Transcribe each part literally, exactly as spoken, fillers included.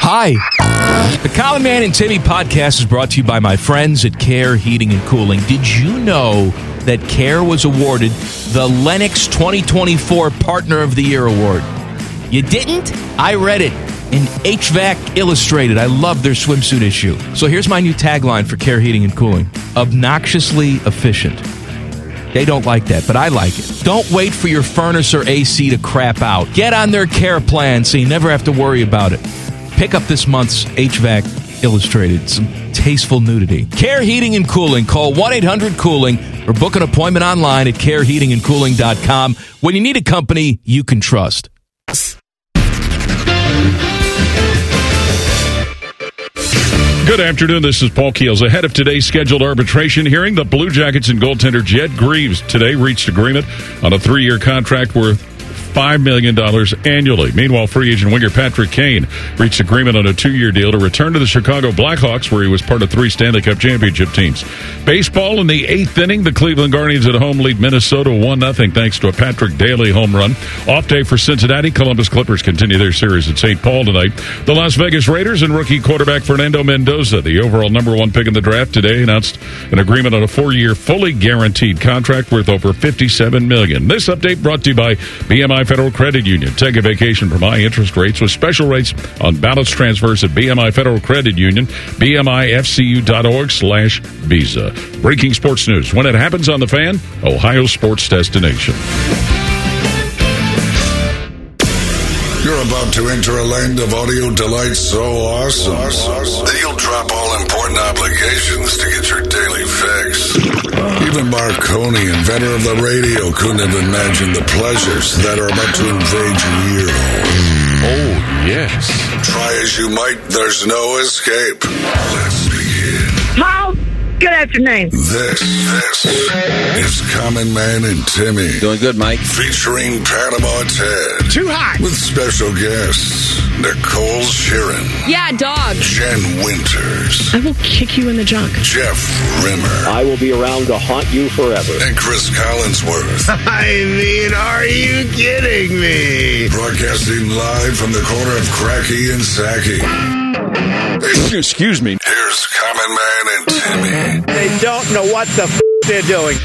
Hi. The Common Man and Timmy podcast is brought to you by my friends at Care Heating and Cooling. Did you know that Care was awarded the Lennox twenty twenty-four Partner of the Year Award? You didn't? I read it in H V A C Illustrated. I love their swimsuit issue. So here's my new tagline for Care Heating and Cooling. Obnoxiously efficient. They don't like that, but I like it. Don't wait for your furnace or A C to crap out. Get on their care plan so you never have to worry about it. Pick up this month's H V A C Illustrated. Some tasteful nudity. Care Heating and Cooling. Call one eight hundred cooling or book an appointment online at care heating and cooling dot com when you need a company you can trust. Good afternoon. This is Paul Keels. Ahead of today's scheduled arbitration hearing, the Blue Jackets and goaltender Jed Greaves today reached agreement on a three-year contract worth five million dollars annually. Meanwhile, free agent winger Patrick Kane reached agreement on a two-year deal to return to the Chicago Blackhawks, where he was part of three Stanley Cup championship teams. Baseball in the eighth inning, the Cleveland Guardians at home lead Minnesota one nothing thanks to a Patrick Daly home run. Off day for Cincinnati. Columbus Clippers continue their series at Saint Paul tonight. The Las Vegas Raiders and rookie quarterback Fernando Mendoza, the overall number one pick in the draft today, announced an agreement on a four-year fully guaranteed contract worth over fifty-seven million dollars. This update brought to you by B M I Federal Credit Union. Take a vacation from high interest rates with special rates on balance transfers at B M I Federal Credit Union, B M I F C U dot org slash Visa. Breaking sports news. When it happens on The Fan, Ohio sports destination. You're about to enter a land of audio delight so awesome that you'll drop all important obligations to get your daily fix. Even Marconi, inventor of the radio, couldn't have imagined the pleasures that are about to invade your ear hole. Oh, yes. Try as you might, there's no escape. Let's begin. Paul, good afternoon. This, this is Common Man and Timmy. Doing good, Mike. Featuring Panama Ted. Too hot. With special guests, Nicole Sheeran. Yeah, dog. Jen Winters. I will kick you in the junk. Jeff Rimmer. I will be around to haunt you forever. And Chris Collinsworth. I mean, are you kidding me? Broadcasting live from the corner of Cracky and Sacky. Excuse me. Here's Common Man and Timmy. They don't know what the f*** they're doing.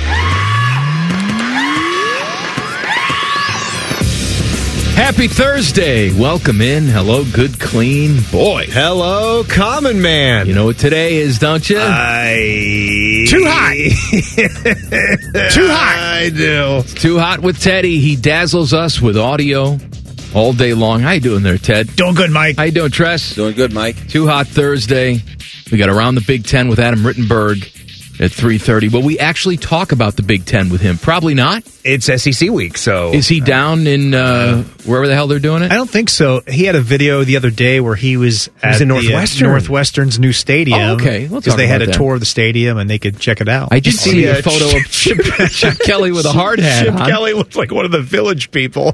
Happy Thursday. Welcome in. Hello, good, clean boy. Hello, Common Man. You know what today is, don't you? I... Too hot. Too hot. I do. It's too hot with Teddy. He dazzles us with audio all day long. How you doing there, Ted? Doing good, Mike. How you doing, Tress? Doing good, Mike. Too Hot Thursday. We got Around the Big Ten with Adam Rittenberg at three thirty. Will we actually talk about the Big Ten with him? Probably not. It's S E C week, so... Is he down in uh, wherever the hell they're doing it? I don't think so. He had a video the other day where he was at was in the, Northwestern. uh, Northwestern's new stadium. Oh, okay. We'll Because talk they had a about that. tour of the stadium and they could check it out. I did see uh, a photo of Chip, Chip Kelly with a hard hat Chip on. Kelly looks like one of the Village people.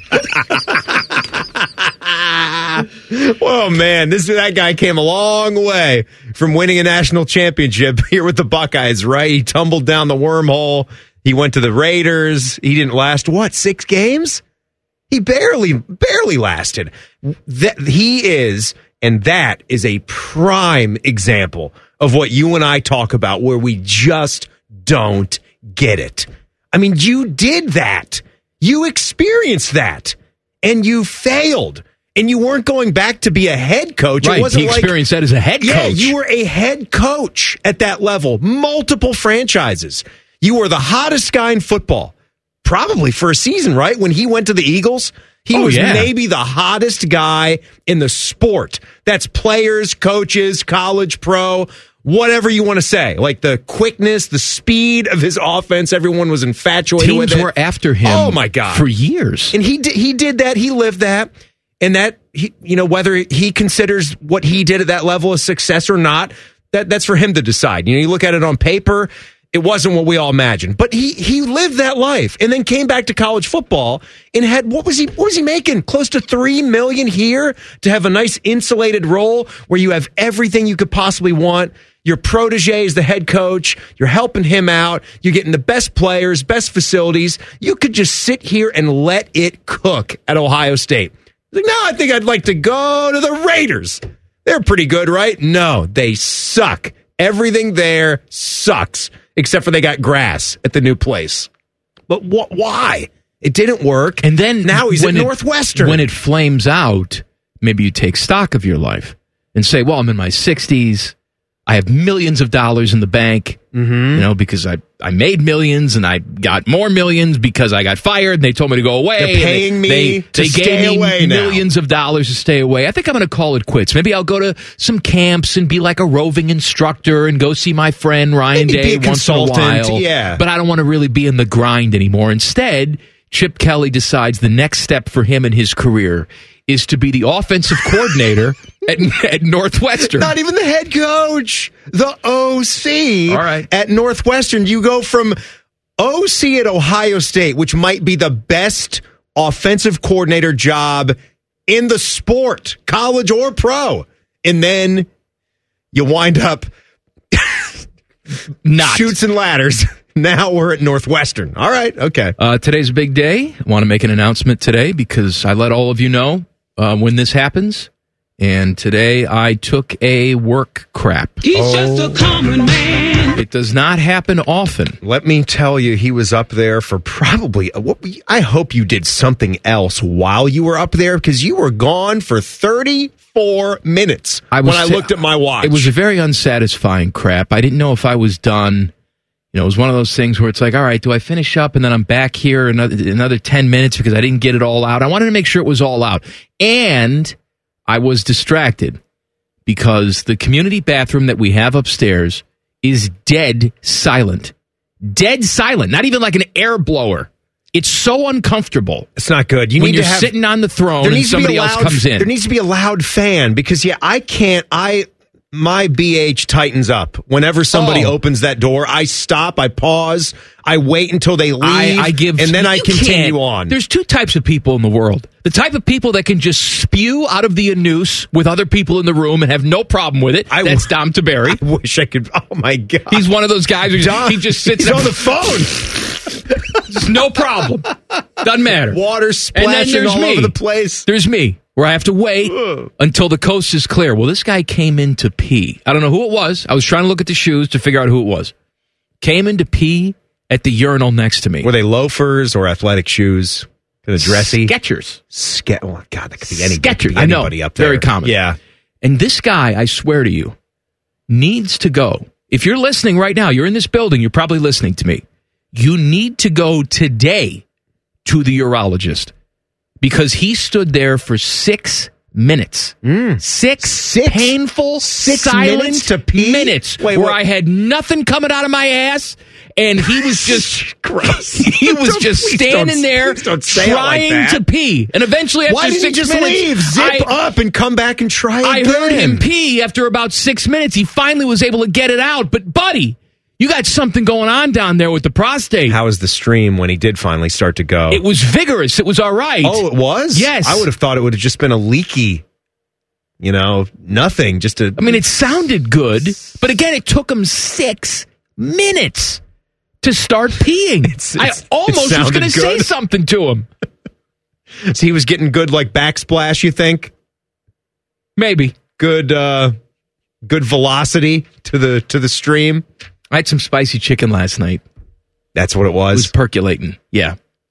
Oh, man, this that guy came a long way from winning a national championship here with the Buckeyes, right? He tumbled down the wormhole. He went to the Raiders. He didn't last, what, six games? He barely, barely lasted. That, he is, and that is a prime example of what you and I talk about, where we just don't get it. I mean, you did that. You experienced that, and you failed. And you weren't going back to be a head coach. Right, It wasn't he like, experienced that as a head yeah, coach. you were a head coach at that level. Multiple franchises. You were the hottest guy in football. Probably for a season, right? When he went to the Eagles, he Oh, was yeah. maybe the hottest guy in the sport. That's players, coaches, college, pro, whatever you want to say. Like the quickness, the speed of his offense. Everyone was infatuated with Teams it. were after him Oh, my God. for years. And he did, he did that. He lived that. And that, he, you know, whether he considers what he did at that level a success or not, that that's for him to decide. You know, you look at it on paper, it wasn't what we all imagined. But he he lived that life and then came back to college football and had, what was he what was he making? Close to three million dollars here to have a nice insulated role where you have everything you could possibly want. Your protege is the head coach. You're helping him out. You're getting the best players, best facilities. You could just sit here and let it cook at Ohio State. Like, no, I think I'd like to go to the Raiders. They're pretty good, right? No, they suck. Everything there sucks, except for they got grass at the new place. But wh- why? It didn't work. And then now he's at when it- Northwestern. When it flames out, maybe you take stock of your life and say, well, I'm in my sixties. I have millions of dollars in the bank, Mm-hmm. you know, because I, I made millions and I got more millions because I got fired and they told me to go away. They're paying and me they, to they stay gave me away now. millions of dollars to stay away. I think I'm going to call it quits. Maybe I'll go to some camps and be like a roving instructor and go see my friend Ryan Maybe be Day a once in a consultant, while. yeah. But I don't want to really be in the grind anymore. Instead, Chip Kelly decides the next step for him in his career is to be the offensive coordinator at, at Northwestern. Not even the head coach, the O C. All right. At Northwestern, you go from O C at Ohio State, which might be the best offensive coordinator job in the sport, college or pro. And then you wind up Not. Chutes and ladders. Now we're at Northwestern. All right. Okay. Uh, today's a big day. I want to make an announcement today because I let all of you know uh, when this happens. And today I took a work crap. He's oh. just a common man. It does not happen often. Let me tell you, he was up there for probably, what I hope you did something else while you were up there because you were gone for thirty-four minutes I was when I t- looked at my watch. It was a very unsatisfying crap. I didn't know if I was done. You know, it was one of those things where it's like, all right, do I finish up and then I'm back here another, another ten minutes because I didn't get it all out. I wanted to make sure it was all out. And I was distracted because the community bathroom that we have upstairs is dead silent. Dead silent. Not even like an air blower. It's so uncomfortable. It's not good. You when need you're to have, sitting on the throne there and needs to be somebody a else loud- comes in. There needs to be a loud fan because, yeah, I can't, I... My B H tightens up. Whenever somebody Oh. opens that door, I stop, I pause, I wait until they leave, I, I give, and then I you continue can't. on. There's two types of people in the world. The type of people that can just spew out of the anus with other people in the room and have no problem with it. I That's w- Dom Taberi. I wish I could. Oh, my God. He's one of those guys who Dom, he just sits he's there. on the phone. Just no problem. Doesn't matter. Water And then splashing there's all me. over the place. There's me, where I have to wait Ugh. until the coast is clear. Well, this guy came in to pee. I don't know who it was. I was trying to look at the shoes to figure out who it was. Came in to pee at the urinal next to me. Were they loafers or athletic shoes? Kind of dressy? Skechers. Ske- oh, God, that could be any, Skechers. could be I know. anybody up there. Very common. Yeah. And this guy, I swear to you, needs to go. If you're listening right now, you're in this building, you're probably listening to me. You need to go today to the urologist because he stood there for six minutes. Mm. Six, Six? painful, Six silent minutes to pee? minutes Wait, where what? I had nothing coming out of my ass. And he was just Gross. he was Don't- just please standing don't- there please don't say it like trying that. to pee. And eventually, after Why didn't six you just minutes, leave? Zip I, up and come back and try I again. heard him pee after about six minutes. He finally was able to get it out. But, buddy, you got something going on down there with the prostate. How was the stream when he did finally start to go? It was vigorous. It was all right. Oh, it was? Yes. I would have thought it would have just been a leaky, you know, nothing. Just a. I mean, it sounded good. But, again, it took him six minutes to start peeing. It's- it's- I almost it was sounded going to say good. something to him. So he was getting good, like backsplash. You think? Maybe. Good, uh, good velocity to the to the stream. I had some spicy chicken last night. That's what it It was was. percolating. Yeah.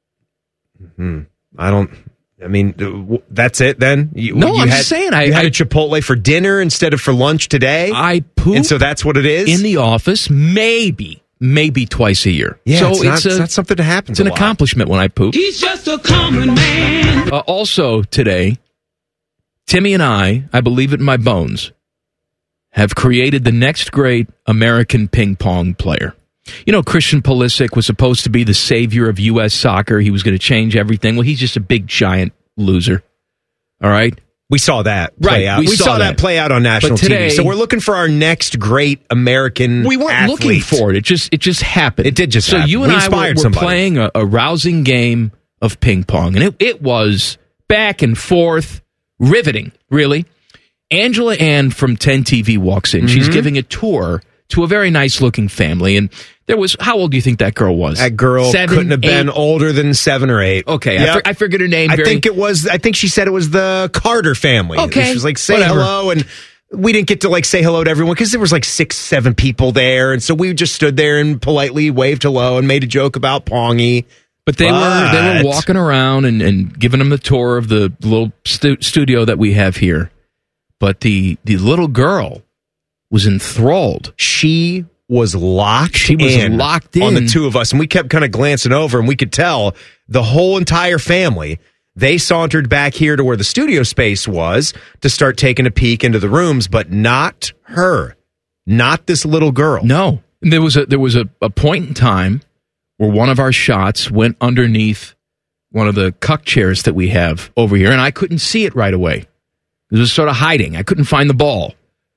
I don't. I mean, uh, w- that's it then. You, No, you I'm had, just saying, I- you had I- a Chipotle for dinner instead of for lunch today. I poop and so that's what it is in the office maybe, maybe twice a year. Yeah, so it's, it's, not, a, it's not something that happens. it's an a lot. accomplishment when I poop. He's just a common man. Uh, also today, Timmy and I, I believe it in my bones, have created the next great American ping pong player. You know, Christian Pulisic was supposed to be the savior of U S soccer. He was going to change everything. Well, he's just a big, giant loser. All right? We saw that play Right, out. we We, saw saw, that. that play out on national But today- T V. So we're looking for our next great American. We weren't athlete. looking for it. It just it just happened. It did just so happen. you and We I were, inspired were somebody. playing a, a rousing game of ping pong, and it, it was back and forth, riveting, really. Angela Ann from ten T V walks in. Mm-hmm. She's giving a tour to a very nice-looking family, and there was, how old do you think that girl was? That girl Seven, couldn't have been eight? older than seven or eight. Okay, I, Yep. for, I figured her name I very... think it was. I think she said it was the Carter family. Okay, She was like, "Say whatever. hello," and we didn't get to like say hello to everyone because there was like six, seven people there. And so we just stood there and politely waved hello and made a joke about Pongy. But they But- were they were walking around and, and giving them the tour of the little stu- studio that we have here. But the the little girl was enthralled. She was locked She was in locked in. on the two of us. And we kept kind of glancing over and we could tell the whole entire family. They sauntered back here to where the studio space was to start taking a peek into the rooms, but not her. Not this little girl. No. There was a there was a, a point in time where one of our shots went underneath one of the cuck chairs that we have over here, and I couldn't see it right away. It was sort of hiding. I couldn't find the ball.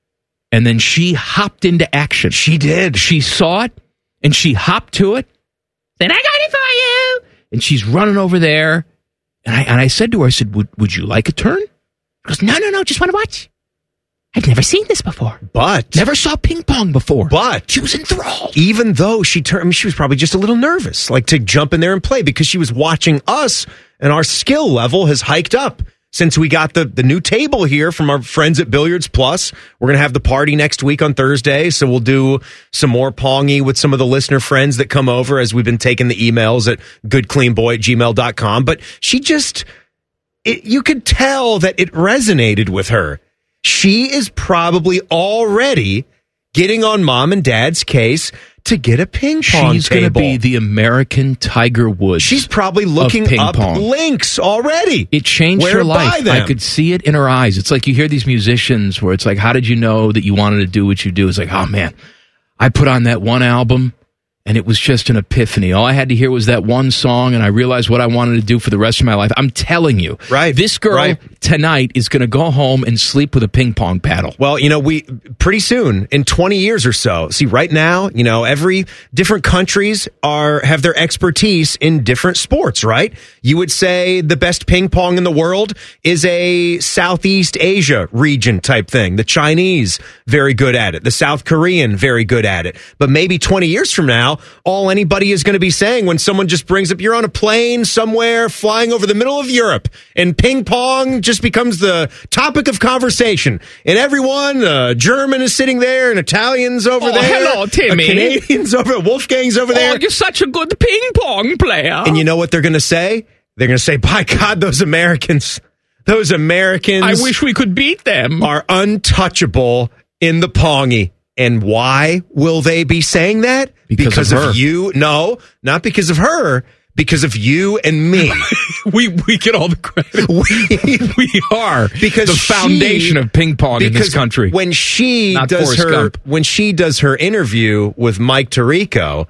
And then she hopped into action. She did. She saw it, and she hopped to it. Then I got it for you. And she's running over there. And I and I said to her, I said, would, would you like a turn? She goes, no, no, no, just want to watch. I've never seen this before. But Never saw ping pong before. But she was enthralled. even though she turned, I mean, she was probably just a little nervous, like to jump in there and play because she was watching us and our skill level has hiked up since we got the, the new table here from our friends at Billiards Plus. We're going to have the party next week on Thursday. So we'll do some more Pongy with some of the listener friends that come over as we've been taking the emails at goodcleanboy at gmail dot com. But she just, it, you could tell that it resonated with her. She is probably already getting on mom and dad's case to get a ping pong She's going to table. be the American Tiger Woods. She's probably looking of ping up pong. links already. It changed Where her to buy life. them. I could see it in her eyes. It's like you hear these musicians where it's like, how did you know that you wanted to do what you do? It's like, oh man, I put on that one album and it was just an epiphany. All I had to hear was that one song and I realized what I wanted to do for the rest of my life. I'm telling you, Right, this girl right. tonight is going to go home and sleep with a ping pong paddle. Well, you know, we pretty soon in twenty years or so. See, right now, you know, every different countries are have their expertise in different sports, right? You would say the best ping pong in the world is a Southeast Asia region type thing. The Chinese, very good at it. The South Korean, very good at it. But maybe twenty years from now, all anybody is going to be saying when someone just brings up, you're on a plane somewhere flying over the middle of Europe and ping pong just becomes the topic of conversation. And everyone, uh, German is sitting there and Italians over Oh, there. hello, Timmy. Uh, Canadians over, Wolfgang's over there. Oh, you're such a good ping pong player. And you know what they're going to say? They're going to say, by God, those Americans, those Americans I wish we could beat them. are untouchable in the pongy. And why will they be saying that? Because of her. you. No, not because of her. Because of you and me. we we get all the credit. we, we are because the she- foundation of ping pong in this because country. When she Not does Forrest her Gump. when she does her interview with Mike Tirico,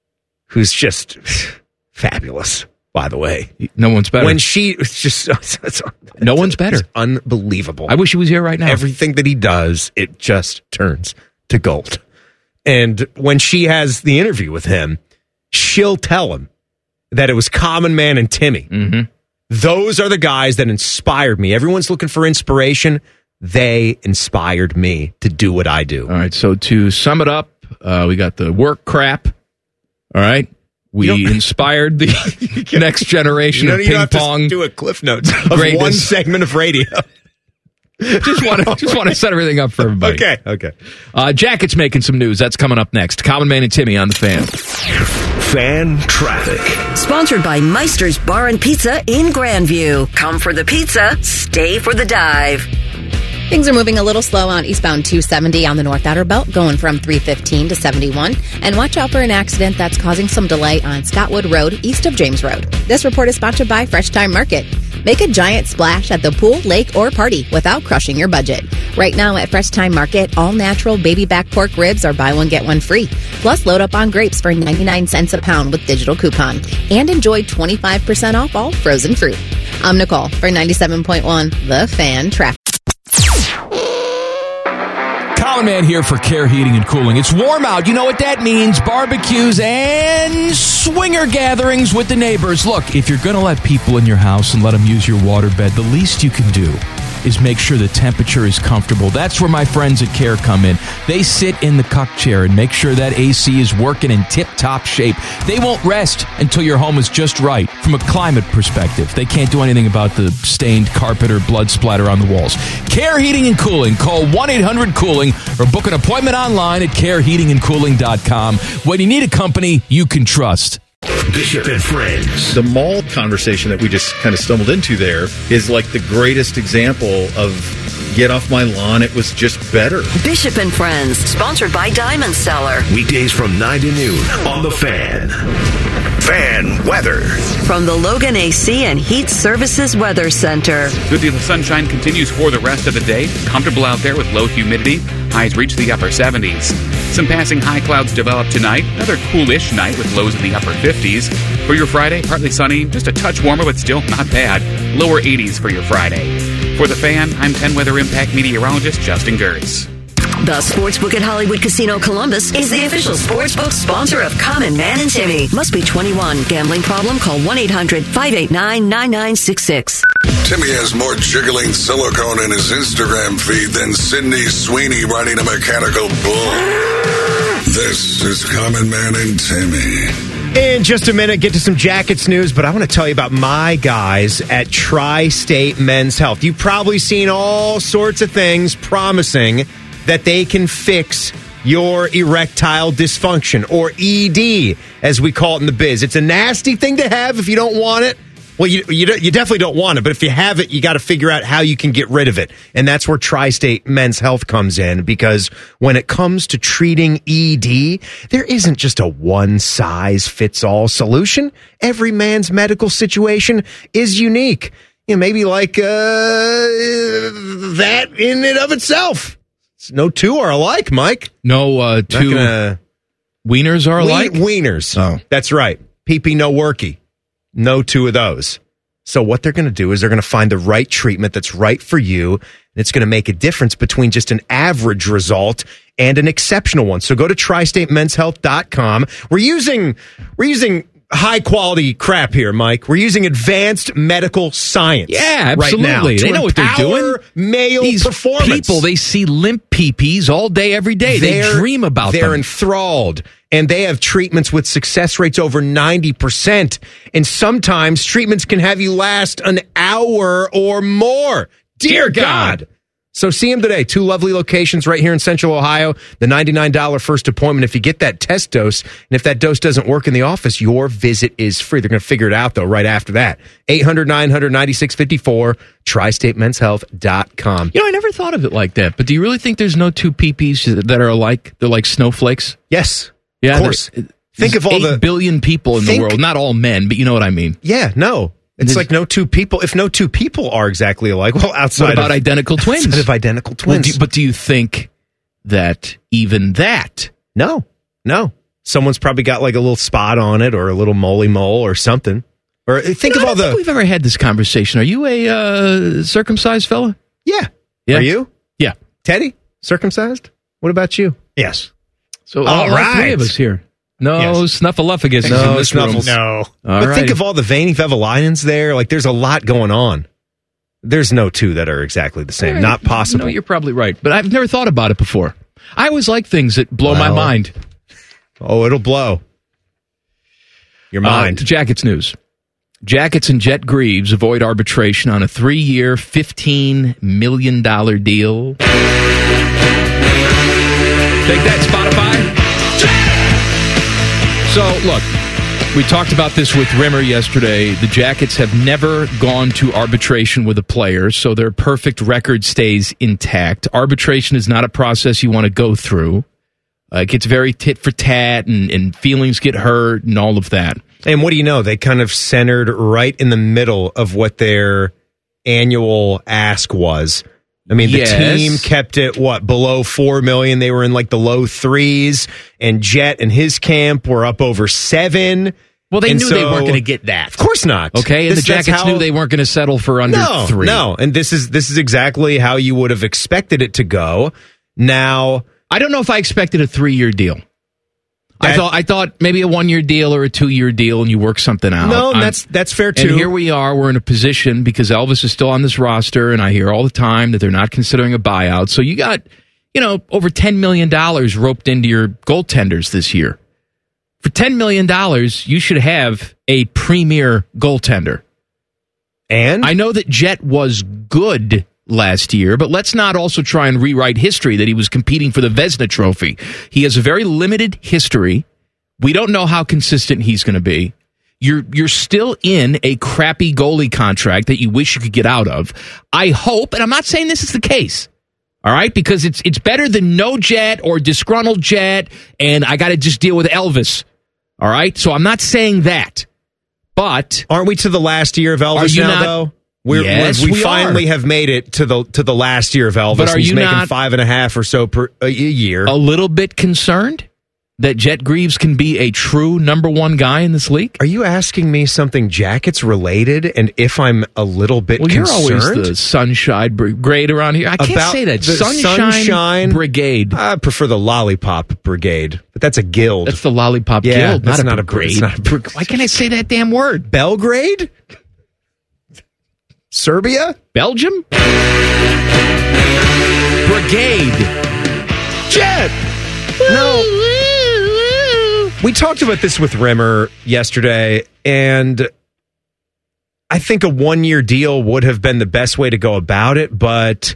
who's just fabulous, by the way. No one's better. When she it's just it's, no one's better. It's unbelievable. I wish he was here right now. Everything that he does, it just turns to gold. And when she has the interview with him, she'll tell him that it was Common Man and Timmy. Mm-hmm. Those are the guys that inspired me. Everyone's looking for inspiration. They inspired me to do what I do. All right, so to sum it up, uh, we got the work crap. All right. We inspired the next generation You know, of you don't ping have pong. to do a cliff notes of Greatness. one segment of radio. just want to just want to set everything up for everybody. Okay, okay. Uh, Jacket's making some news. That's coming up next. Common Man and Timmy on the Fan. Fan traffic. Sponsored by Meister's Bar and Pizza in Grandview. Come for the pizza, stay for the dive. Things are moving a little slow on eastbound two seventy on the North Outer Belt, going from three fifteen to seventy-one. And watch out for an accident that's causing some delay on Scottwood Road, east of James Road. This report is sponsored by Fresh Time Market. Make a giant splash at the pool, lake, or party without crushing your budget. Right now at Fresh Time Market, all natural baby back pork ribs are buy one, get one free. Plus, load up on grapes for ninety-nine cents a pound with digital coupon. And enjoy twenty-five percent off all frozen fruit. I'm Nicole for ninety-seven point one The Fan Traffic. Common Man here for Care Heating and Cooling. It's warm out. You know what that means. Barbecues and swinger gatherings with the neighbors. Look, if you're going to let people in your house and let them use your waterbed, the least you can do is make sure the temperature is comfortable. That's where my friends at Care come in. They sit in the cuck chair and make sure that A C is working in tip-top shape. They won't rest until your home is just right from a climate perspective. They can't do anything about the stained carpet or blood splatter on the walls. Care Heating and Cooling. Call one eight hundred cooling or book an appointment online at care heating and cooling dot com. When you need a company you can trust. Bishop and Friends. The mall conversation that we just kind of stumbled into there is like the greatest example of get off my lawn, it was just better. Bishop and Friends, sponsored by Diamond Seller. Weekdays from nine to noon on The Fan. Fan weather. From the Logan A C and Heat Services Weather Center. Good deal of sunshine continues for the rest of the day. Comfortable out there with low humidity. Highs reach the upper seventies. Some passing high clouds develop tonight. Another coolish night with lows in the upper fifties. For your Friday, partly sunny, just a touch warmer, but still not bad. Lower eighties for your Friday. For The Fan, I'm ten Weather Impact meteorologist Justin Gertz. The Sportsbook at Hollywood Casino Columbus is the official sportsbook sponsor of Common Man and Timmy. Must be twenty-one. Gambling problem? Call one eight hundred five eight nine nine nine six six. Timmy has more jiggling silicone in his Instagram feed than Sydney Sweeney riding a mechanical bull. This is Common Man and Timmy. In just a minute, get to some Jackets news, but I want to tell you about my guys at Tri-State Men's Health. You've probably seen all sorts of things promising that they can fix your erectile dysfunction, or E D, as we call it in the biz. It's a nasty thing to have if you don't want it. Well, you you, you definitely don't want it, but if you have it, you got to figure out how you can get rid of it. And that's where Tri-State Men's Health comes in, because when it comes to treating E D, there isn't just a one-size-fits-all solution. Every man's medical situation is unique. You know, maybe like uh, that in and of itself. No two are alike, Mike. No uh, two gonna... wieners are alike? We- wieners. Oh. That's right. Pee-pee, no worky. No two of those. So what they're going to do is they're going to find the right treatment that's right for you, and it's going to make a difference between just an average result and an exceptional one. So go to tri state men's health dot com. We're using we're using high quality crap here, Mike. We're using advanced medical science. Yeah, absolutely. Right now they know what they're doing. Male These performance. people, they see limp peepees all day, every day. They're, they dream about they're them. They're enthralled. And they have treatments with success rates over ninety percent. And sometimes treatments can have you last an hour or more. Dear God. God. So see them today. Two lovely locations right here in Central Ohio. The ninety-nine dollars first appointment. If you get that test dose, and if that dose doesn't work in the office, your visit is free. They're going to figure it out, though, right after that. eight hundred nine hundred ninety-six fifty-four, tri state men's health dot com. You know, I never thought of it like that. But do you really think there's no two peepees that are alike? They're like snowflakes? Yes. Yeah, of course. Think of all eight the billion people in think, the world. Not all men, but you know what I mean. Yeah, no. It's like no two people. If no two people are exactly alike, well, outside what about of, identical twins? Outside of identical twins. Well, do, but do you think that even that? No, no. Someone's probably got like a little spot on it, or a little moly mole, or something. Or think you know, of all I don't the. think we've ever had this conversation. Are you a uh, circumcised fella? Yeah. yeah. Are you? Yeah. Teddy, circumcised? What about you? Yes. So all, all right. three of us here. No yes. snuffleupagus. No snuffles. No. All but right. Think of all the veiny vevelinians there. Like, there's a lot going on. There's no two that are exactly the same. Right. Not possible. No, you're probably right. But I've never thought about it before. I always like things that blow well, my mind. Oh, it'll blow your mind. Uh, Jackets news. Jackets and Jet Greaves avoid arbitration on a three-year, fifteen million dollars deal. Take that, Spotify. So, look, we talked about this with Rimmer yesterday. The Jackets have never gone to arbitration with a player, so their perfect record stays intact. Arbitration is not a process you want to go through. Uh, it gets very tit for tat, and, and feelings get hurt, and all of that. And what do you know? They kind of centered right in the middle of what their annual ask was. I mean, the yes. team kept it, what, below four million dollars. They were in like the low threes, and Jet and his camp were up over seven. Well, they and knew so, they weren't going to get that. Of course not. Okay, and this, the Jackets how, knew they weren't going to settle for under no, three. No, and this is this is exactly how you would have expected it to go. Now, I don't know if I expected a three-year deal. I thought I thought maybe a one-year deal or a two-year deal, and you work something out. No, I'm, that's that's fair too. And here we are. We're in a position because Elvis is still on this roster, and I hear all the time that they're not considering a buyout. So you got, you know, over ten million dollars roped into your goaltenders this year. For ten million dollars, you should have a premier goaltender. And I know that Jet was good last year, but let's not also try and rewrite history that he was competing for the Vezina Trophy. He has a very limited history. We don't know how consistent he's going to be. You're you're still in a crappy goalie contract that you wish you could get out of. I hope, and I'm not saying this is the case, all right, because it's it's better than no Jet or disgruntled Jet, and I got to just deal with Elvis, all right? So I'm not saying that, but aren't we to the last year of Elvis now, not, though? We're, yes, we're, we, we finally are. have made it to the to the last year of Elvis. But are He's you making not five and a half or so per a year. A little bit concerned that Jet Greaves can be a true number one guy in this league? Are you asking me something Jackets related? And if I'm a little bit well, concerned, you're always the Sunshine Brigade around here. I can't About say that. The Sunshine, Sunshine Brigade. I prefer the Lollipop Brigade, but that's a guild. That's the Lollipop yeah, Guild, that's not, not a brigade. A, not a brigade. Why can't I say that damn word? Belgrade? Serbia? Belgium? Brigade. Jet! No. We talked about this with Rimmer yesterday, and I think a one-year deal would have been the best way to go about it, but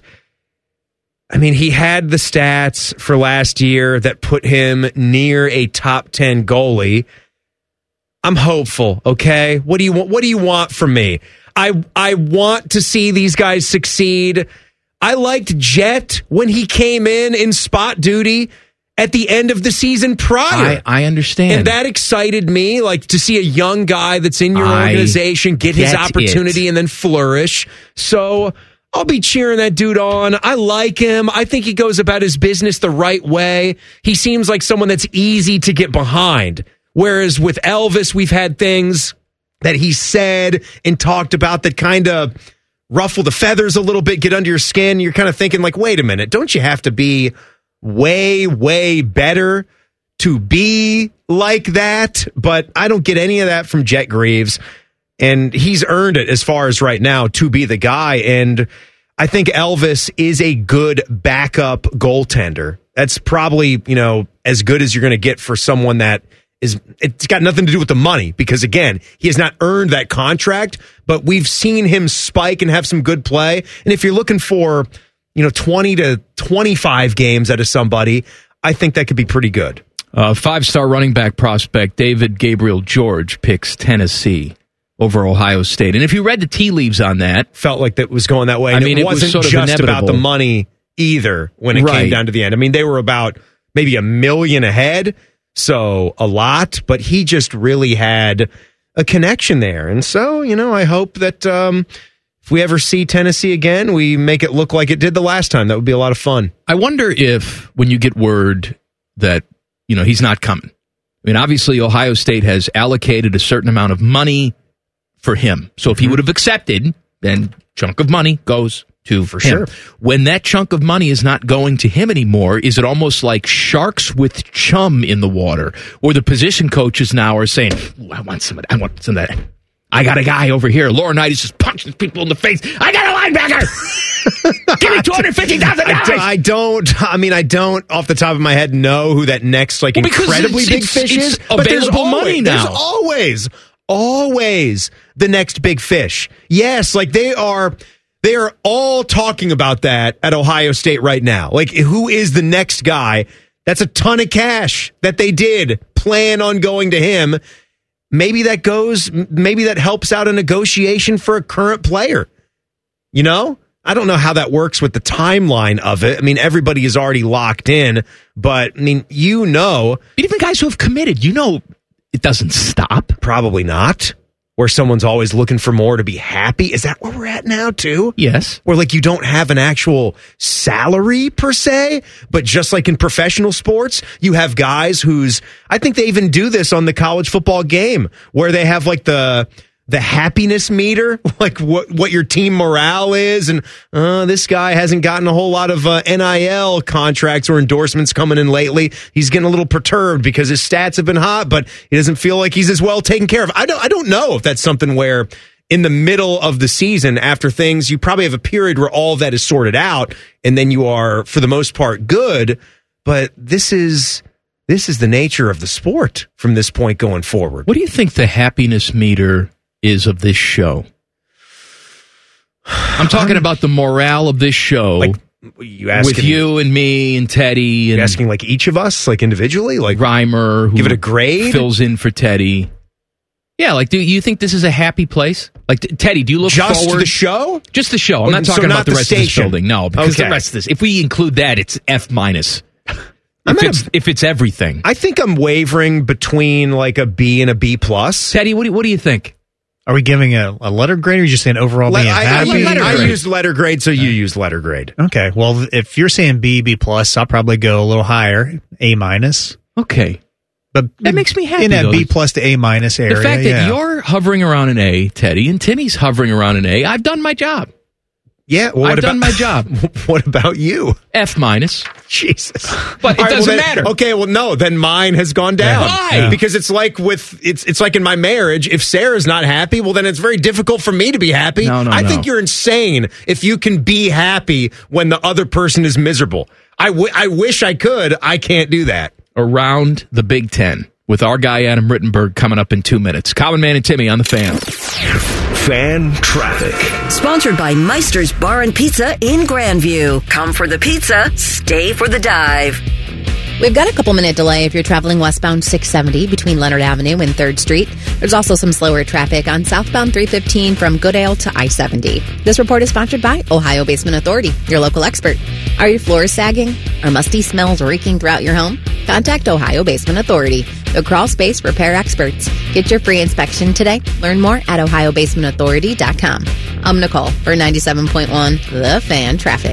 I mean, he had the stats for last year that put him near a top ten goalie. I'm hopeful, okay? What do you want? What do you want from me? I I want to see these guys succeed. I liked Jet when he came in in spot duty at the end of the season prior. I, I understand. And that excited me, like to see a young guy that's in your I organization get his get opportunity it. and then flourish. So I'll be cheering that dude on. I like him. I think he goes about his business the right way. He seems like someone that's easy to get behind. Whereas with Elvis, we've had things that he said and talked about that kind of ruffle the feathers a little bit, get under your skin. You're kind of thinking like, wait a minute, don't you have to be way, way better to be like that? But I don't get any of that from Jet Greaves. And he's earned it as far as right now to be the guy. And I think Elvis is a good backup goaltender. That's probably, you know, as good as you're going to get for someone that is, it's got nothing to do with the money because, again, he has not earned that contract, but we've seen him spike and have some good play. And if you're looking for, you know, twenty to twenty-five games out of somebody, I think that could be pretty good. Uh, five-star running back prospect David Gabriel George picks Tennessee over Ohio State. And if you read the tea leaves on that, felt like that was going that way. I And mean, it, it was wasn't sort of just inevitable. about the money either when it Right. came down to the end. I mean, they were about maybe a million ahead, so a lot, but he just really had a connection there. And so, you know, I hope that um, if we ever see Tennessee again, we make it look like it did the last time. That would be a lot of fun. I wonder if when you get word that, you know, he's not coming. I mean, obviously, Ohio State has allocated a certain amount of money for him. So if he would have accepted, then chunk of money goes to For him. sure. When that chunk of money is not going to him anymore, is it almost like sharks with chum in the water, where the position coaches now are saying, "Ooh, I want some of that. I want some of that. I got a guy over here. Laurinaitis just punching people in the face. I got a linebacker. Give me two hundred fifty thousand dollars. I, I don't, I mean, I don't off the top of my head know who that next, like, Well, because incredibly it's- big it's- fish it's is. But there's available always, money now. There's always, always the next big fish. Yes, like they are, they are all talking about that at Ohio State right now. Like, who is the next guy? That's a ton of cash that they did plan on going to him. Maybe that goes, maybe that helps out a negotiation for a current player. You know? I don't know how that works with the timeline of it. I mean, everybody is already locked in, but I mean, you know. But even guys who have committed, you know, it doesn't stop. Probably not. Where someone's always looking for more to be happy. Is that where we're at now, too? Yes. Where, like, you don't have an actual salary, per se, but just like in professional sports, you have guys whose, I think they even do this on the college football game, where they have, like, the the happiness meter, like what, what your team morale is. And uh, this guy hasn't gotten a whole lot of uh, N I L contracts or endorsements coming in lately. He's getting a little perturbed because his stats have been hot, but he doesn't feel like he's as well taken care of. I don't, I don't know if that's something where in the middle of the season, after things, you probably have a period where all of that is sorted out, and then you are, for the most part, good. But this is this is the nature of the sport from this point going forward. What do you think the happiness meter is of this show? I'm talking about the morale of this show. Like, you asking, with you and me and Teddy. And you asking like each of us, like individually? Like Reimer, who give it a grade? Fills in for Teddy. Yeah, like, do you think this is a happy place? Like, Teddy, do you look just forward? the show? Just the show. I'm Or, not so talking not about the the rest of this station. building. No, because Okay. the rest of this, if we include that, it's F minus. I'm If at it's, if it's everything. I think I'm wavering between like a B and a B plus. Teddy, what do, what do you think? Are we giving a, a letter grade, or are you just saying overall Le- being I, I, happy? I, I grade. used letter grade, so you used letter grade. Okay, well, if you're saying B, B plus, I'll probably go a little higher, A minus. Okay. But That makes me happy, in that though. B plus to A minus area. The fact that yeah. you're hovering around an A, Teddy, and Timmy's hovering around an A, I've done my job. Yeah, well, I've what done about, my job. What about you? F minus. Jesus. But it All right, doesn't well, then- matter. Okay, well, no, then mine has gone down. Why? Because it's like with it's it's like in my marriage. If Sarah's not happy, well, then it's very difficult for me to be happy. No, no, I no. think you're insane if you can be happy when the other person is miserable. I, w- I wish I could. I can't do that. Around the Big Ten with our guy Adam Rittenberg coming up in two minutes. Common Man and Timmy on the Fan. Fan traffic. Sponsored by Meister's Bar and Pizza in Grandview. Come for the pizza, stay for the dive. We've got a couple minute delay if you're traveling westbound six seventy between Leonard Avenue and third Street. There's also some slower traffic on southbound three fifteen from Goodale to I seventy. This report is sponsored by Ohio Basement Authority, your local expert. Are your floors sagging? Are musty smells reeking throughout your home? Contact Ohio Basement Authority, the crawl space repair experts. Get your free inspection today. Learn more at ohio basement authority dot com. I'm Nicole for ninety-seven point one The Fan Traffic.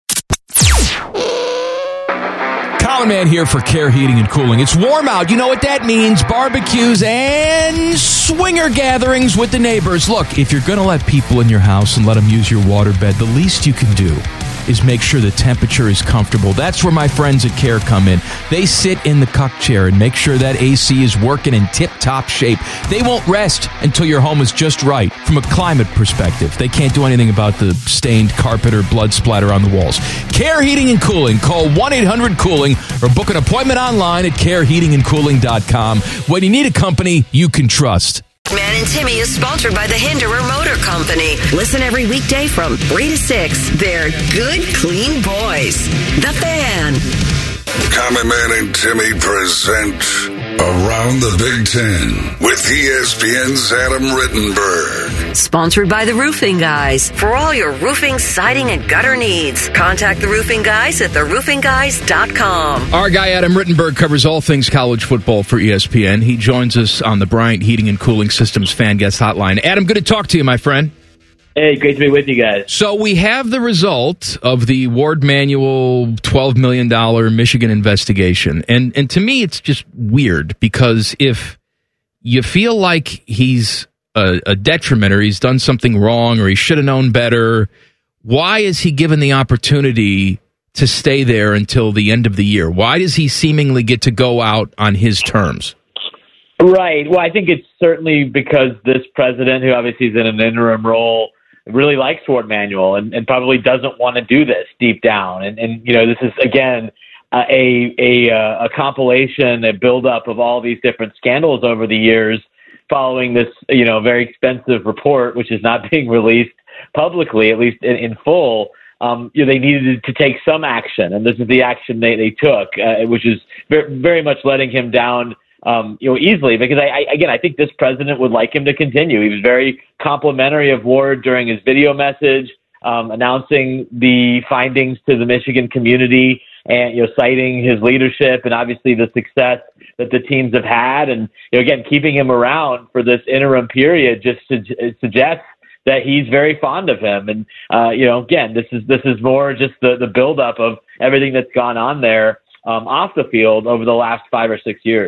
Colin Man here for Care Heating and Cooling. It's warm out. You know what that means. Barbecues and swinger gatherings with the neighbors. Look, if you're going to let people in your house and let them use your waterbed, the least you can do is make sure the temperature is comfortable. That's where my friends at Care come in. They sit in the cuck chair and make sure that A C is working in tip-top shape. They won't rest until your home is just right from a climate perspective. They can't do anything about the stained carpet or blood splatter on the walls. Care Heating and Cooling. Call one eight hundred cooling or book an appointment online at care heating and cooling dot com. When you need a company you can trust. Man and Timmy is sponsored by the Hinderer Motor Company. Listen every weekday from three to six. They're good, clean boys. The Fan. Common Man and Timmy present Around the Big Ten with E S P N's Adam Rittenberg. Sponsored by the Roofing Guys. For all your roofing, siding, and gutter needs, contact the Roofing Guys at the roofing guys dot com. Our guy Adam Rittenberg covers all things college football for E S P N. He joins us on the Bryant Heating and Cooling Systems Fan Guest Hotline. Adam, good to talk to you, my friend. Hey, great to be with you guys. So we have the result of the Ward Manuel twelve million dollars Michigan investigation. And and to me, it's just weird because if you feel like he's a, a detriment or he's done something wrong or he should have known better, why is he given the opportunity to stay there until the end of the year? Why does he seemingly get to go out on his terms? Right. Well, I think it's certainly because this president, who obviously is in an interim role, really likes Ward Manuel and, and probably doesn't want to do this deep down. And, and you know, this is, again, uh, a a, uh, a compilation, a buildup of all these different scandals over the years following this, you know, very expensive report, which is not being released publicly, at least in, in full. Um, you know, they needed to take some action, and this is the action they, they took, uh, which is very, very much letting him down Um, you know, easily, because I, I, again, I think this president would like him to continue. He was very complimentary of Ward during his video message, um, announcing the findings to the Michigan community and, you know, citing his leadership and obviously the success that the teams have had. And, you know, again, keeping him around for this interim period just su- suggests that he's very fond of him. And, uh, you know, again, this is, this is more just the, the buildup of everything that's gone on there, um, off the field over the last five or six years.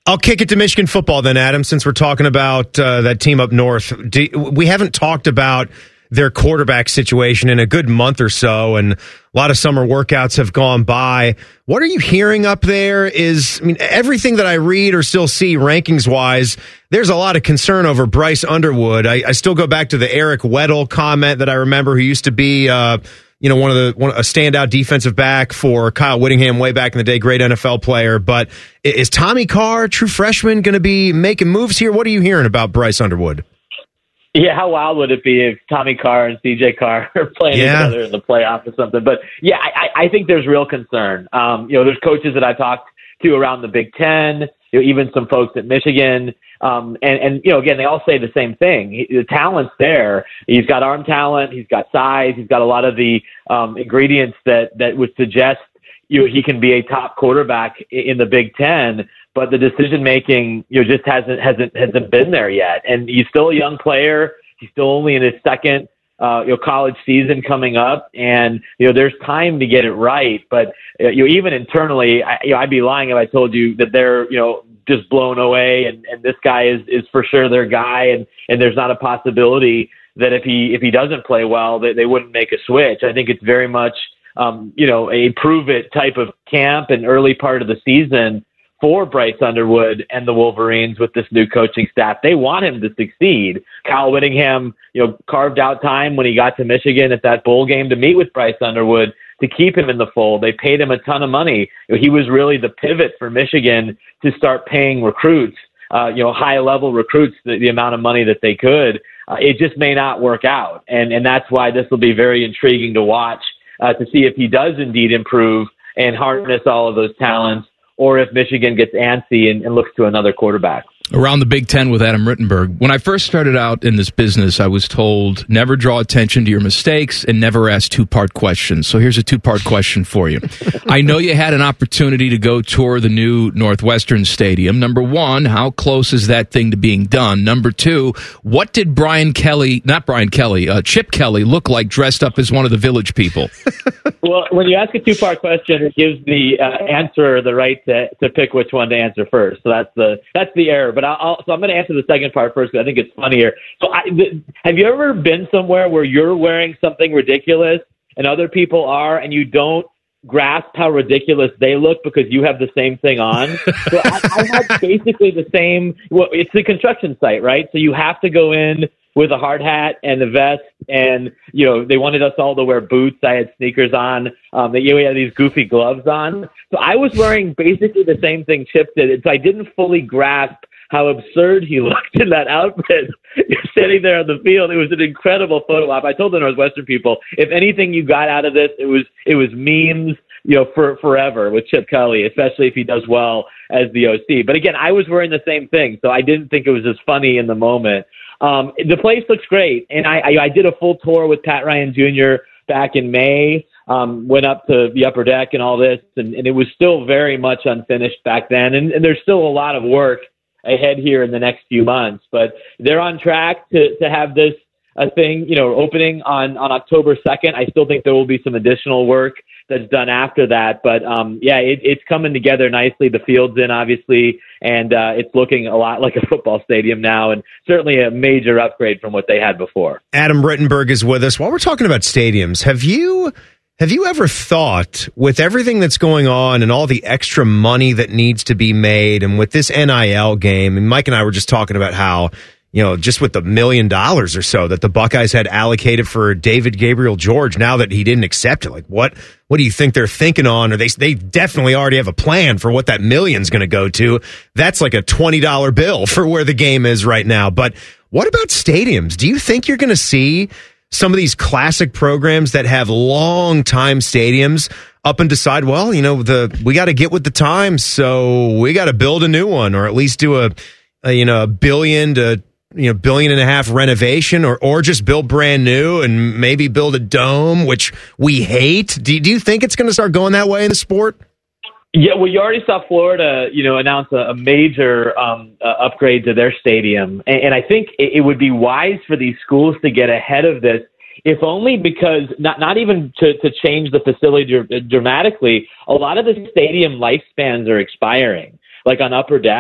I'll kick it to Michigan football then, Adam, since we're talking about uh, that team up north. Do, we haven't talked about their quarterback situation in a good month or so, and a lot of summer workouts have gone by. What are you hearing up there? Is I mean, everything that I read or still see rankings-wise, there's a lot of concern over Bryce Underwood. I, I still go back to the Eric Weddle comment that I remember, who used to be uh, you know, one of the one, a standout defensive back for Kyle Whittingham way back in the day, great N F L player. But is Tommy Carr, true freshman, going to be making moves here? What are you hearing about Bryce Underwood? Yeah, how wild would it be if Tommy Carr and C J Carr are playing yeah. together in the playoffs or something? But yeah, I, I think there's real concern. Um, you know, there's coaches that I talked to around the Big Ten, you know, even some folks at Michigan. Um, and, and, you know, again, they all say the same thing. He, the talent's there. He's got arm talent. He's got size. He's got a lot of the um, ingredients that, that would suggest you know, he can be a top quarterback in the Big Ten. But the decision making, you know, just hasn't hasn't hasn't been there yet. And he's still a young player. He's still only in his second, uh, you know, college season coming up, and you know, there's time to get it right. But uh, you know, even internally, I, you know, I'd be lying if I told you that they're, you know, just blown away, and, and this guy is is for sure their guy, and and there's not a possibility that if he if he doesn't play well, that they wouldn't make a switch. I think it's very much, um, you know, a prove it type of camp and early part of the season for Bryce Underwood and the Wolverines with this new coaching staff. They want him to succeed. Kyle Whittingham, you know, carved out time when he got to Michigan at that bowl game to meet with Bryce Underwood to keep him in the fold. They paid him a ton of money. You know, he was really the pivot for Michigan to start paying recruits, uh, you know, high-level recruits, the, the amount of money that they could. Uh, it just may not work out, and, and that's why this will be very intriguing to watch uh, to see if he does indeed improve and harness all of those talents, or if Michigan gets antsy and, and looks to another quarterback. Around the Big Ten with Adam Rittenberg. When I first started out in this business, I was told never draw attention to your mistakes and never ask two-part questions. So here's a two-part question for you. I know you had an opportunity to go tour the new Northwestern Stadium. Number one, how close is that thing to being done? Number two, what did Brian Kelly, not Brian Kelly, uh, Chip Kelly look like dressed up as one of the Village People? Well, when you ask a two-part question, it gives the uh, answerer the right to, to pick which one to answer first. So that's the that's the error. But I'll, I'll, so I'm going to answer the second part first because I think it's funnier. So I, th- have you ever been somewhere where you're wearing something ridiculous and other people are, and you don't grasp how ridiculous they look because you have the same thing on? So I, I had basically the same. Well, it's a construction site, right? So you have to go in with a hard hat and a vest, and you know they wanted us all to wear boots. I had sneakers on. Um, they you know, we had these goofy gloves on. So I was wearing basically the same thing Chip did. So I didn't fully grasp how absurd he looked in that outfit. Standing there on the field, it was an incredible photo op. I told the Northwestern people, if anything you got out of this, it was it was memes, you know, for forever with Chip Kelly, especially if he does well as the O C. But again, I was wearing the same thing, so I didn't think it was as funny in the moment. Um, the place looks great, and I, I, I did a full tour with Pat Ryan Junior back in May. Um, went up to the upper deck and all this, and, and it was still very much unfinished back then, and, and there's still a lot of work ahead here in the next few months, but they're on track to, to have this a thing, you know, opening on, on October second. I still think there will be some additional work that's done after that, but um, yeah, it, it's coming together nicely. The field's in, obviously, and uh, it's looking a lot like a football stadium now, and certainly a major upgrade from what they had before. Adam Rittenberg is with us. While we're talking about stadiums, have you have you ever thought, with everything that's going on and all the extra money that needs to be made, and with this N I L game, and Mike and I were just talking about how, you know, just with the million dollars or so that the Buckeyes had allocated for David Gabriel George, now that he didn't accept it, like what what do you think they're thinking on? Or they they definitely already have a plan for what that million's going to go to. That's like a twenty dollar bill for where the game is right now. But what about stadiums? Do you think you're going to see some of these classic programs that have long time stadiums up and decide, well, you know, the we got to get with the times, so we got to build a new one, or at least do a, a you know a billion to you know billion and a half renovation, or or just build brand new and maybe build a dome, which we hate. Do, do you think it's going to start going that way in the sport? Yeah, well, you already saw Florida, you know, announce a, a major um, uh, upgrade to their stadium, and, and I think it, it would be wise for these schools to get ahead of this, if only because not not even to, to change the facility dr- dramatically. A lot of the stadium lifespans are expiring, like on upper decks.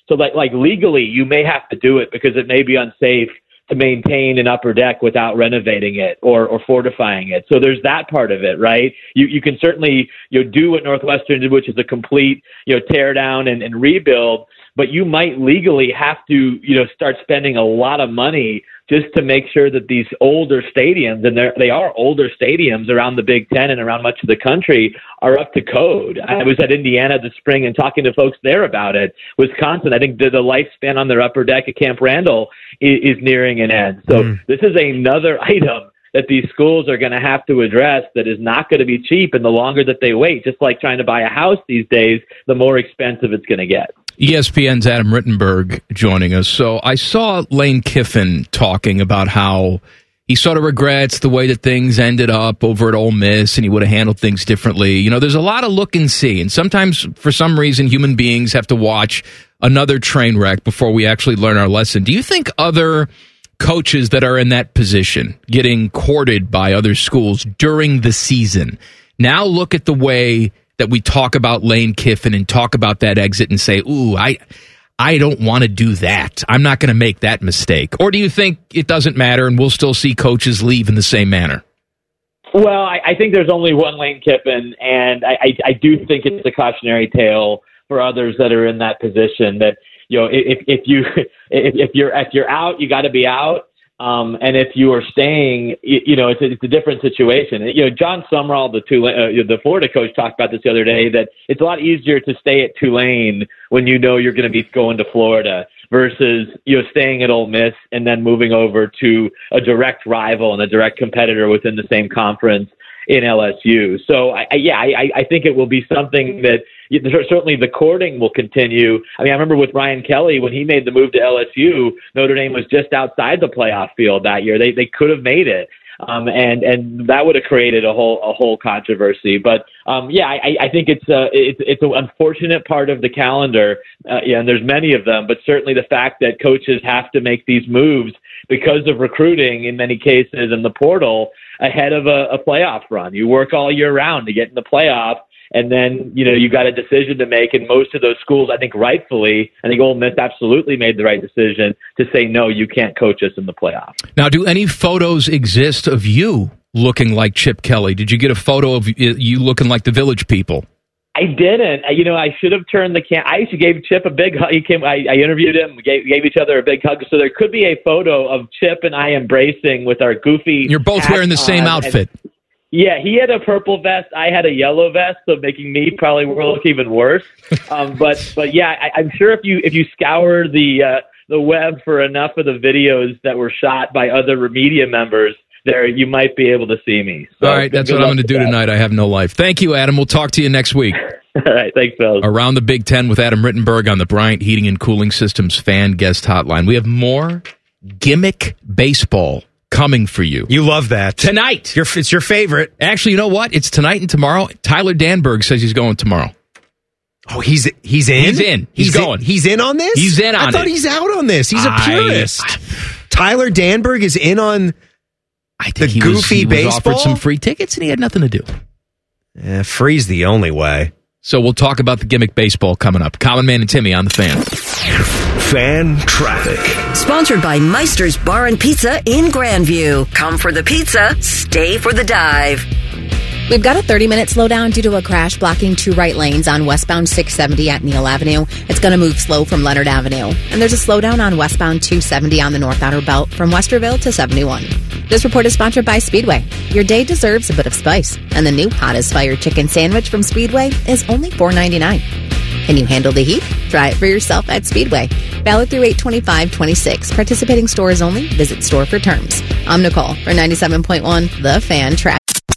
So like, like legally, you may have to do it because it may be unsafe to maintain an upper deck without renovating it or, or fortifying it. So there's that part of it, right? You you can certainly, you know, do what Northwestern did, which is a complete, you know, tear down and, and rebuild, but you might legally have to, you know, start spending a lot of money just to make sure that these older stadiums, and they are older stadiums around the Big Ten and around much of the country, are up to code. I was at Indiana this spring and talking to folks there about it. Wisconsin, I think the, the lifespan on their upper deck at Camp Randall is, is nearing an end. So mm. this is another item that these schools are going to have to address that is not going to be cheap. And the longer that they wait, just like trying to buy a house these days, the more expensive it's going to get. E S P N's Adam Rittenberg joining us. So I saw Lane Kiffin talking about how he sort of regrets the way that things ended up over at Ole Miss and he would have handled things differently. You know, there's a lot of look and see. And sometimes, for some reason, human beings have to watch another train wreck before we actually learn our lesson. Do you think other coaches that are in that position, getting courted by other schools during the season, now look at the way that we talk about Lane Kiffin and talk about that exit and say, ooh, I I don't want to do that. I'm not going to make that mistake. Or do you think it doesn't matter and we'll still see coaches leave in the same manner? Well, I, I think there's only one Lane Kiffin, and I, I, I do think it's a cautionary tale for others that are in that position that, you know, if, if you if, if you're if you're out, you got to be out. Um, and if you are staying, you, you know, it's a, it's a different situation. You know, John Sumrall, the Tulane, uh, the Florida coach, talked about this the other day, that it's a lot easier to stay at Tulane when you know you're going to be going to Florida versus, you know, staying at Ole Miss and then moving over to a direct rival and a direct competitor within the same conference in L S U. So, I, I, yeah, I, I think it will be something that certainly the courting will continue. I mean, I remember with Ryan Kelly, when he made the move to L S U, Notre Dame was just outside the playoff field that year. They they could have made it. Um, and, and that would have created a whole a whole controversy. But um, yeah, I, I think it's a it's it's an unfortunate part of the calendar. Uh, yeah, and there's many of them. But certainly the fact that coaches have to make these moves because of recruiting in many cases in the portal ahead of a, a playoff run. You work all year round to get in the playoff. And then, you know, you got a decision to make. And most of those schools, I think rightfully, I think Ole Miss absolutely made the right decision to say, no, you can't coach us in the playoffs. Now, do any photos exist of you looking like Chip Kelly? Did you get a photo of you looking like the Village People? I didn't. You know, I should have turned the cam. I actually gave Chip a big hug. He came. I, I interviewed him. We gave, gave each other a big hug. So there could be a photo of Chip and I embracing with our goofy. You're both wearing the same outfit. And, yeah, he had a purple vest. I had a yellow vest, so making me probably look even worse. Um, but but yeah, I, I'm sure if you if you scour the uh, the web for enough of the videos that were shot by other media members, there you might be able to see me. So all right, that's what I'm going to do that. tonight. I have no life. Thank you, Adam. We'll talk to you next week. All right, thanks, fellas. Around the Big Ten with Adam Rittenberg on the Bryant Heating and Cooling Systems fan guest hotline. We have more gimmick baseball coming for you. You love that. Tonight. Your, it's your favorite. Actually, you know what? It's tonight and tomorrow. Tyler Danberg says he's going tomorrow. Oh, he's he's in? He's in. He's, he's going. In, he's in on this? He's in on it. I thought it. he's out on this. He's a I, purist. I, Tyler Danberg is in on I think the he goofy was, he baseball? was offered some free tickets and he had nothing to do. Eh, free's the only way. So we'll talk about the gimmick baseball coming up. Common Man and Timmy on the Fan. Fan traffic. Sponsored by Meister's Bar and Pizza in Grandview. Come for the pizza, stay for the dive. We've got a thirty-minute slowdown due to a crash blocking two right lanes on westbound six seventy at Neal Avenue. It's going to move slow from Leonard Avenue. And there's a slowdown on westbound two seventy on the North Outer Belt from Westerville to seventy-one. This report is sponsored by Speedway. Your day deserves a bit of spice. And the new Hot as Fire chicken sandwich from Speedway is only four ninety-nine. Can you handle the heat? Try it for yourself at Speedway. Valid through eight twenty-five twenty-six. Participating stores only. Visit store for terms. I'm Nicole for ninety-seven point one The Fan Traffic.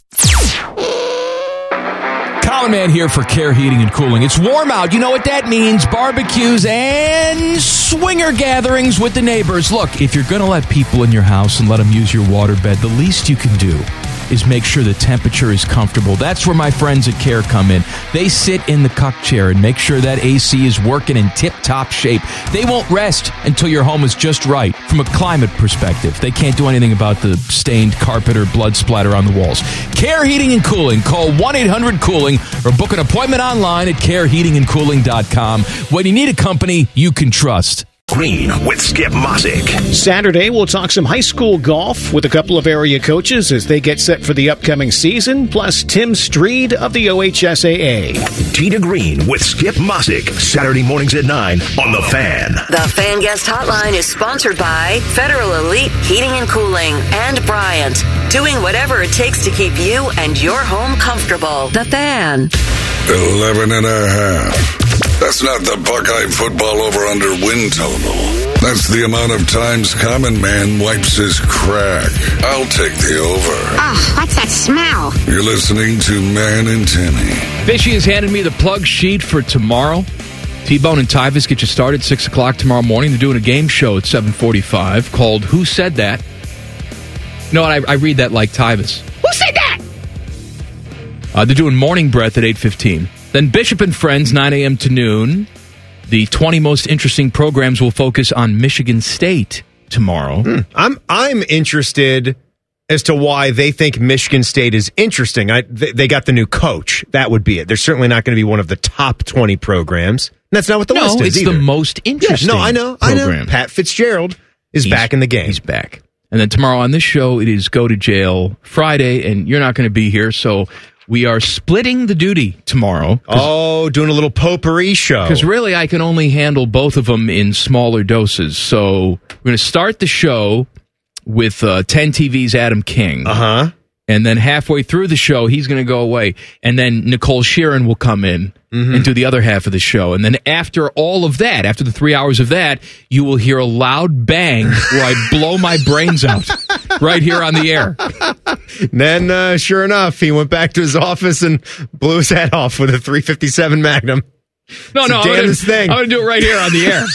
Colin Man here for Care Heating and Cooling. It's warm out. You know what that means. Barbecues and swinger gatherings with the neighbors. Look, if you're going to let people in your house and let them use your waterbed, the least you can do is make sure the temperature is comfortable. That's where my friends at Care come in. They sit in the cuck chair and make sure that A C is working in tip-top shape. They won't rest until your home is just right from a climate perspective. They can't do anything about the stained carpet or blood splatter on the walls. Care Heating and Cooling. Call one eight hundred cooling or book an appointment online at care heating and cooling dot com. When you need a company you can trust. Green with Skip Mosick. Saturday, we'll talk some high school golf with a couple of area coaches as they get set for the upcoming season, plus Tim Streed of the O H S A A. Tee to Green with Skip Mosick. Saturday mornings at nine on The Fan. The Fan Guest Hotline is sponsored by Federal Elite Heating and Cooling and Bryant. Doing whatever it takes to keep you and your home comfortable. The Fan. Eleven and a half. That's not the Buckeye football over-under win total. That's the amount of times Common Man wipes his crack. I'll take the over. Ugh, what's that smell? You're listening to Man and Timmy. Fishy has handed me the plug sheet for tomorrow. T-Bone and Tyvis get you started six o'clock tomorrow morning. They're doing a game show at seven forty-five called Who Said That? You know what? I, I read that like Tyvis. Who said that? Uh, they're doing Morning Breath at eight fifteen. Then Bishop and Friends, nine a.m. to noon. The twenty most interesting programs will focus on Michigan State tomorrow. Hmm. I'm I'm interested as to why they think Michigan State is interesting. I, they, they got the new coach. That would be it. They're certainly not going to be one of the top twenty programs. That's not what the no, list is it's either. the most interesting Yeah, no, I know. program. I know. Pat Fitzgerald is he's, back in the game. He's back. And then tomorrow on this show, it is Go to Jail Friday, and you're not going to be here, so we are splitting the duty tomorrow. Oh, doing a little potpourri show. Because really, I can only handle both of them in smaller doses. So we're going to start the show with uh, ten T V's Adam King. Uh-huh. And then halfway through the show, he's going to go away. And then Nicole Sheeran will come in mm-hmm. and do the other half of the show. And then after all of that, after the three hours of that, you will hear a loud bang where I blow my brains out right here on the air. Then, uh, sure enough, he went back to his office and blew his head off with a three fifty-seven Magnum. No, it's no, I'm damnedest thing. going to do it right here on the air.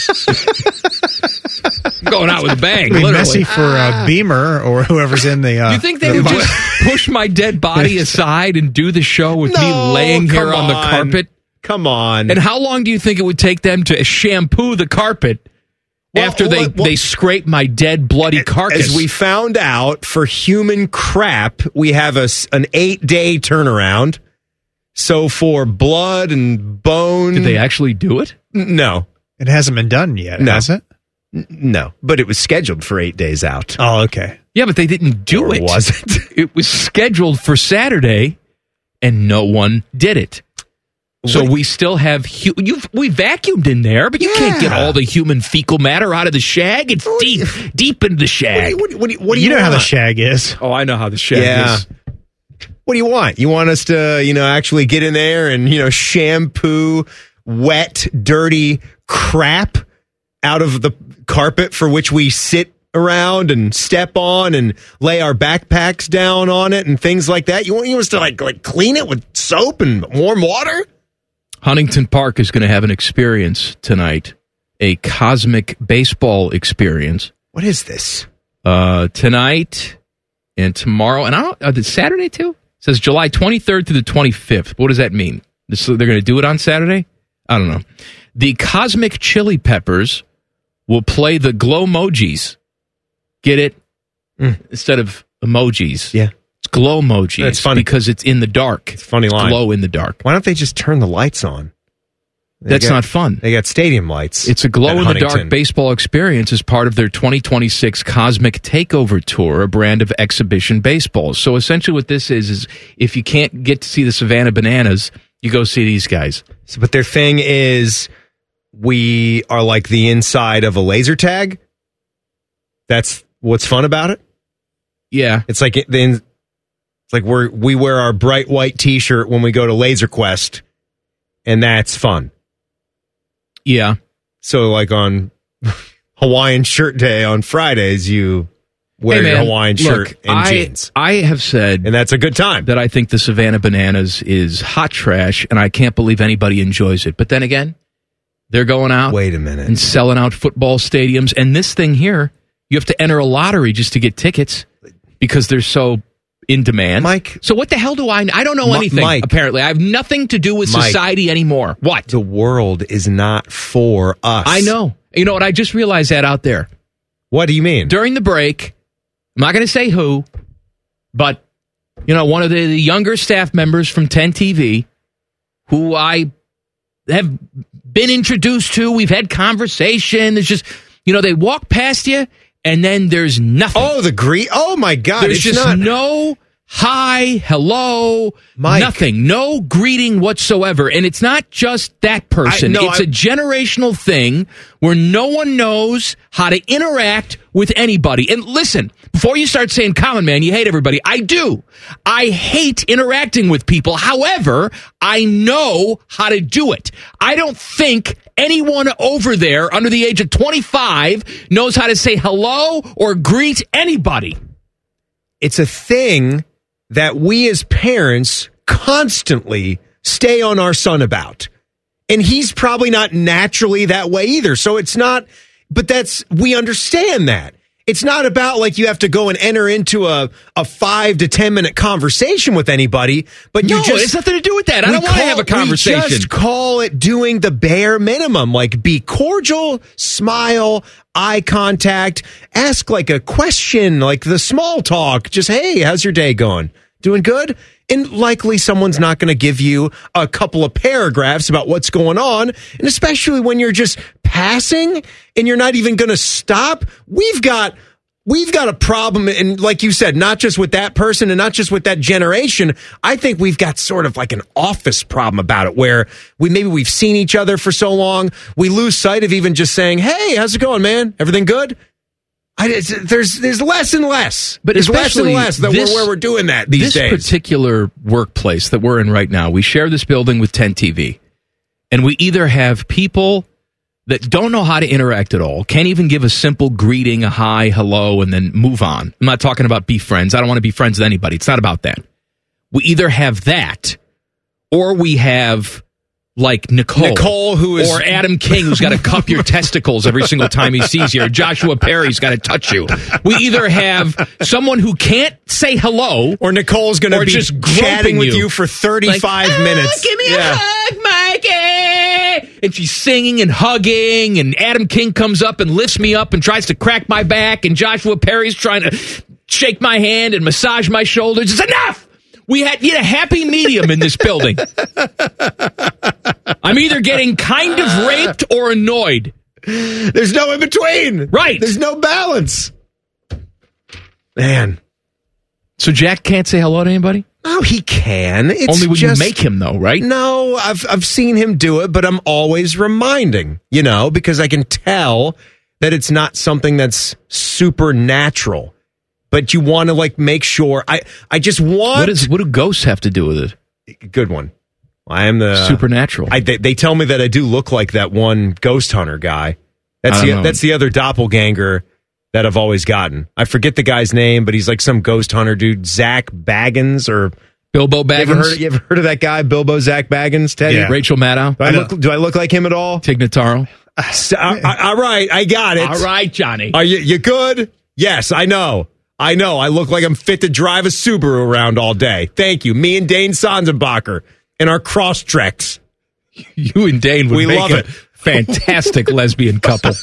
I'm going out with a bang, It'd be literally. messy for uh, Beamer or whoever's in the... Uh, Do you think they the would box? just push my dead body aside and do the show with No, me laying here come on the on. carpet? Come on. And how long do you think it would take them to shampoo the carpet Well, after they, well, well, they scrape my dead, bloody carcass? As we found out, for human crap, we have a, s- an eight-day turnaround. So for blood and bone... Did they actually do it? N- No. It hasn't been done yet, No. has it? N- No. But it was scheduled for eight days out. Oh, okay. Yeah, but they didn't do Or it. was it? It was scheduled for Saturday, and no one did it. So What- we still have hu- you. We vacuumed in there, but you can't get Yeah. all the human fecal matter out of the shag. It's deep, deep into the shag. What do you, what do you, what do You you know how the want? shag is. Oh, I know how the shag Yeah. is. What do you want? You want us to, you know, actually get in there and, you know, shampoo wet, dirty crap out of the carpet for which we sit around and step on and lay our backpacks down on it and things like that? You want, you want us to like, like clean it with soap and warm water? Huntington Park is going to have an experience tonight, a cosmic baseball experience. What is this? Uh, tonight and tomorrow, and I don't. Uh, Saturday too. It says July twenty-third to the twenty-fifth. What does that mean? This, they're going to do it on Saturday? I don't know. The Cosmic Chili Peppers will play the Glow-mojis. Get it? Mm. Instead of emojis. Yeah. It's glow-mojis. That's funny. Because it's in the dark. It's a funny line. Glow in the dark. Why don't they just turn the lights on? They That's got- not fun. They got stadium lights. It's a at glow-in-the-dark Huntington. baseball experience as part of their twenty twenty-six Cosmic Takeover Tour, a brand of exhibition baseball. So essentially what this is, is if you can't get to see the Savannah Bananas, you go see these guys. So, but their thing is, we are like the inside of a laser tag. That's what's fun about it. Yeah. It's like it, then it's like we're we wear our bright white T-shirt when we go to Laser Quest, and that's fun. Yeah. So like on Hawaiian Shirt Day on Fridays, you wear Hey, your man, Hawaiian look, shirt and I, jeans, I have said and that's a good time. that I think the Savannah Bananas is hot trash, and I can't believe anybody enjoys it. But then again, they're going out Wait a minute. and selling out football stadiums. And this thing here, you have to enter a lottery just to get tickets because they're so in demand. Mike. So what the hell do I I don't know M- anything, Mike. apparently. I have nothing to do with Mike. society anymore. What? The world is not for us. I know. You know what? I just realized that out there. What do you mean? During the break, I'm not going to say who, but, you know, one of the, the younger staff members from ten T V, who I have been introduced to, we've had conversation. It's just, you know, they walk past you, and then there's nothing. Oh, the greet. Oh, my God. There's it's just not- no hi, hello, Mike. nothing. No greeting whatsoever. And it's not just that person. I- no, it's I- a generational thing where no one knows how to interact with anybody. And listen, before you start saying, Common Man, you hate everybody. I do. I hate interacting with people. However, I know how to do it. I don't think anyone over there under the age of twenty-five knows how to say hello or greet anybody. It's a thing that we as parents constantly stay on our son about. And he's probably not naturally that way either. So it's not, but that's, we understand that. It's not about like you have to go and enter into a, a five to ten minute conversation with anybody, but you No, just. it's nothing to do with that. I we don't want to call- have a conversation. We just call it doing the bare minimum, like be cordial, smile, eye contact, ask like a question, like the small talk. Just, hey, how's your day going? Doing good? And likely someone's not going to give you a couple of paragraphs about what's going on. And especially when you're just passing and you're not even going to stop. We've got, we've got a problem. And like you said, not just with that person and not just with that generation. I think we've got sort of like an office problem about it where we, maybe we've seen each other for so long. We lose sight of even just saying, hey, how's it going, man? Everything good? I, it's, there's there's less and less, But there's less and especially less that this- we're where we're doing that these this days. particular workplace that we're in right now, we share this building with ten T V, and we either have people that don't know how to interact at all, can't even give a simple greeting, a hi, hello, and then move on. I'm not talking about be friends. I don't want to be friends with anybody. It's not about that. We either have that, or we have like Nicole, Nicole, who is- or Adam King, who's got to cup your testicles every single time he sees you, or Joshua Perry's got to touch you. We either have someone who can't say hello, or Nicole's going to or be just chatting groping with you. you for thirty-five Like, "Ah, minutes. give me Yeah. a hug, Mikey! And she's singing and hugging, and Adam King comes up and lifts me up and tries to crack my back, and Joshua Perry's trying to shake my hand and massage my shoulders. It's enough! We had need a happy medium in this building. I'm either getting kind of raped or annoyed. There's no in between. Right. There's no balance. Man. So Jack can't say hello to anybody? Oh, he can. It's Only when just, you make him, though, right? No, I've I've seen him do it, but I'm always reminding, you know, because I can tell that it's not something that's supernatural. But you want to like make sure. I I just want. What is what do ghosts have to do with it? Good one. I am the Supernatural. I, they, they tell me that I do look like that one ghost hunter guy. That's I the don't know. that's the other doppelganger that I've always gotten. I forget the guy's name, but he's like some ghost hunter dude, Zach Baggins or Bilbo Baggins. You ever heard, you ever heard of that guy, Bilbo Zach Baggins? Teddy, Yeah. Rachel Maddow. Do I, look, do I look like him at all? Tig Notaro. So, I- I- all right, I got it. All right, Johnny. Are you you good? Yes, I know. I know. I look like I'm fit to drive a Subaru around all day. Thank you. Me and Dane Sonsenbacher in our cross treks. You and Dane would We make love a it. fantastic lesbian couple.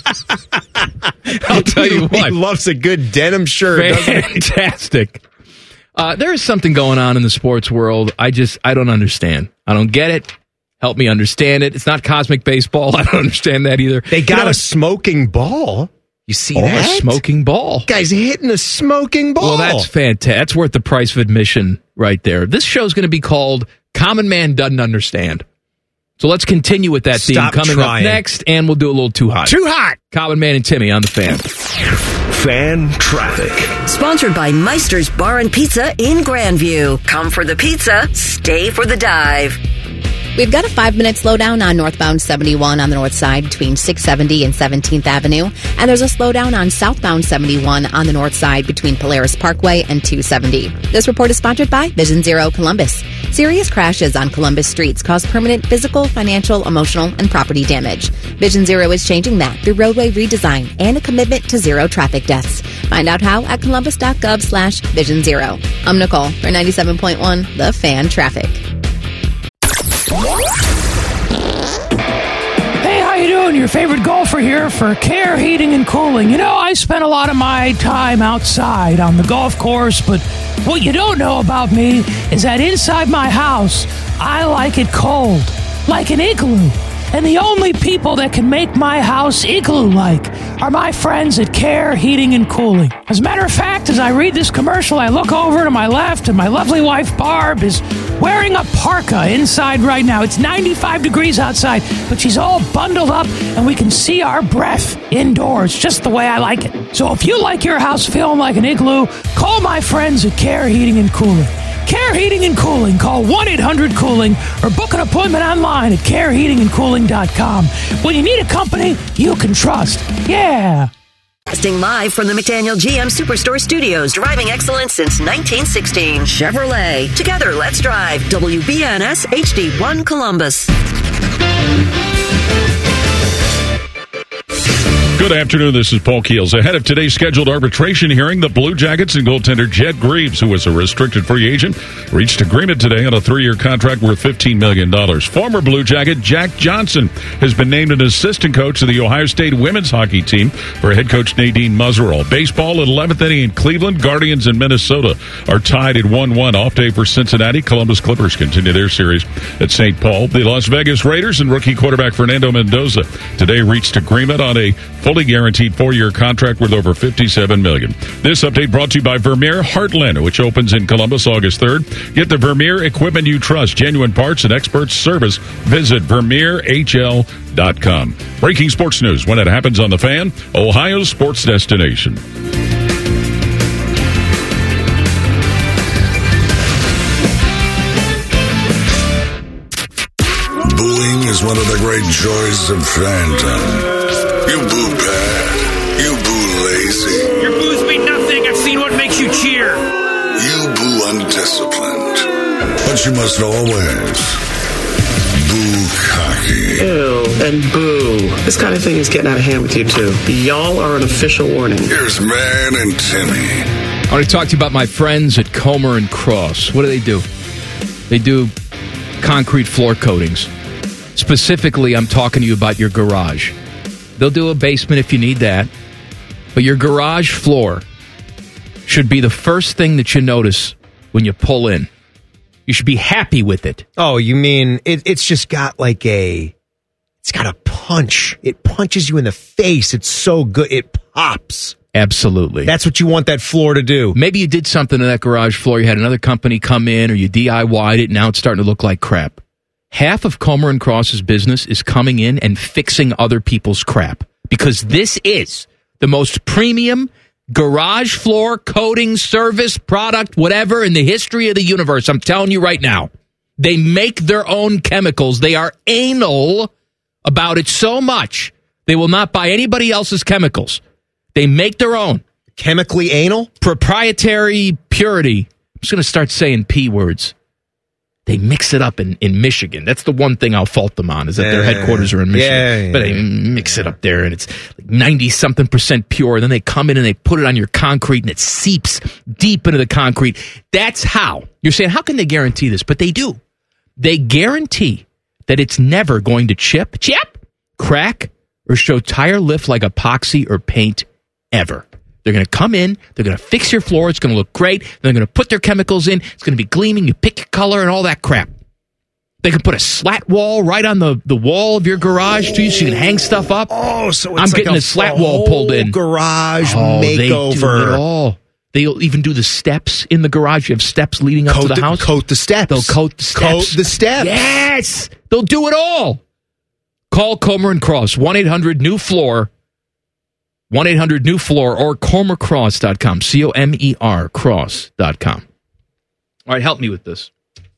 I'll tell you what. He loves a good denim shirt, doesn't he? Fantastic. Uh, there is something going on in the sports world. I just, I don't understand. I don't get it. Help me understand it. It's not cosmic baseball. I don't understand that either. They got You know, a smoking ball. You see oh, that? a smoking ball. Guy's hitting a smoking ball. Well, that's fantastic. That's worth the price of admission right there. This show's going to be called Common Man Doesn't Understand. So let's continue with that Stop theme coming trying. up next, and we'll do a little Too Hot. Too hot. Common Man and Timmy on the Fan. Fan traffic. Sponsored by Meister's Bar and Pizza in Grandview. Come for the pizza, stay for the dive. We've got a five-minute slowdown on northbound seventy-one on the north side between six seventy and seventeenth Avenue. And there's a slowdown on southbound seventy-one on the north side between Polaris Parkway and two seventy. This report is sponsored by Vision Zero Columbus. Serious crashes on Columbus streets cause permanent physical, financial, emotional, and property damage. Vision Zero is changing that through roadway redesign and a commitment to zero traffic deaths. Find out how at columbus.gov slash vision zero. I'm Nicole for ninety-seven point one The Fan Traffic. Hey, how you doing? Your favorite golfer here for Care Heating and Cooling. You know, I spend a lot of my time outside on the golf course, but what you don't know about me is that inside my house, I like it cold, like an igloo. And the only people that can make my house igloo-like are my friends at Care Heating and Cooling. As a matter of fact, as I read this commercial, I look over to my left, and my lovely wife, Barb, is wearing a parka inside right now. It's ninety-five degrees outside, but she's all bundled up, and we can see our breath indoors, just the way I like it. So if you like your house feeling like an igloo, call my friends at Care Heating and Cooling. Care Heating and Cooling. Call one eight hundred cooling or book an appointment online at care heating and cooling dot com. When you need a company you can trust. Yeah. Casting live from the McDaniel G M Superstore Studios. Driving excellence since nineteen sixteen. Chevrolet. Together, let's drive. W B N S H D one Columbus. Good afternoon, this is Paul Keels. Ahead of today's scheduled arbitration hearing, the Blue Jackets and goaltender Jed Greaves, who was a restricted free agent, reached agreement today on a three-year contract worth fifteen million dollars. Former Blue Jacket Jack Johnson has been named an assistant coach of the Ohio State women's hockey team for head coach Nadine Muzzerall. Baseball at eleventh inning in Cleveland. Guardians and Minnesota are tied at one one. Off day for Cincinnati. Columbus Clippers continue their series at Saint Paul. The Las Vegas Raiders and rookie quarterback Fernando Mendoza today reached agreement on a fully guaranteed four-year contract worth over fifty-seven million dollars. This update brought to you by Vermeer Heartland, which opens in Columbus August third. Get the Vermeer equipment you trust, genuine parts and expert service. Visit vermeer h l dot com. Breaking sports news when it happens on The Fan, Ohio's sports destination. Booing is one of the great joys of fandom. You boo bad. You boo lazy. Your boos mean nothing. I've seen what makes you cheer. You boo undisciplined. But you must always boo cocky. Ew, and boo. This kind of thing is getting out of hand with you, too. Y'all are an official warning. Here's Man and Timmy. I want to talk to you about my friends at Comer and Cross. What do they do? They do concrete floor coatings. Specifically, I'm talking to you about your garage. They'll do a basement if you need that. But your garage floor should be the first thing that you notice when you pull in. You should be happy with it. Oh, you mean it, it's just got like a, it's got a punch. It punches you in the face. It's so good. It pops. Absolutely. That's what you want that floor to do. Maybe you did something to that garage floor. You had another company come in or you D I Y'd it, and now it's starting to look like crap. Half of Comer and Cross's business is coming in and fixing other people's crap. Because this is the most premium garage floor coating service product, whatever, in the history of the universe. I'm telling you right now. They make their own chemicals. They are anal about it so much, they will not buy anybody else's chemicals. They make their own. Chemically anal? Proprietary purity. I'm just going to start saying P words. They mix it up in, in Michigan. That's the one thing I'll fault them on, is that their headquarters are in Michigan. Yeah, yeah, but they mix it up there, and it's like ninety-something percent pure. Then they come in and they put it on your concrete, and it seeps deep into the concrete. That's how. You're saying, how can they guarantee this? But they do. They guarantee that it's never going to chip, chip, crack, or show tire lift like epoxy or paint ever. They're going to come in, they're going to fix your floor, it's going to look great, they're going to put their chemicals in, it's going to be gleaming, you pick your color and all that crap. They can put a slat wall right on the, the wall of your garage, too, so you can hang stuff up. Oh, so it's I'm like getting a, the slat a wall pulled in. Garage oh, makeover. They do it all. They'll even do the steps in the garage. You have steps leading up coat to the, the house. Coat the steps. They'll coat the steps. Coat the steps. Yes! They'll do it all. Call Comer and Cross, one eight hundred new floor. one eight hundred new floor or comer cross dot com. C O M E R cross dot com. All right, help me with this.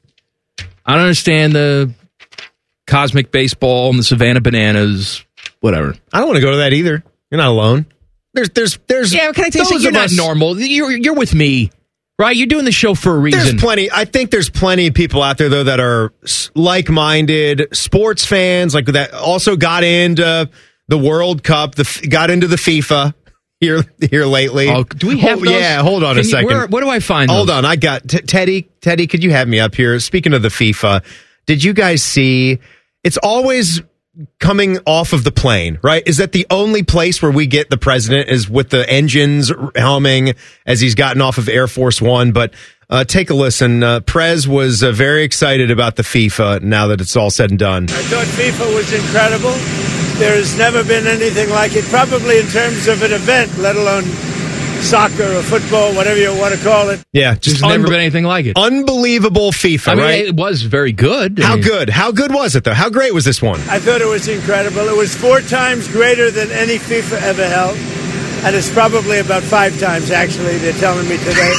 I don't understand the cosmic baseball and the Savannah Bananas, whatever. I don't want to go to that either. You're not alone. There's, there's, there's. Yeah, can I tell you something? You're not us, normal. You're, you're with me, right? You're doing the show for a reason. There's plenty. I think there's plenty of people out there, though, that are like-minded sports fans, like that also got into the World Cup, the got into the FIFA. here here lately. Oh, do we have hold, those? Yeah, hold on Can a you- second. where- where do I find Hold those? on, I got t- Teddy. Teddy, could you have me up here? Speaking of the FIFA, did you guys see? It's always coming off of the plane, right? Is that the only place where we get the president is with the engines humming as he's gotten off of Air Force One? But uh, take a listen. Uh, Prez was uh, very excited about the FIFA now that it's all said and done. I thought FIFA was incredible. There has never been anything like it, probably in terms of an event, let alone soccer or football, whatever you want to call it. Yeah, just There's never unbe- been anything like it. Unbelievable FIFA, I mean, right? it was very good. I How mean, good? How good was it, though? How great was this one? I thought it was incredible. It was four times greater than any FIFA ever held. And it's probably about five times, actually, they're telling me today.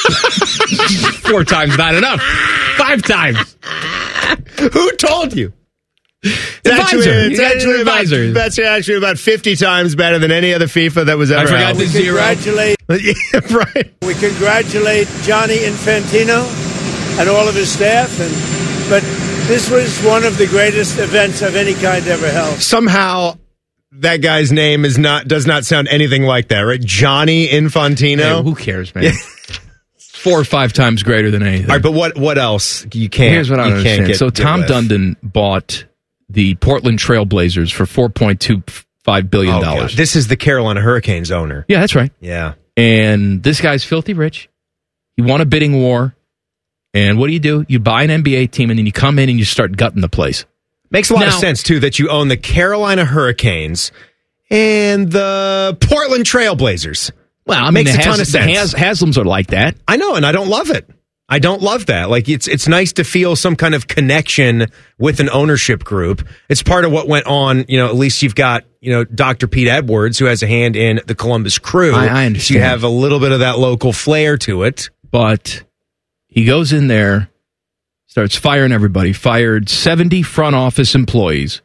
Four times not enough. Five times. Who told you? It's Advisor. actually, it's You got an actually about, advisor. that's actually about fifty times better than any other FIFA that was ever I forgot held. the zero. Congratulate, yeah, right. we congratulate Johnny Infantino and all of his staff. And but this was one of the greatest events of any kind ever held. Somehow that guy's name is not does not sound anything like that, right? Johnny Infantino. Hey, who cares, man? Four or five times greater than anything. All right, but what what else? You can't. Here's what I you don't can't understand. get, so get Tom with. Dundon bought the Portland Trail Blazers for four point two five billion Oh, dollars. God. This is the Carolina Hurricanes owner. Yeah, that's right. Yeah. And this guy's filthy rich. He won a bidding war. And what do you do? You buy an N B A team and then you come in and you start gutting the place. Makes a lot of Now- sense, too, that you own the Carolina Hurricanes and the Portland Trail Blazers. Well, I mean, Makes the a ton Has- of sense. The Has- Haslams are like that. I know, and I don't love it. I don't love that. Like, it's it's nice to feel some kind of connection with an ownership group. It's part of what went on. You know, at least you've got, you know, Doctor Pete Edwards, who has a hand in the Columbus Crew. I- I So you understand. have a little bit of that local flair to it. But he goes in there, starts firing everybody, fired seventy front office employees,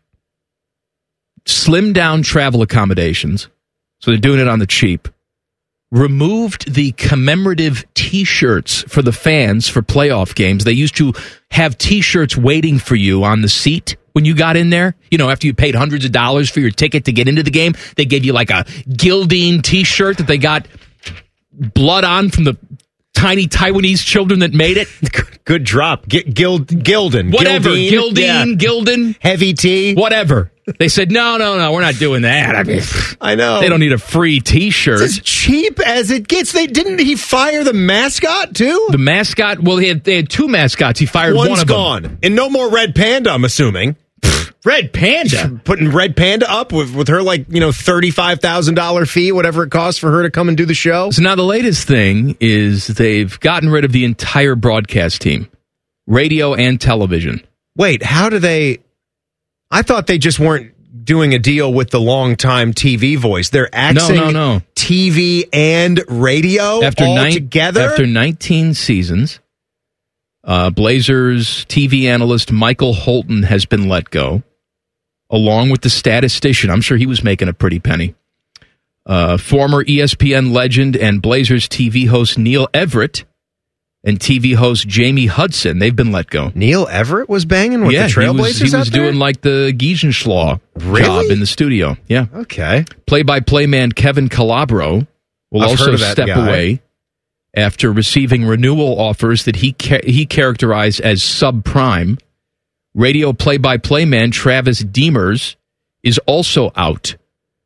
slimmed down travel accommodations, so they're doing it on the cheap, removed the commemorative T-shirts for the fans for playoff games. They used to have T-shirts waiting for you on the seat when you got in there. You know, after you paid hundreds of dollars for your ticket to get into the game, they gave you like a Gildine T-shirt that they got blood on from the tiny Taiwanese children that made it. Good drop. G- Gild, Gildan. Whatever. Gildine. Gildine, Yeah. Gildan. Heavy T. Whatever. They said, no, no, no, we're not doing that. I mean, I know. they don't need a free T-shirt. It's as cheap as it gets. They didn't he fire the mascot too? The mascot, well, he had, they had two mascots. He fired One's one of gone. them. And no more Red Panda, I'm assuming. Red Panda? Putting Red Panda up with, with her, like, you know, thirty-five thousand dollars fee, whatever it costs for her to come and do the show. So now the latest thing is they've gotten rid of the entire broadcast team, radio and television. Wait, how do they... I thought they just weren't doing a deal with the longtime T V voice. They're axing No, no, no. T V and radio After all nine- together? After nineteen seasons, uh, Blazers T V analyst Michael Holton has been let go, along with the statistician. I'm sure he was making a pretty penny. Uh, former E S P N legend and Blazers T V host Neil Everett and T V host Jamie Hudson, they've been let go. Neil Everett was banging with yeah, the Trailblazers he was, he out was there? doing like the Giesenschlaw Really? job in the studio. Yeah. Okay. Play-by-play man Kevin Calabro will I've also heard of that step guy. away after receiving renewal offers that he ca- he characterized as subprime. Radio play-by-play man Travis Demers is also out.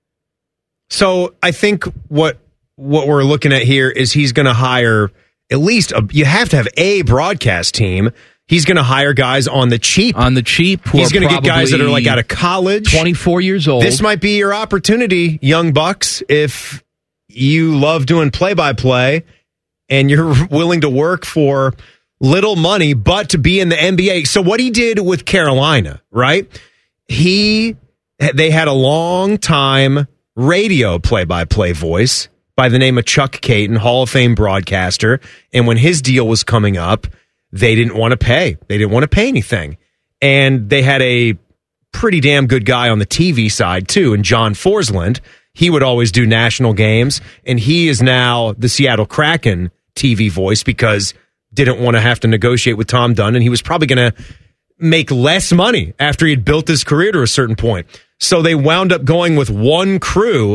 So I think what what we're looking at here is he's going to hire at least a, you have to have a broadcast team. He's going to hire guys on the cheap. On the cheap. who He's are going to get guys that are like probably out of college, twenty-four years old. This might be your opportunity, young bucks, if you love doing play-by-play and you're willing to work for little money, but to be in the N B A. So what he did with Carolina, right? He, they had a long time radio play-by-play voice by the name of Chuck Caton, Hall of Fame broadcaster. And when his deal was coming up, they didn't want to pay. They didn't want to pay anything. And they had a pretty damn good guy on the T V side, too, and John Forsland. He would always do national games, and he is now the Seattle Kraken T V voice because didn't want to have to negotiate with Tom Dunn, and he was probably going to make less money after he had built his career to a certain point. So they wound up going with one crew,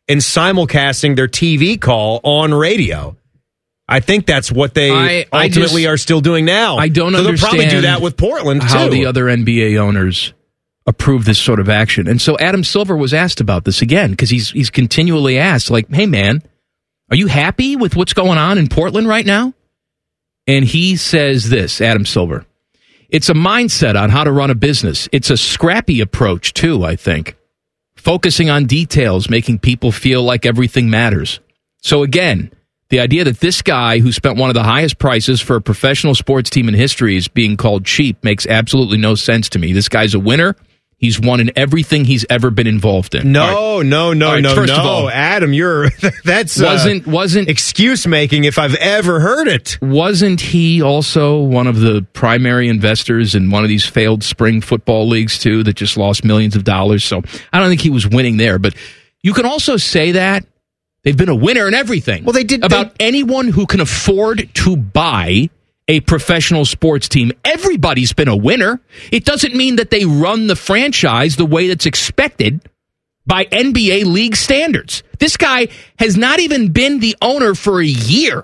and simulcasting their T V call on radio. I think that's what they I, I ultimately just, are still doing now. I don't so understand. They'll probably do that with Portland, how too. the other N B A owners approve this sort of action. And so Adam Silver was asked about this again, because he's he's continually asked, like, hey, man, are you happy with what's going on in Portland right now? And he says this, Adam Silver, it's a mindset on how to run a business. It's a scrappy approach, too, I think. Focusing on details, making people feel like everything matters. So again, the idea that this guy who spent one of the highest prices for a professional sports team in history is being called cheap makes absolutely no sense to me. This guy's a winner. He's won in everything he's ever been involved in. No, right. no, no, right, no, first no. Of all, Adam, you're that's wasn't uh, wasn't excuse making if I've ever heard it. Wasn't he also one of the primary investors in one of these failed spring football leagues too that just lost millions of dollars? So I don't think he was winning there. But you can also say that they've been a winner in everything. Well, they did about they, anyone who can afford to buy a professional sports team. Everybody's been a winner. It doesn't mean that they run the franchise the way that's expected by N B A league standards. This guy has not even been the owner for a year.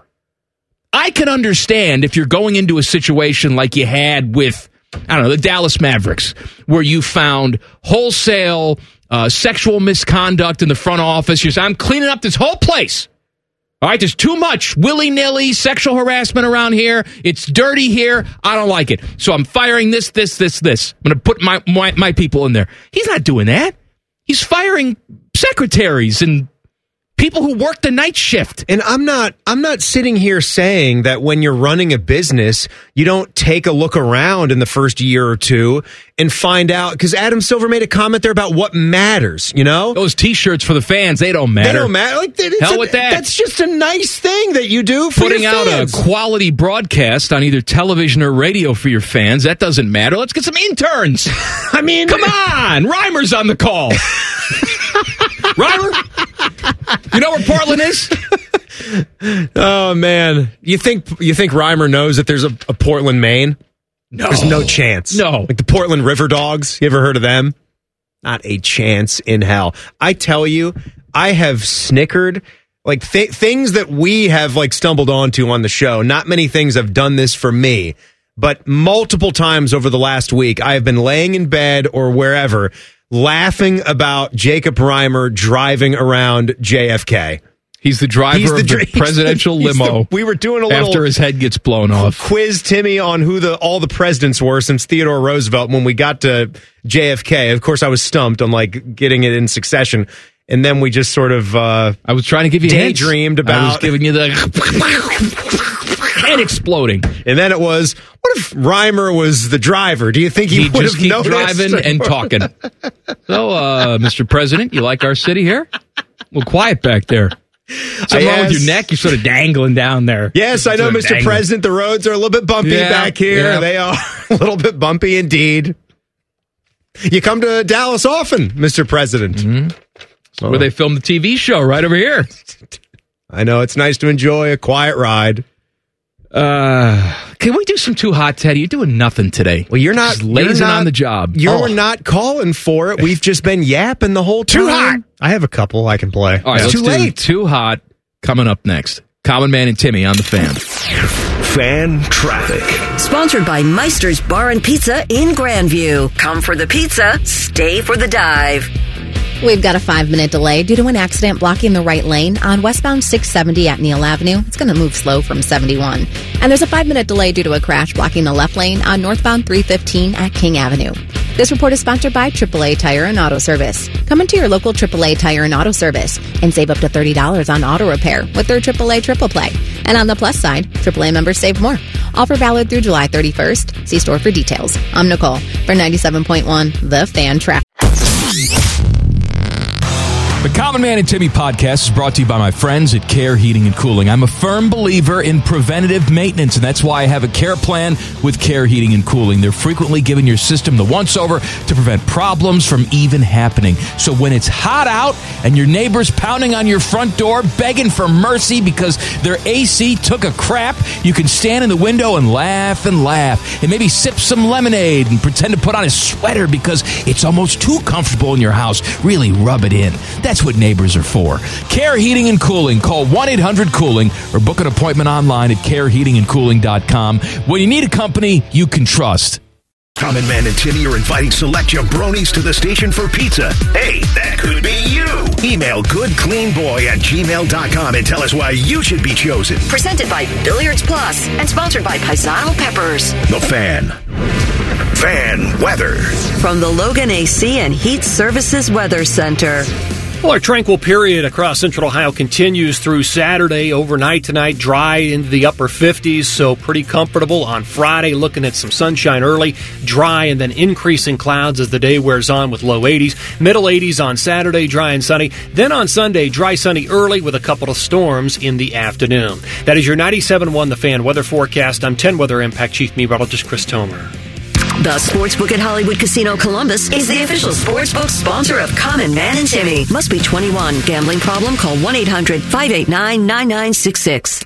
I can understand if you're going into a situation like you had with, I don't know, the Dallas Mavericks, where you found wholesale uh, sexual misconduct in the front office. You're saying, I'm cleaning up this whole place. All right, there's too much willy-nilly sexual harassment around here. It's dirty here. I don't like it. So I'm firing this, this, this, this. I'm going to put my, my my people in there. He's not doing that. He's firing secretaries and people who work the night shift. And I'm not I'm not sitting here saying that when you're running a business, you don't take a look around in the first year or two and find out, because Adam Silver made a comment there about what matters, you know? Those T-shirts for the fans, they don't matter. They don't matter. Like, it's Hell a, with that. That's just a nice thing that you do for Putting your fans. out a quality broadcast on either television or radio for your fans, that doesn't matter. Let's get some interns. I mean, come on. Reimer's on the call. Reimer? You know where Portland is? Oh, man. You think you think Reimer knows that there's a, a Portland, Maine? No. There's no chance. No. Like the Portland River Dogs. You ever heard of them? Not a chance in hell. I tell you, I have snickered. Like th- things that we have like stumbled onto on the show. Not many things have done this for me, but multiple times over the last week, I have been laying in bed or wherever laughing about Jacob Reimer driving around J F K. He's the driver He's the, of the presidential the, limo. The, we were doing a little after his head gets blown off. Quiz Timmy on who the all the presidents were since Theodore Roosevelt. When we got to J F K, of course, I was stumped on like getting it in succession, and then we just sort of. Uh, I was trying to give you daydreamed hints. about. I was giving you the head exploding, and then it was. What if Reimer was the driver? Do you think he He'd would just have keep noticed? driving and talking? So, uh, Mister President, you like our city here? Well, quiet back there. Something Yes. wrong with your neck? You're sort of dangling down there. Yes, I know, Sort of Mister dangling. President. The roads are a little bit bumpy Yeah, back here. yeah. They are a little bit bumpy indeed. You come to Dallas often, Mister President. Mm-hmm. Where they filmed the T V show right over here. I know it's nice to enjoy a quiet ride. Uh, can we do some Too Hot, Teddy? You're doing nothing today. Well, you're not Just lazing you're not, on the job. You're Oh. not calling for it. We've just been yapping the whole time. Too hot. I have a couple I can play. All right, It's let's too do late. Too Hot coming up next. Common Man and Timmy on the Fan. Fan traffic. Sponsored by Meister's Bar and Pizza in Grandview. Come for the pizza, stay for the dive. We've got a five-minute delay due to an accident blocking the right lane on westbound six seventy at Neal Avenue. It's going to move slow from seventy-one. And there's a five-minute delay due to a crash blocking the left lane on northbound three fifteen at King Avenue. This report is sponsored by triple A Tire and Auto Service. Come into your local triple A Tire and Auto Service and save up to thirty dollars on auto repair with their triple A Triple Play. And on the plus side, triple A members save more. Offer valid through July thirty-first. See store for details. I'm Nicole for ninety-seven point one The Fan Traffic. The Common Man and Timmy podcast is brought to you by my friends at Care Heating and Cooling. I'm a firm believer in preventative maintenance, and that's why I have a care plan with Care Heating and Cooling. They're frequently giving your system the once-over to prevent problems from even happening. So when it's hot out and your neighbor's pounding on your front door begging for mercy because their A C took a crap, you can stand in the window and laugh and laugh and maybe sip some lemonade and pretend to put on a sweater because it's almost too comfortable in your house. Really rub it in. That's That's what neighbors are for. Care Heating and Cooling. Call one eight hundred cooling or book an appointment online at care heating and cooling dot com. When you need a company you can trust. Common Man and Timmy are inviting select jabronis to the station for pizza. Hey, that could be you. Email goodcleanboy at gmail dot com and tell us why you should be chosen. Presented by Billiards Plus and sponsored by Paisano Peppers. The Fan. Fan weather. From the Logan A C and Heat Services Weather Center. Well, our tranquil period across Central Ohio continues through Saturday. Overnight tonight, dry into the upper fifties, so pretty comfortable. On Friday, looking at some sunshine early, dry, and then increasing clouds as the day wears on with low eighties. Middle eighties on Saturday, dry and sunny. Then on Sunday, dry, sunny early with a couple of storms in the afternoon. That is your ninety-seven point one The Fan weather forecast. I'm ten Weather Impact Chief Meteorologist Chris Tomer. The Sportsbook at Hollywood Casino Columbus is the official sportsbook sponsor of Common Man and Timmy. Must be twenty-one. Gambling problem? Call one eight hundred five eight nine nine nine six six.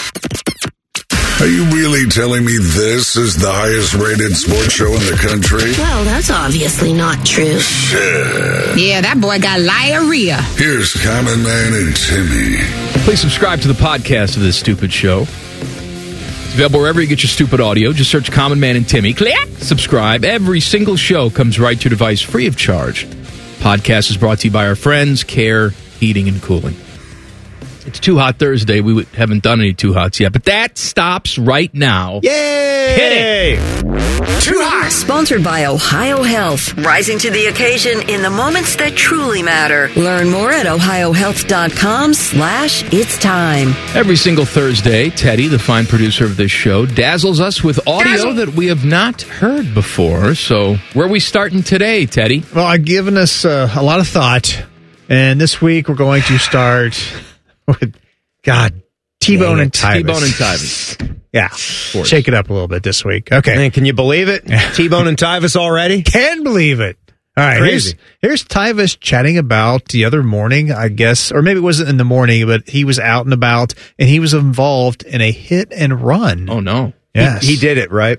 Are you really telling me this is the highest rated sports show in the country? Well, that's obviously not true. Shit. Yeah, that boy got diarrhea. Here's Common Man and Timmy. Please subscribe to the podcast of this stupid show. It's available wherever you get your stupid audio. Just search Common Man and Timmy. Click subscribe. Every single show comes right to your device free of charge. Podcast is brought to you by our friends, Care Heating and Cooling. It's Too Hot Thursday. We haven't done any Too Hots yet, but that stops right now. Yay! Hit it! Too Hot. Sponsored by Ohio Health. Rising to the occasion in the moments that truly matter. Learn more at ohio health dot com slash it's time. Every single Thursday, Teddy, the fine producer of this show, dazzles us with audio Dazzle. that we have not heard before. So where are we starting today, Teddy? Well, I've given us uh, a lot of thought, and this week we're going to start with, God, T-Bone and Tyvus. T-Bone and Tyvus. Yeah. Shake it up a little bit this week. Okay. Man, can you believe it? T-Bone and Tyvus already? Can believe it. All right. Crazy. Here's, here's Tyvus chatting about the other morning, I guess, or maybe it wasn't in the morning, but he was out and about, and he was involved in a hit and run. Oh, no. Yes. He, he did it, right?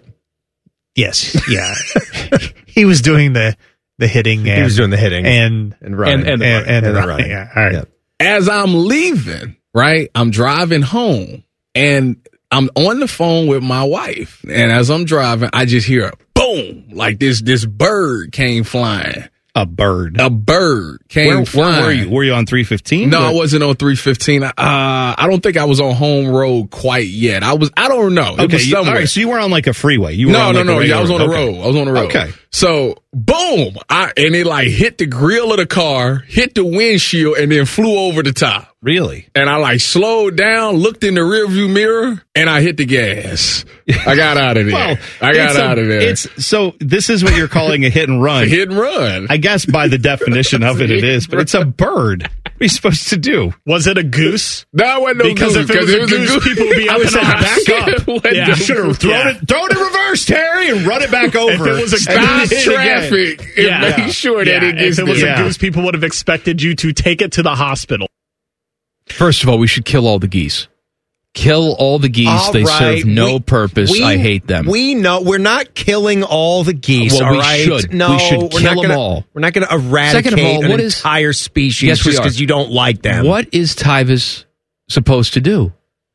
Yes. Yeah. He was doing the, the hitting. And, he was doing the hitting. And, and running. And, and, the, and, and, and the running. running. Yeah. All right. Yeah. As I'm leaving, right, I'm driving home, and I'm on the phone with my wife. And as I'm driving, I just hear a boom, like this this bird came flying. A bird. A bird came where, flying. Where were you? Were you on three fifteen? No, or? I wasn't on three fifteen. Uh, I don't think I was on home road quite yet. I was, I don't know. It okay, was you, somewhere. all right, so you were on like a freeway. You were no, on like no, no. Yeah, I was on the okay. road. I was on the road. Okay. So, boom. I, and it like hit the grill of the car, hit the windshield, and then flew over the top. Really? And I like slowed down, looked in the rearview mirror, and I hit the gas. I got out of there. Well, I got out a, of there. It's so this is what you're calling a hit and run. A hit and run. I guess by the definition of it, it is, but it's a bird. What are you supposed to do? Was it a goose? No, it wasn't no because goose. if it was, it a, was goose, a goose, people would be I up was and saying back up. Yeah. You should have thrown yeah. it, throw it in reverse, Terry, and run it back over. If it was a Stop goose, traffic and yeah. make sure yeah. that it gets If it was there. a goose, people would have expected you to take it to the hospital. First of all, we should kill all the geese. Kill all the geese. All they right. serve no we, purpose. We, I hate them. We know we're not killing all the geese. Well, all we right? should. No, We should we're kill not them gonna, all. We're not going to eradicate Second of all, an what is- entire species Yes, we just are. because you don't like them. What is Tyvus supposed to do?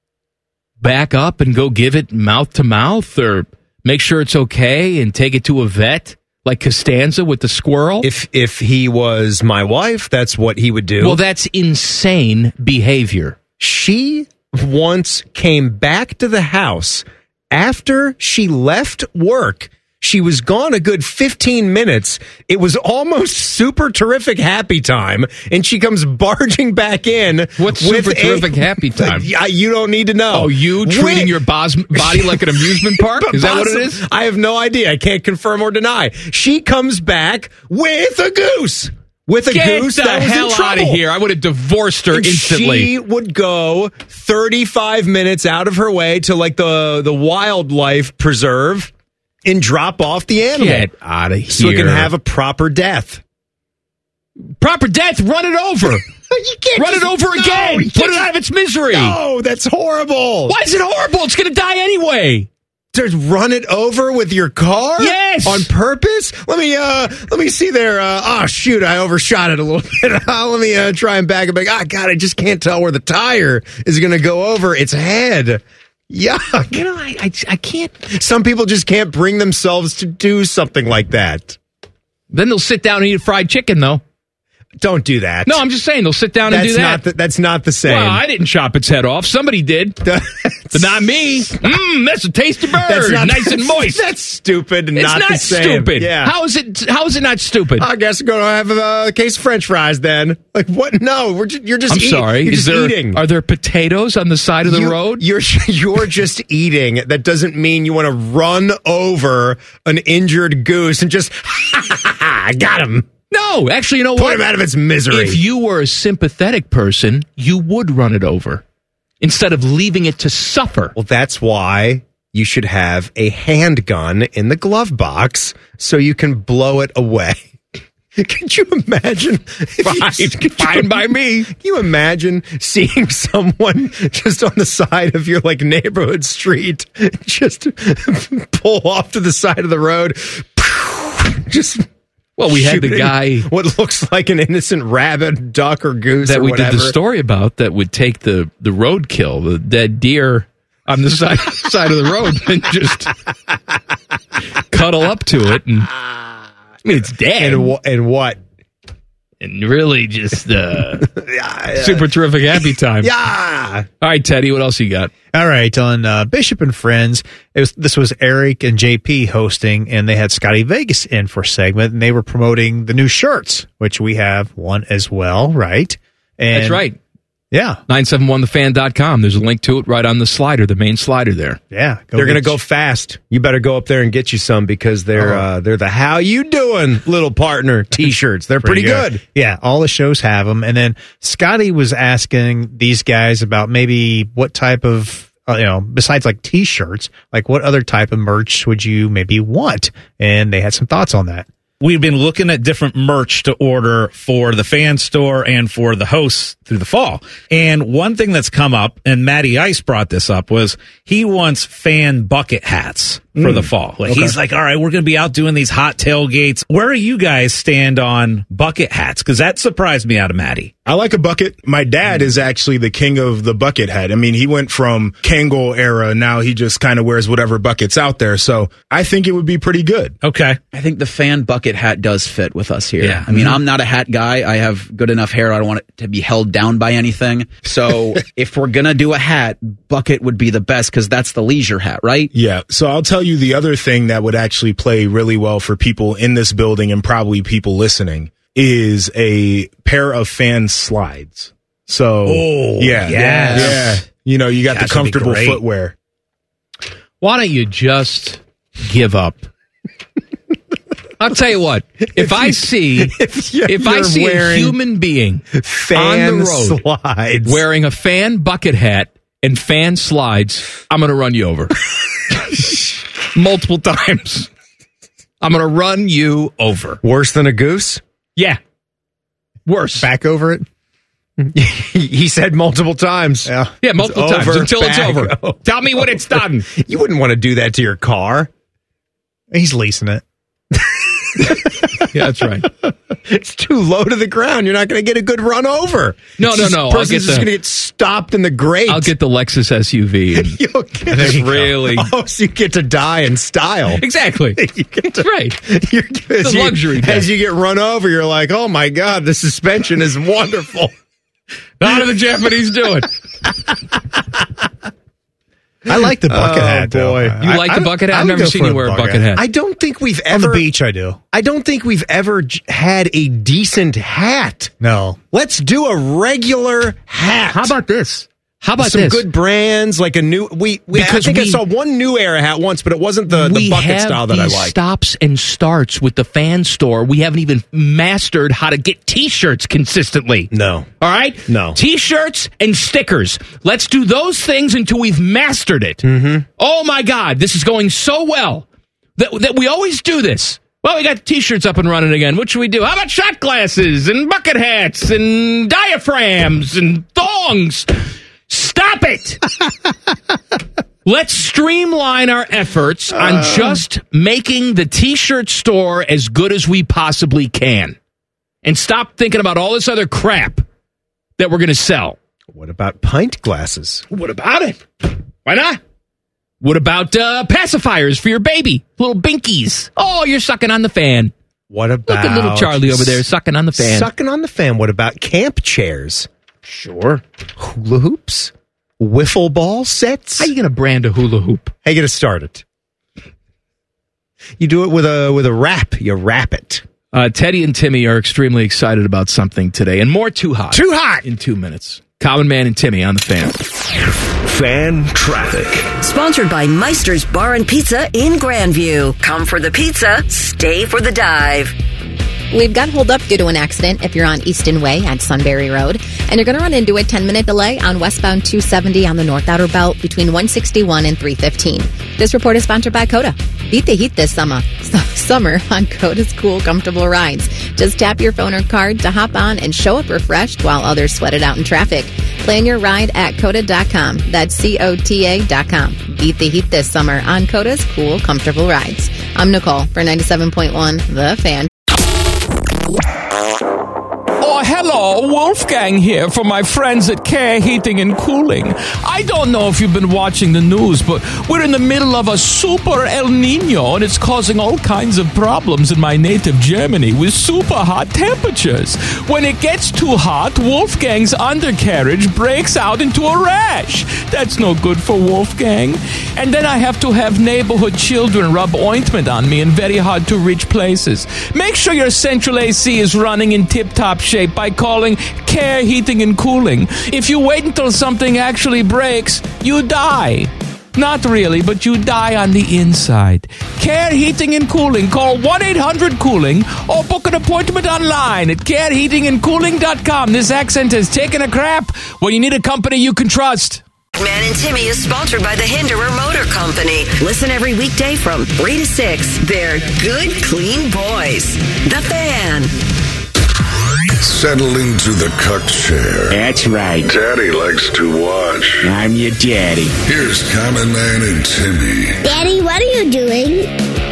Back up and go give it mouth to mouth, or make sure it's okay and take it to a vet like Costanza with the squirrel? If if he was my wife, that's what he would do. Well, that's insane behavior. She once came back to the house after she left work. She was gone a good fifteen minutes. It was almost super terrific happy time. And she comes barging back in. What's with super a- terrific happy time? Yeah, you don't need to know. Oh, you treating With- your bos- body like an amusement park? Is that what it is? I have no idea. I can't confirm or deny. She comes back with a goose. With a Get goose the that was hell in trouble. out of here. I would have divorced her And instantly. She would go thirty-five minutes out of her way to like the, the wildlife preserve and drop off the animal. Get out of here. So it can have a proper death. Proper death, run it over. You can't Run just- it over no, again. you Put can't it out of its misery. No, that's horrible. Why is it horrible? It's going to die anyway. To run it over with your car? Yes! On purpose? Let me uh let me see there. Uh, oh shoot, I overshot it a little bit. Uh, let me uh, try and back it back. Ah, God, I just can't tell where the tire is going to go over its head. Yuck. You know, I, I I can't. Some people just can't bring themselves to do something like that. Then they'll sit down and eat fried chicken, though. Don't do that. No, I'm just saying they'll sit down that's and do that. Not the, that's not the same. Well, I didn't chop its head off. Somebody did, but not me. Mmm, that's a tasty bird, That's not- nice and moist. That's stupid and It's not, not the same. stupid. Yeah. How is it? How is it not stupid? I guess we're going to have a, a case of French fries then. Like what? No, we're just, you're just. I'm eat- sorry. You're Is just there, eating. Are there potatoes on the side of the You- road? You're you're just eating. That doesn't mean you want to run over an injured goose and just I got him. No, actually, you know Put what? him out of its misery. If you were a sympathetic person, you would run it over instead of leaving it to suffer. Well, that's why you should have a handgun in the glove box so you can blow it away. Could you imagine? Fine, you, could fine you, by me. Can you imagine seeing someone just on the side of your like neighborhood street just pull off to the side of the road? Just Well, we had the shooting guy what looks like an innocent rabbit, duck, or goose that or we whatever. did the story about that would take the the roadkill, the dead deer on the side side of the road, and just cuddle up to it. And I mean, it's dead. And, wh- and what? And really just uh, yeah, super terrific happy time. Yeah. All right, Teddy, what else you got? All right, on uh, Bishop and Friends, it was, this was Eric and J P hosting, and they had Scotty Vegas in for a segment, and they were promoting the new shirts, which we have one as well, right? And That's right. Yeah. nine seven one the fan dot com. There's a link to it right on the slider, the main slider there. Yeah. They're going to get go you- fast. You better go up there and get you some because they're Oh. uh, they're the "How you doing, little partner" T-shirts. They're pretty, good. Yeah, all the shows have them. And then Scotty was asking these guys about maybe what type of, uh, you know, besides like T-shirts, like what other type of merch would you maybe want? And they had some thoughts on that. We've been looking at different merch to order for the fan store and for the hosts through the fall. And one thing that's come up, and Matty Ice brought this up, was he wants fan bucket hats for Mm. the fall. Like Okay. he's like, all right, we're going to be out doing these hot tailgates. Where do you guys stand on bucket hats? Because that surprised me out of Matty. I like a bucket. My dad is actually the king of the bucket hat. I mean, he went from Kangol era. Now he just kind of wears whatever bucket's out there. So I think it would be pretty good. Okay. I think the fan bucket hat does fit with us here. Yeah. I mean, Mhm. I'm not a hat guy. I have good enough hair. I don't want it to be held down by anything. So if we're going to do a hat, bucket would be the best because that's the leisure hat, right? Yeah. So I'll tell you the other thing that would actually play really well for people in this building and probably people listening is a pair of fan slides. So, Oh, yeah, yes. yeah. You know, you got That the should be comfortable great. footwear. Why don't you just give up? I'll tell you what. If, I see if, you're I see a wearing human being fan on the road slides. wearing a fan bucket hat and fan slides, I'm going to run you over multiple times. I'm going to run you over. Worse than a goose? Yeah. Worse. Back over it? he said multiple times. Yeah, yeah multiple It's times over, until it's back over. over. Tell me when it's done. You wouldn't want to do that to your car. He's leasing it. Yeah, that's right. It's too low to the ground. You're not going to get a good run over. No, It's no, no. I'll This person's get just the- going to get stopped in the grate. I'll get the Lexus S U V. And You'll get There you go. really. Oh, so you get to die in style. Exactly. You get to, right. You're, It's as a you- luxury death. As you get run over, you're like, oh my God, the suspension is wonderful. How do the Japanese do it? I like the bucket Oh, hat, though. boy. You like the bucket hat? I I've would never go seen for you wear a bucket hat. I don't think we've On ever. the beach, I do. I don't think we've ever j- had a decent hat. No. Let's do a regular hat. How about this? How about some this? good brands, like a new. We, we Because I think I we- saw one New Era hat once, but it wasn't the, the we bucket have style that I these like. stops and starts with the fan store. We haven't even mastered how to get T-shirts consistently. No. All right? No. T-shirts and stickers. Let's do those things until we've mastered it. Mm-hmm. Oh, my God. This is going so well that, that we always do this. Well, we got T-shirts up and running again. What should we do? How about shot glasses and bucket hats and diaphragms and thongs? Stop it! Let's streamline our efforts on Uh. just making the T-shirt store as good as we possibly can. And stop thinking about all this other crap that we're going to sell. What about pint glasses? What about it? Why not? What about uh, pacifiers for your baby? Little binkies. Oh, you're sucking on the fan. What about... Look at little Charlie over there sucking on the fan. Sucking on the fan. What about camp chairs? Sure. Hula hoops? Wiffle ball sets? How you going to brand a hula hoop? How you going to start it? You do it with a with a wrap. You wrap it. Uh, Teddy and Timmy are extremely excited about something today, and more Too Hot. Too Hot! In two minutes. Common Man and Timmy on the Fan. Fan traffic. Sponsored by Meister's Bar and Pizza in Grandview. Come for the pizza, stay for the dive. We've got hold up due to an accident if you're on Easton Way at Sunbury Road. And you're going to run into a ten-minute delay on westbound two seventy on the North Outer Belt between one sixty-one and three fifteen. This report is sponsored by Coda. Beat the heat this summer. Summer on Coda's cool, comfortable rides. Just tap your phone or card to hop on and show up refreshed while others sweat it out in traffic. Plan your ride at Coda dot com. That's C O T A dot com. Beat the heat this summer on Coda's cool, comfortable rides. I'm Nicole for ninety-seven point one The Fan. Oh, hello, Wolfgang here for my friends at Care Heating and Cooling. I don't know if you've been watching the news, but we're in the middle of a super El Nino, and it's causing all kinds of problems in my native Germany with super hot temperatures. When it gets too hot, Wolfgang's undercarriage breaks out into a rash. That's no good for Wolfgang. And then I have to have neighborhood children rub ointment on me in very hard-to-reach places. Make sure your central A C is running in tip-top shape by calling Care Heating and Cooling. If you wait until something actually breaks, you die. Not really, but you die on the inside. Care Heating and Cooling. Call one eight hundred cooling or book an appointment online at care heating and cooling dot com. This accent has taken a crap when you need a company you can trust. Man and Timmy is sponsored by the Hinderer Motor Company. Listen every weekday from three to six. They're good, clean boys. The Fan. Settle into the cuck chair. That's right. Daddy likes to watch. I'm your daddy. Here's Common Man and Timmy. Daddy, what are you doing?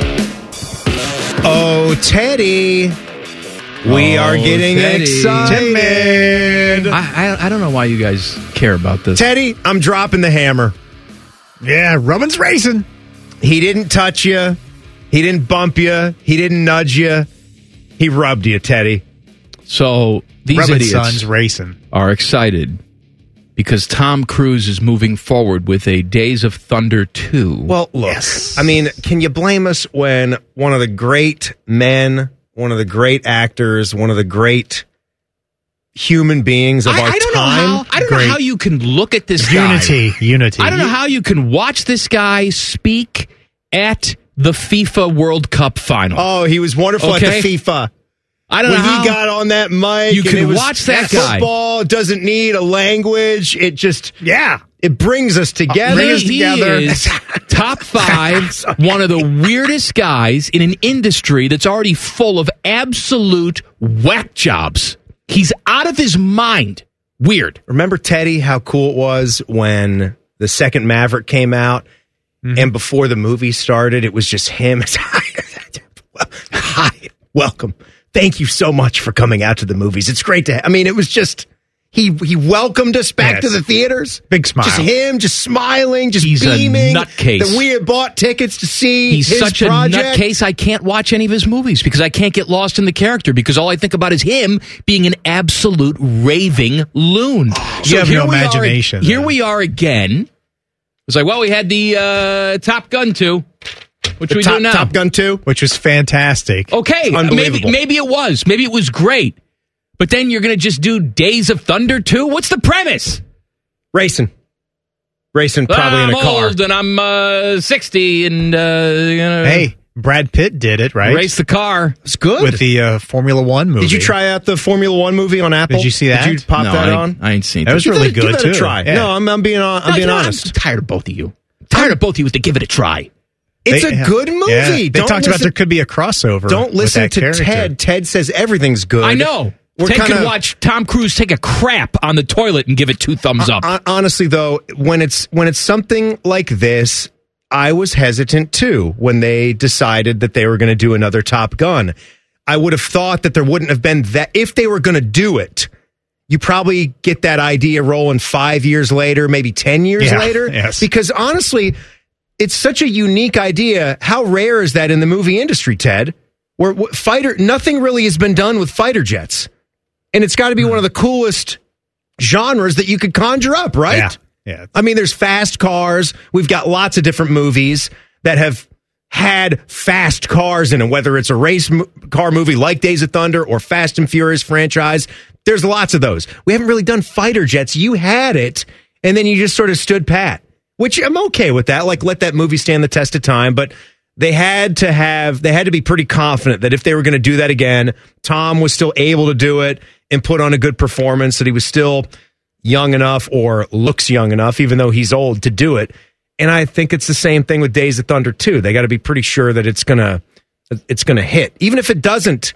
Oh, Teddy. We Oh, are getting Teddy. excited. I, I I don't know why you guys care about this. Teddy, I'm dropping the hammer. Yeah, Roman's racing. He didn't touch you. He didn't bump you. He didn't nudge you. He rubbed you, Teddy. So these Roman's idiots son's racing. are excited because Tom Cruise is moving forward with a Days of Thunder two. Well, look, I mean, can you blame us when one of the great men, one of the great actors, one of the great human beings of I, our I don't time? know how I don't know how you can look at this Unity, guy. unity. I don't know how you can watch this guy speak at the FIFA World Cup final. Oh, he was wonderful Okay? at the FIFA. I don't when know how he got on that mic. you and can it was, watch that guy. Football doesn't need a language. It just yeah, it brings us together. He us together. is top five, one of the weirdest guys in an industry that's already full of absolute whack jobs. He's out of his mind. Weird. Remember, Teddy, how cool it was when the second Maverick came out, mm-hmm. and before the movie started, it was just him. Hi, welcome. Thank you so much for coming out to the movies. It's great to ha- I mean, it was just, he he welcomed us back Yes. to the theaters. Big smile. Just him, just smiling, just He's beaming. a nutcase. That we had bought tickets to see He's his such project. a nutcase, I can't watch any of his movies because I can't get lost in the character because all I think about is him being an absolute raving loon. You have here no we are- imagination, here then. we are again. It's like, well, we had the uh, Top Gun two. What should The we top, do now? Top Gun two. Which was fantastic. Okay, maybe, Unbelievable. maybe it was. Maybe it was great. But then you're going to just do Days of Thunder two? What's the premise? Racing. Racing probably I'm in a car. old and I'm uh, sixty and uh, you know, Hey, Brad Pitt did it, right? race the car. It's good. With the uh, Formula One movie. Did you try out the Formula One movie on Apple? Did you see that? Did you pop No, that I, on? I ain't seen That it. was Give really that- give good, that too. a try. Yeah. No, I'm, I'm being on, I'm No, being you know, honest. I'm tired of both of you. Tired of both of you to give it a try. It's They- a good movie. Yeah. They Don't talked about listen- there could be a crossover. Don't with listen that to character. Ted. Ted says everything's good. I know. we're Ted kinda, can watch Tom Cruise take a crap on the toilet and give it two thumbs up. Uh, honestly, though, when it's when it's something like this, I was hesitant too when they decided that they were going to do another Top Gun. I would have thought that there wouldn't have been that if they were going to do it. You probably get that idea rolling five years later, maybe ten years Yeah, later. yes. Because honestly, it's such a unique idea. How rare is that in the movie industry, Ted? Where wh- fighter, nothing really has been done with fighter jets. And it's got to be one of the coolest genres that you could conjure up, right? Yeah. Yeah. I mean, there's fast cars. We've got lots of different movies that have had fast cars in them, whether it's a race mo- car movie like Days of Thunder or Fast and Furious franchise. There's lots of those. We haven't really done fighter jets. You had it, and then you just sort of stood pat, which I'm okay with that. Like, let that movie stand the test of time. But they had to have, they had to be pretty confident that if they were going to do that again, Tom was still able to do it and put on a good performance, that he was still young enough or looks young enough, even though he's old, to do it. And I think it's the same thing with Days of Thunder too. They got to be pretty sure that it's gonna it's gonna hit, even if it doesn't.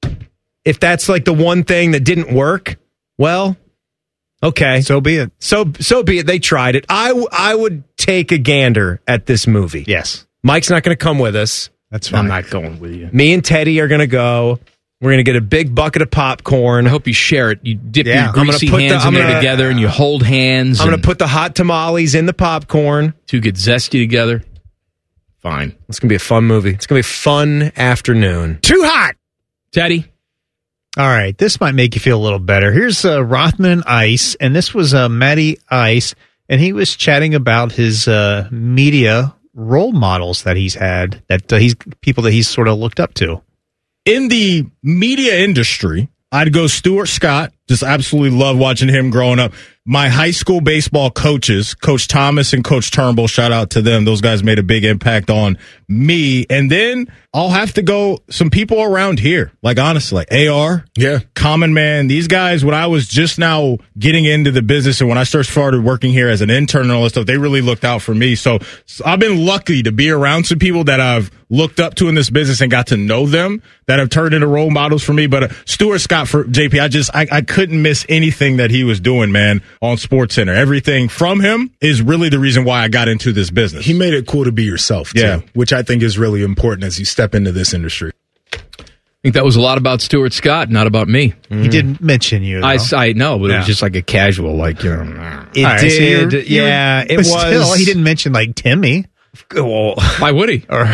If that's like the one thing that didn't work, well, okay, so be it. So so be it. They tried it. I w- I would take a gander at this movie. Yes, Mike's not going to come with us. That's fine. I'm not going with you. Me and Teddy are going to go. We're going to get a big bucket of popcorn. I hope you share it. You dip Yeah, your I'm gonna greasy put the- hands I'm in there gonna- together and you hold hands. I'm going and to put the hot tamales in the popcorn. two get zesty together. Fine. It's going to be a fun movie. It's going to be a fun afternoon. Too hot. Teddy? All right, this might make you feel a little better. Here's uh, Rothman Ice, and this was uh, Matty Ice, and he was chatting about his uh, media role models that he's had, that uh, he's people that he's sort of looked up to. In the media industry, I'd go Stuart Scott. Just absolutely love watching him growing up. My high school baseball coaches, Coach Thomas and Coach Turnbull, shout out to them. Those guys made a big impact on me. And then I'll have to go some people around here, like honestly, like A R, yeah, Common Man. These guys, when I was just now getting into the business and when I first started working here as an intern and all this stuff, they really looked out for me. So, so I've been lucky to be around some people that I've looked up to in this business and got to know them that have turned into role models for me. But uh, Stuart Scott for J P, I just I, I couldn't miss anything that he was doing, man, on SportsCenter. Everything from him is really the reason why I got into this business. He made it cool to be yourself, too, Yeah. which I think is really important as you step into this industry. I think that was a lot about Stuart Scott, not about me. He didn't mention you. Though. I, I know, but it Yeah. was just like a casual, like, you know. It All right, so did. you're- you're- yeah, it but was. Still, he didn't mention like Timmy. Well, why would he? Or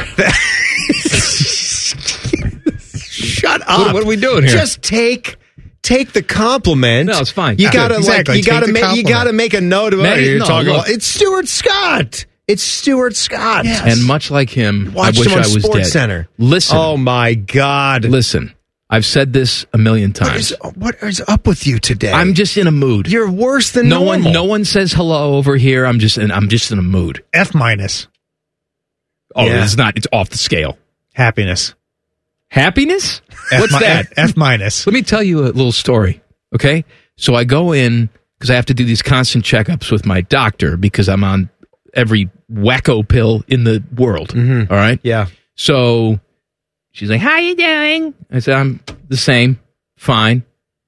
shut up. What, what are we doing here? Just take take the compliment. No, it's fine. You Yeah, gotta exactly. like you Take gotta the make you compliment. gotta make a note of Maddie, it. You're no, talking look. about it's Stuart Scott. It's Stuart Scott. And much like him, Watched I wish him on I was Sports dead. Center. Listen. Oh my God. Listen. I've said this a million What times. is, what is up with you today? I'm just in a mood. You're worse than no normal. one no one says hello over here. I'm just in, I'm just in a mood. F minus Oh, Yeah. it's not it's off the scale. happiness. Happiness? F What's mi- that? F, F minus. Let me tell you a little story, okay? So I go in because I have to do these constant checkups with my doctor because I'm on every wacko pill in the world. Mhm. All right? Yeah. So she's like, "How you doing?" I said, "I'm the same. Fine."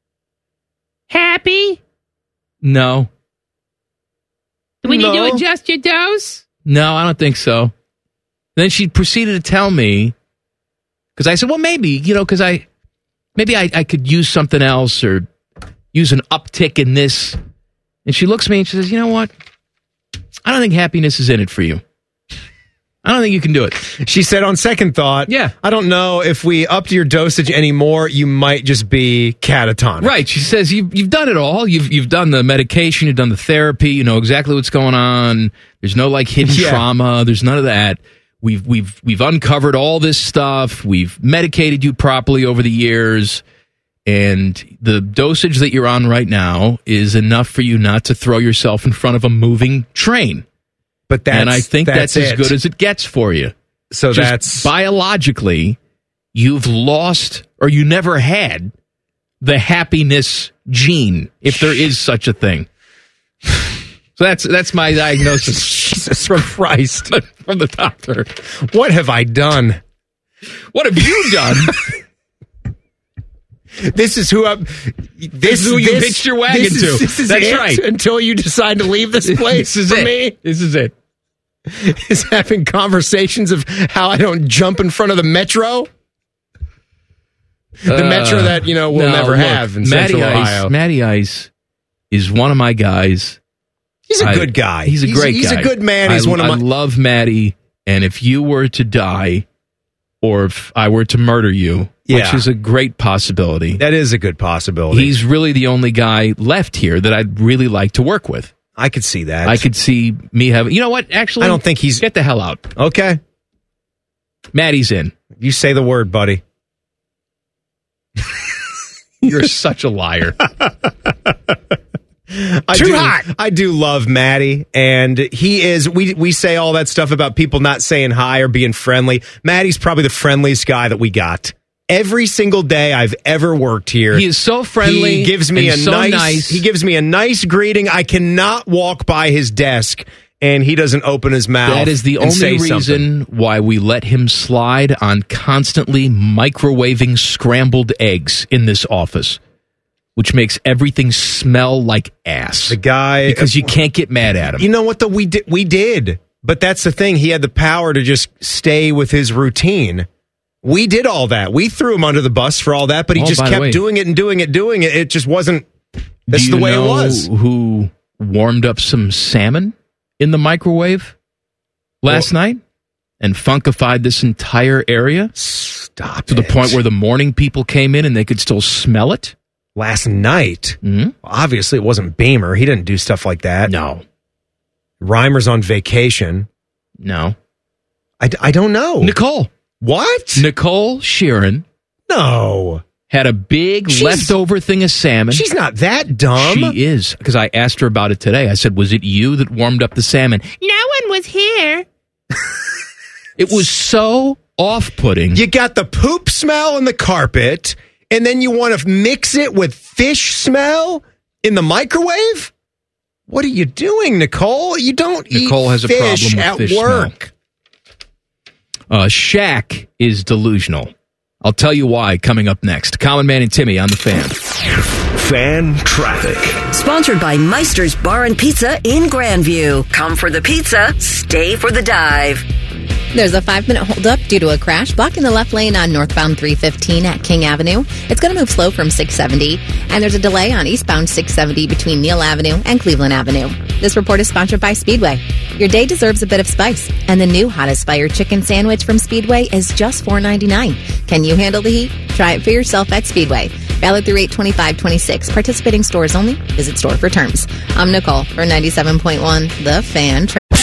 Happy? No. Do we need No. to adjust your dose? No, I don't think so. Then she proceeded to tell me, because I said, well, maybe, you know, because I, maybe I, I could use something else or use an uptick in this. And she looks at me and she says, you know what? I don't think happiness is in it for you. I don't think you can do it. She said on second thought, Yeah. I don't know if we upped your dosage anymore, you might just be catatonic. Right. She says, you've, you've done it all. You've, you've done the medication. You've done the therapy. You know exactly what's going on. There's no like hidden Yeah. trauma. There's none of that. We've, we've, we've uncovered all this stuff. We've medicated you properly over the years. And the dosage that you're on right now is enough for you not to throw yourself in front of a moving train. But that's, and I think that's, that's as it. good as it gets for you. So Just that's biologically, you've lost or you never had the happiness gene, if there is such a thing. So that's that's my diagnosis. Jesus from Christ. From the doctor. What have I done? What have you done? This is who I'm. This, this is who you this, hitched your wagon this is, to. This is That's it right. Until you decide to leave this place this is for it. me. This is it. Is having conversations of how I don't jump in front of the metro. The Uh, metro that, you know, we'll no, never look, have in Matty Central Ice, Ohio. Matty Ice is one of my guys. He's a I- good guy. He's a He's- great he's guy. a good man. He's I, one of I my- love Matty, and if you were to die, or if I were to murder you, Yeah. which is a great possibility. That is a good possibility. He's really the only guy left here that I'd really like to work with. I could see that. I could see me having. You know what? Actually, I don't think he's. Get the hell out. Okay. Matty's in. You say the word, buddy. You're such a liar. I Too do, hot. I do love Matty, and he is. We we say all that stuff about people not saying hi or being friendly. Matty's probably the friendliest guy that we got. Every single day I've ever worked here, He is so friendly. He gives me a and so nice, nice. He gives me a nice greeting. I cannot walk by his desk, and he doesn't open his mouth. That is the and only say reason something. why we let him slide on constantly microwaving scrambled eggs in this office, which makes everything smell like ass. The guy, because you can't get mad at him. You know what? Though we did, we did, but that's the thing. He had the power to just stay with his routine. We did all that. We threw him under the bus for all that, but he Oh, just by the kept way- doing it and doing it, doing it. It just wasn't. That's Do the you way it know was. Who warmed up some salmon in the microwave last night and funkified this entire area? Stop to the point where the morning people came in and they could still smell it. Last night, mm-hmm. Obviously, it wasn't Beamer. He didn't do stuff like that. No. Reimer's on vacation. No. I, I don't know. Nicole. What? Nicole Sheeran. No. Had a big She's- leftover thing of salmon. She's not that dumb. She is. Because I asked her about it today. I said, was it you that warmed up the salmon? No one was here. It was so off-putting. You got the poop smell in the carpet, and then you want to mix it with fish smell in the microwave? What are you doing, Nicole? You don't Nicole eat has a fish problem with at fish work. Uh, Shaq is delusional. I'll tell you why coming up next. Common Man and Timmy on the Fan. Fan traffic. Sponsored by Meister's Bar and Pizza in Grandview. Come for the pizza, stay for the dive. There's a five-minute holdup due to a crash blocking the left lane on northbound three fifteen at King Avenue. It's going to move slow from six seventy, and there's a delay on eastbound six seventy between Neal Avenue and Cleveland Avenue. This report is sponsored by Speedway. Your day deserves a bit of spice, and the new Hottest Fire Chicken Sandwich from Speedway is just four ninety-nine. Can you handle the heat? Try it for yourself at Speedway. Valid through eight twenty-five twenty-six. Participating stores only. Visit store for terms. I'm Nicole for ninety-seven point one The Fan.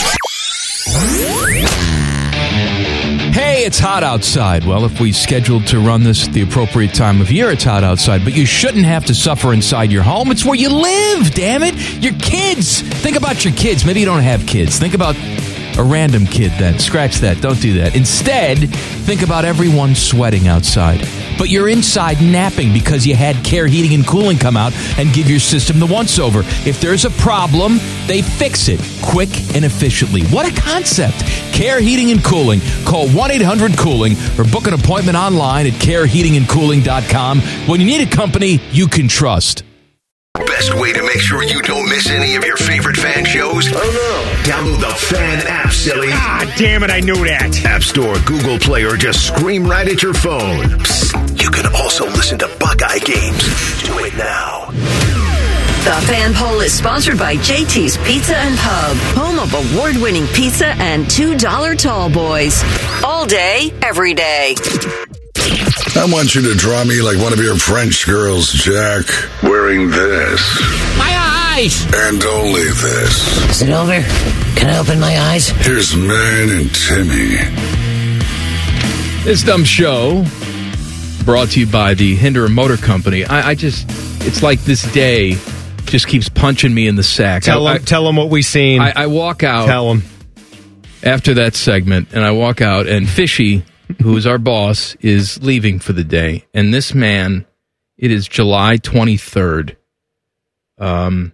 Hey, it's hot outside. Well, if we scheduled to run this at the appropriate time of year, it's hot outside. But you shouldn't have to suffer inside your home. It's where you live, damn it. Your kids. Think about your kids. Maybe you don't have kids. Think about a random kid then. Scratch that. Don't do that. Instead, think about everyone sweating outside. But you're inside napping because you had Care Heating and Cooling come out and give your system the once-over. If there's a problem, they fix it quick and efficiently. What a concept. Care Heating and Cooling. Call one eight hundred cooling or book an appointment online at care heating and cooling dot com when you need a company you can trust. Best way to make sure you don't miss any of your favorite fan shows? Oh no. Download the Fan app, silly. Ah, damn it, I knew that. App Store, Google Play, or just scream right at your phone. Psst, you can also listen to Buckeye games. Do it now. The Fan Poll is sponsored by J T's Pizza and Pub, home of award-winning pizza and two dollar tall boys. All day, every day. I want you to draw me like one of your French girls, Jack, wearing this. My eyes! And only this. Is it over? Can I open my eyes? Here's Man and Timmy. This dumb show brought to you by the Hinder Motor Company. I, I just, it's like this day just keeps punching me in the sack. Tell I, them, tell them what we seen. I, I walk out. Tell them. After that segment, and I walk out, and Fishy, who is our boss, is leaving for the day. And this man, it is July twenty-third. Um,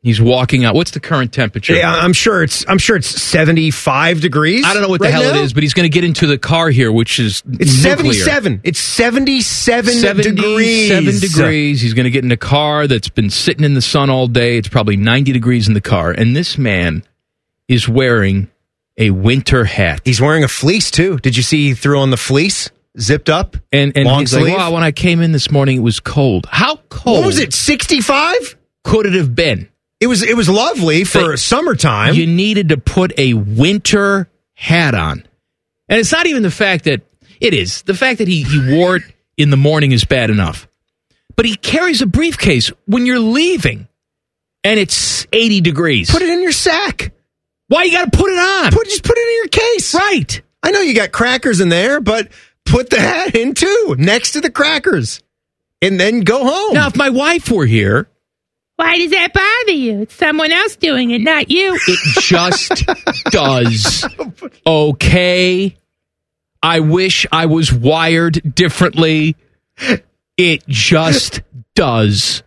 He's walking out. What's the current temperature? Yeah, I'm sure it's I'm sure it's seventy-five degrees. I don't know what right the hell now. it is, but he's going to get into the car here, which is It's nuclear. seventy-seven. It's seventy-seven degrees. Seven degrees. He's going to get in a car that's been sitting in the sun all day. It's probably ninety degrees in the car. And this man is wearing a winter hat. He's wearing a fleece, too. Did you see he threw on the fleece? Zipped up? And, and long he's sleeve? like, wow, when I came in this morning, it was cold. How cold? What was it, sixty-five? Could it have been? It was it was lovely for But summertime. You needed to put a winter hat on. And it's not even the fact that it is. The fact that he, he wore it in the morning is bad enough. But he carries a briefcase when you're leaving and it's eighty degrees. Put it in your sack. Why you got to put it on? Put just put it in your case. Right. I know you got crackers in there, but put the hat in too, next to the crackers. And then go home. Now, if my wife were here, Why does that bother you? It's someone else doing it, not you. it just does. Okay. I wish I was wired differently. It just does.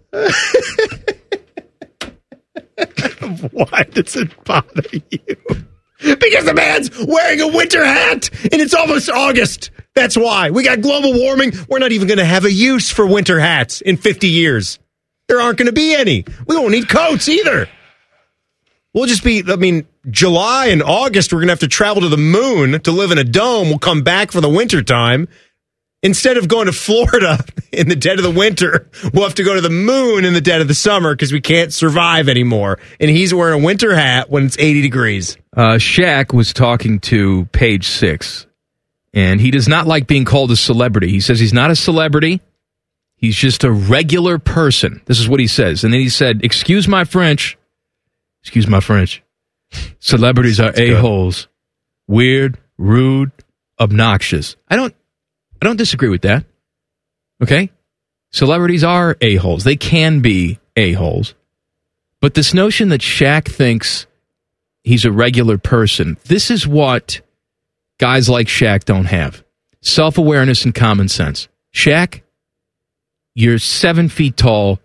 Why does it bother you? Because the man's wearing a winter hat and it's almost August. That's why. We got global warming. We're not even going to have a use for winter hats in fifty years. There aren't going to be any. We won't need coats either. We'll just be, I mean, July and August, we're going to have to travel to the moon to live in a dome. We'll come back for the winter time. Instead of going to Florida in the dead of the winter, we'll have to go to the moon in the dead of the summer because we can't survive anymore. And he's wearing a winter hat when it's eighty degrees. Uh, Shaq was talking to Page Six, and he does not like being called a celebrity. He says he's not a celebrity. He's just a regular person. This is what he says. And then he said, excuse my French. Excuse my French. Celebrities are a-holes. Weird, rude, obnoxious. I don't I don't disagree with that. Okay? Celebrities are a-holes. They can be a-holes. But this notion that Shaq thinks he's a regular person, this is what guys like Shaq don't have. Self-awareness and common sense. Shaq, you're seven feet tall.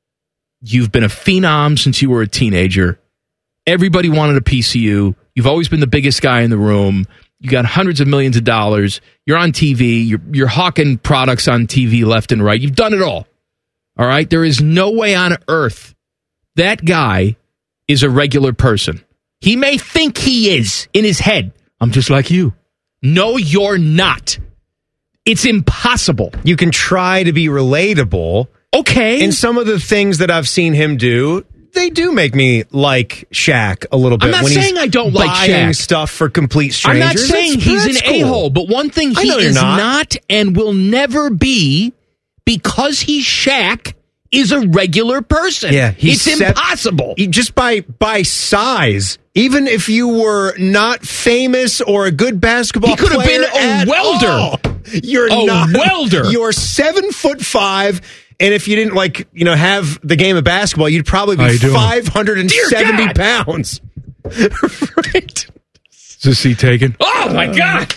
You've been a phenom since you were a teenager. Everybody wanted a piece of you. You've always been the biggest guy in the room. You got hundreds of millions of dollars. You're on T V. You're, you're hawking products on T V left and right. You've done it all. All right? There is no way on earth that guy is a regular person. He may think he is in his head. I'm just like you. No, you're not. It's impossible. You can try to be relatable. Okay. And some of the things that I've seen him do, they do make me like Shaq a little bit. I'm not when saying he's I don't like buying Shaq. stuff for complete I'm strangers. not saying That's- he's that's an cool. a-hole, but one thing I he know you're is not. not and will never be, because he's Shaq, is a regular person. Yeah, he's it's set- impossible. he- just by by size, even if you were not famous or a good basketball He could have player been a at welder. all, you're A not welder. You're seven foot five. And if you didn't like, you know, have the game of basketball, you'd probably How be you doing? five hundred seventy Dear God. pounds. Right? Is this seat taken? Oh, my God.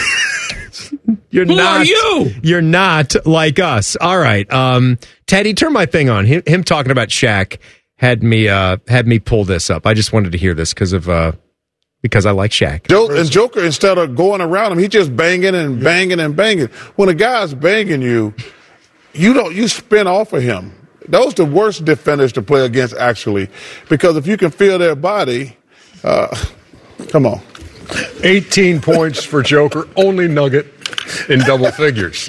You're Who not, are you? You're not like us. All right. Um, Teddy, turn my thing on. Him, him talking about Shaq had me uh, had me pull this up. I just wanted to hear this because of uh, because I like Shaq. Joker, and Joker, instead of going around him, he just banging and banging and banging. When a guy's banging you, you don't you spin off of him. Those are the worst defenders to play against, actually, because if you can feel their body, uh, come on. eighteen points for Joker, only Nugget in double figures.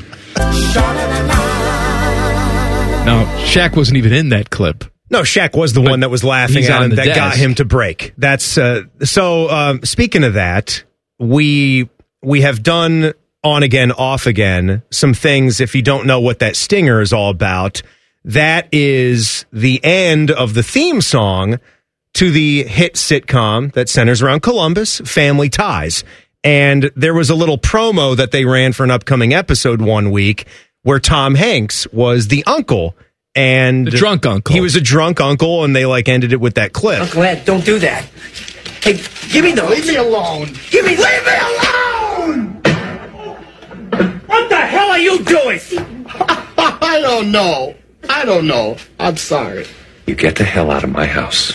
No, Shaq wasn't even in that clip. No, Shaq was the one that was laughing he's at on him the that got desk. him to break. That's uh, so. Um, speaking of that, we we have done on again, off again some things. If you don't know what that stinger is all about, that is the end of the theme song to the hit sitcom that centers around Columbus, Family Ties. And there was a little promo that they ran for an upcoming episode one week where Tom Hanks was the uncle. And The drunk uncle. He was a drunk uncle, and they like ended it with that clip. Uncle Ed, don't do that. Hey, give me those. Leave me alone. Give me, leave me alone! What the hell are you doing? I don't know. I don't know. I'm sorry. You get the hell out of my house.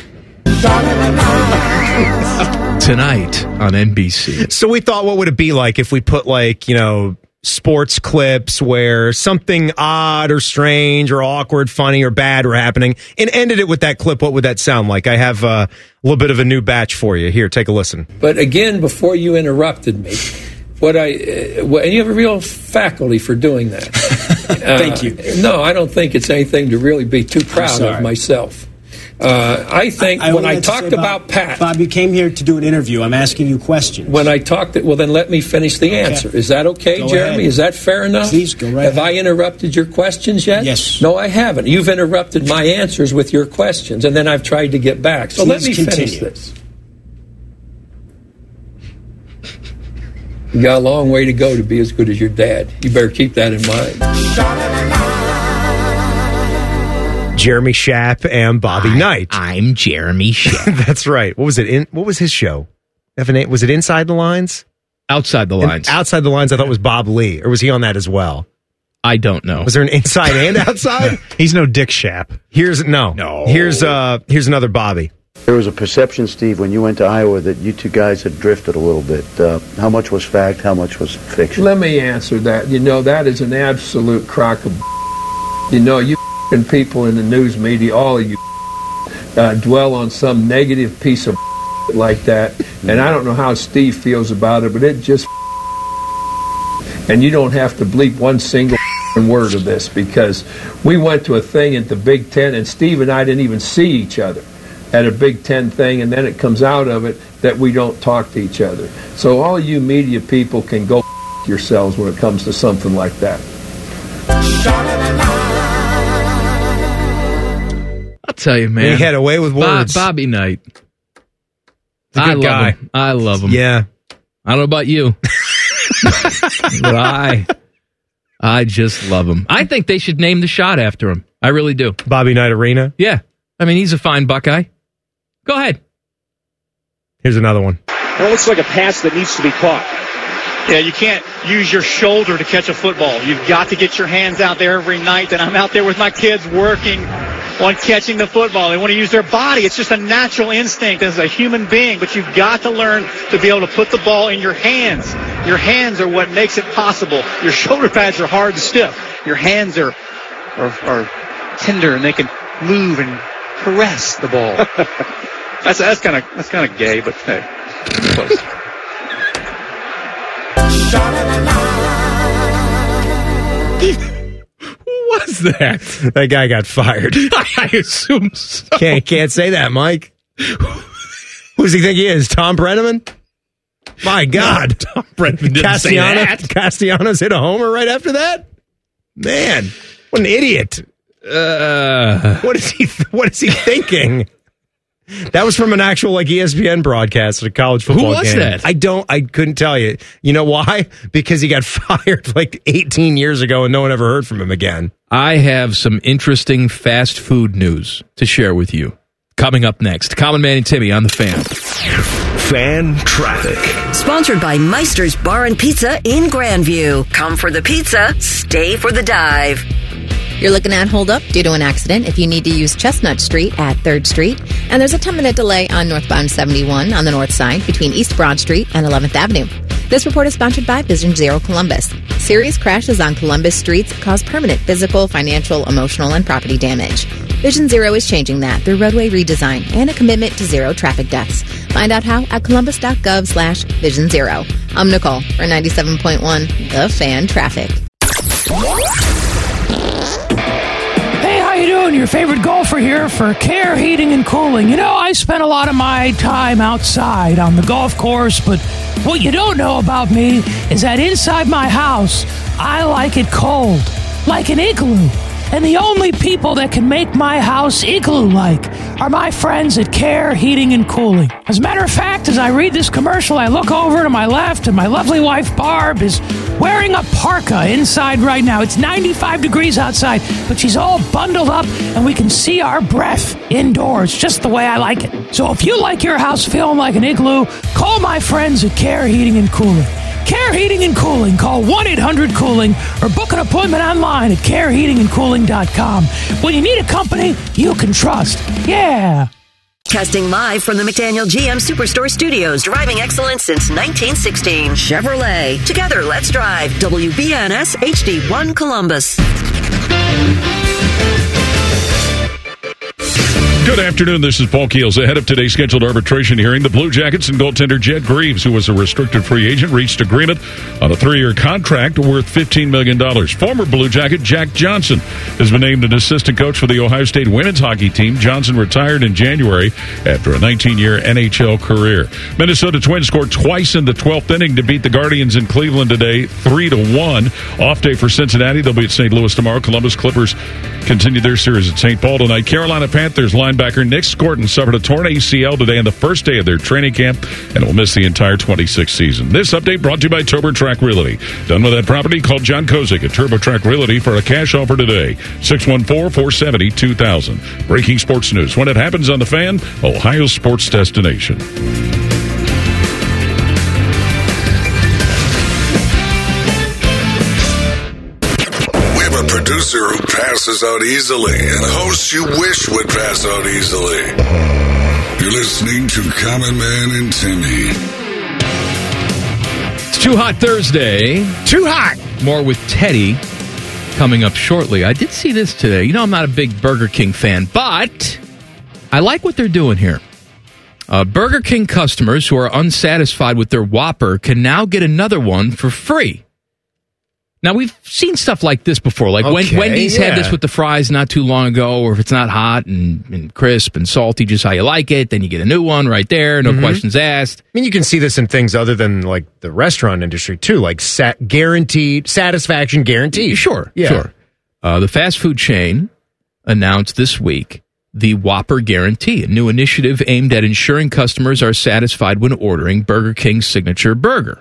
Tonight on N B C. So we thought, what would it be like if we put, like, you know, sports clips where something odd or strange or awkward, funny or bad were happening, and ended it with that clip? What would that sound like? I have uh, a little bit of a new batch for you. Here, take a listen. But again, before you interrupted me, what I uh, what, and you have a real faculty for doing that. Thank you. Uh, no, I don't think it's anything to really be too proud of myself. Uh, I think I, I when I wanted to talked say, Bob, about Pat, Bob, you came here to do an interview. I'm asking you questions. when I talked, well, then let me finish the answer. Is that okay, Go Jeremy? ahead. Is that fair enough? Please go right Have ahead. I interrupted your questions yet? Yes. No, I haven't. You've interrupted my answers with your questions, and then I've tried to get back. So let me Please finish continue. this. You got a long way to go to be as good as your dad. You better keep that in mind. Jeremy Schaap and Bobby Knight. I'm Jeremy Schaap. That's right. What was it? In, what was his show? F N A, was it Inside the Lines? Outside the Lines. And Outside the Lines, I thought it was Bob Lee. Or was he on that as well? I don't know. Was there an inside and outside? He's no Dick Schaap. Here's no. No. Here's uh here's another Bobby. There was a perception, Steve, when you went to Iowa that you two guys had drifted a little bit. Uh, how much was fact? How much was fiction? Let me answer that. You know, that is an absolute crock of You know, you and people in the news media, all of you, uh, dwell on some negative piece of like that, and I don't know how Steve feels about it, but it just and you don't have to bleep one single word of this, because we went to a thing at the Big Ten, and Steve and I didn't even see each other at a Big Ten thing, and then it comes out of it that we don't talk to each other. So all you media people can go yourselves when it comes to something like that. I'll tell you, man. He had a way with words. Bob, Bobby Knight. He's a good I love guy. him. I love him. Yeah. I don't know about you, but I, I just love him. I think they should name the shot after him. I really do. Bobby Knight Arena? Yeah. I mean, he's a fine Buckeye. Go ahead. Here's another one. That looks like a pass that needs to be caught. Yeah, you can't use your shoulder to catch a football. You've got to get your hands out there every night. And I'm out there with my kids working on catching the football. They want to use their body. It's just a natural instinct as a human being. But you've got to learn to be able to put the ball in your hands. Your hands are what makes it possible. Your shoulder pads are hard and stiff. Your hands are are, are tender, and they can move and caress the ball. that's that's kind of that's kind of gay, but hey, close. Who was that? That guy got fired. I assume so. Can't can't say that, Mike. Who does he think he is? Tom Brenneman? My God. Tom Brenneman didn't say that. Castellanos hit a homer right after that? Man, what an idiot. Uh, what is he what is he thinking? That was from an actual like E S P N broadcast at a college football Who was game. that? I don't I couldn't tell you. You know why? Because he got fired like eighteen years ago and no one ever heard from him again. I have some interesting fast food news to share with you. Coming up next, Common Man and Timmy on the Fan. Fan traffic. Sponsored by Meister's Bar and Pizza in Grandview. Come for the pizza, stay for the dive. You're looking at hold up due to an accident if you need to use Chestnut Street at third Street. And there's a ten-minute delay on northbound seventy-one on the north side between East Broad Street and eleventh Avenue. This report is sponsored by Vision Zero Columbus. Serious crashes on Columbus streets cause permanent physical, financial, emotional, and property damage. Vision Zero is changing that through roadway redesign and a commitment to zero traffic deaths. Find out how at columbus.gov slash vision zero. I'm Nicole for ninety-seven point one The Fan Traffic. Hey, how you doing? Your favorite golfer here for Care Heating and Cooling. You know, I spent a lot of my time outside on the golf course, but what you don't know about me is that inside my house, I like it cold, like an igloo. And the only people that can make my house igloo-like are my friends at Care Heating and Cooling. As a matter of fact, as I read this commercial, I look over to my left, and my lovely wife, Barb, is wearing a parka inside right now. It's ninety-five degrees outside, but she's all bundled up, and we can see our breath indoors, just the way I like it. So if you like your house feeling like an igloo, call my friends at Care Heating and Cooling. Care Heating and Cooling. Call one eight hundred cooling or book an appointment online at care heating and cooling dot com. When you need a company you can trust. Yeah. Casting live from the McDaniel G M Superstore Studios, driving excellence since nineteen sixteen. Chevrolet. Together, let's drive. W B N S H D one Columbus. Good afternoon. This is Paul Keels. Ahead of today's scheduled arbitration hearing, the Blue Jackets and goaltender Jed Greaves, who was a restricted free agent, reached agreement on a three-year contract worth fifteen million dollars. Former Blue Jacket Jack Johnson has been named an assistant coach for the Ohio State women's hockey team. Johnson retired in January after a nineteen-year N H L career. Minnesota Twins scored twice in the twelfth inning to beat the Guardians in Cleveland today, three to one. Off day for Cincinnati. They'll be at Saint Louis tomorrow. Columbus Clippers continue their series at Saint Paul tonight. Carolina Panthers linebacker Nick Scorton suffered a torn A C L today on the first day of their training camp and will miss the entire twenty-sixth season. This update brought to you by TurboTrack Realty. Done with that property? Call John Kozik at TurboTrack Realty for a cash offer today. six one four, four seven zero, two thousand. Breaking sports news when it happens on The Fan, Ohio sports destination. Producer who passes out easily and hosts you wish would pass out easily. You're listening to Common Man and Timmy. It's Too Hot Thursday. Too hot. More with Teddy coming up shortly. I did see this today. You know, I'm not a big Burger King fan, but I like what they're doing here. Uh, Burger King customers who are unsatisfied with their Whopper can now get another one for free. Now, we've seen stuff like this before. Like okay, Wendy's yeah. had this with the fries not too long ago, or if it's not hot and, and crisp and salty, just how you like it, then you get a new one right there, no mm-hmm. questions asked. I mean, you can see this in things other than like the restaurant industry, too, like sat- guaranteed, satisfaction guaranteed. Sure, yeah. sure. Uh, the fast food chain announced this week the Whopper Guarantee, a new initiative aimed at ensuring customers are satisfied when ordering Burger King's signature burger.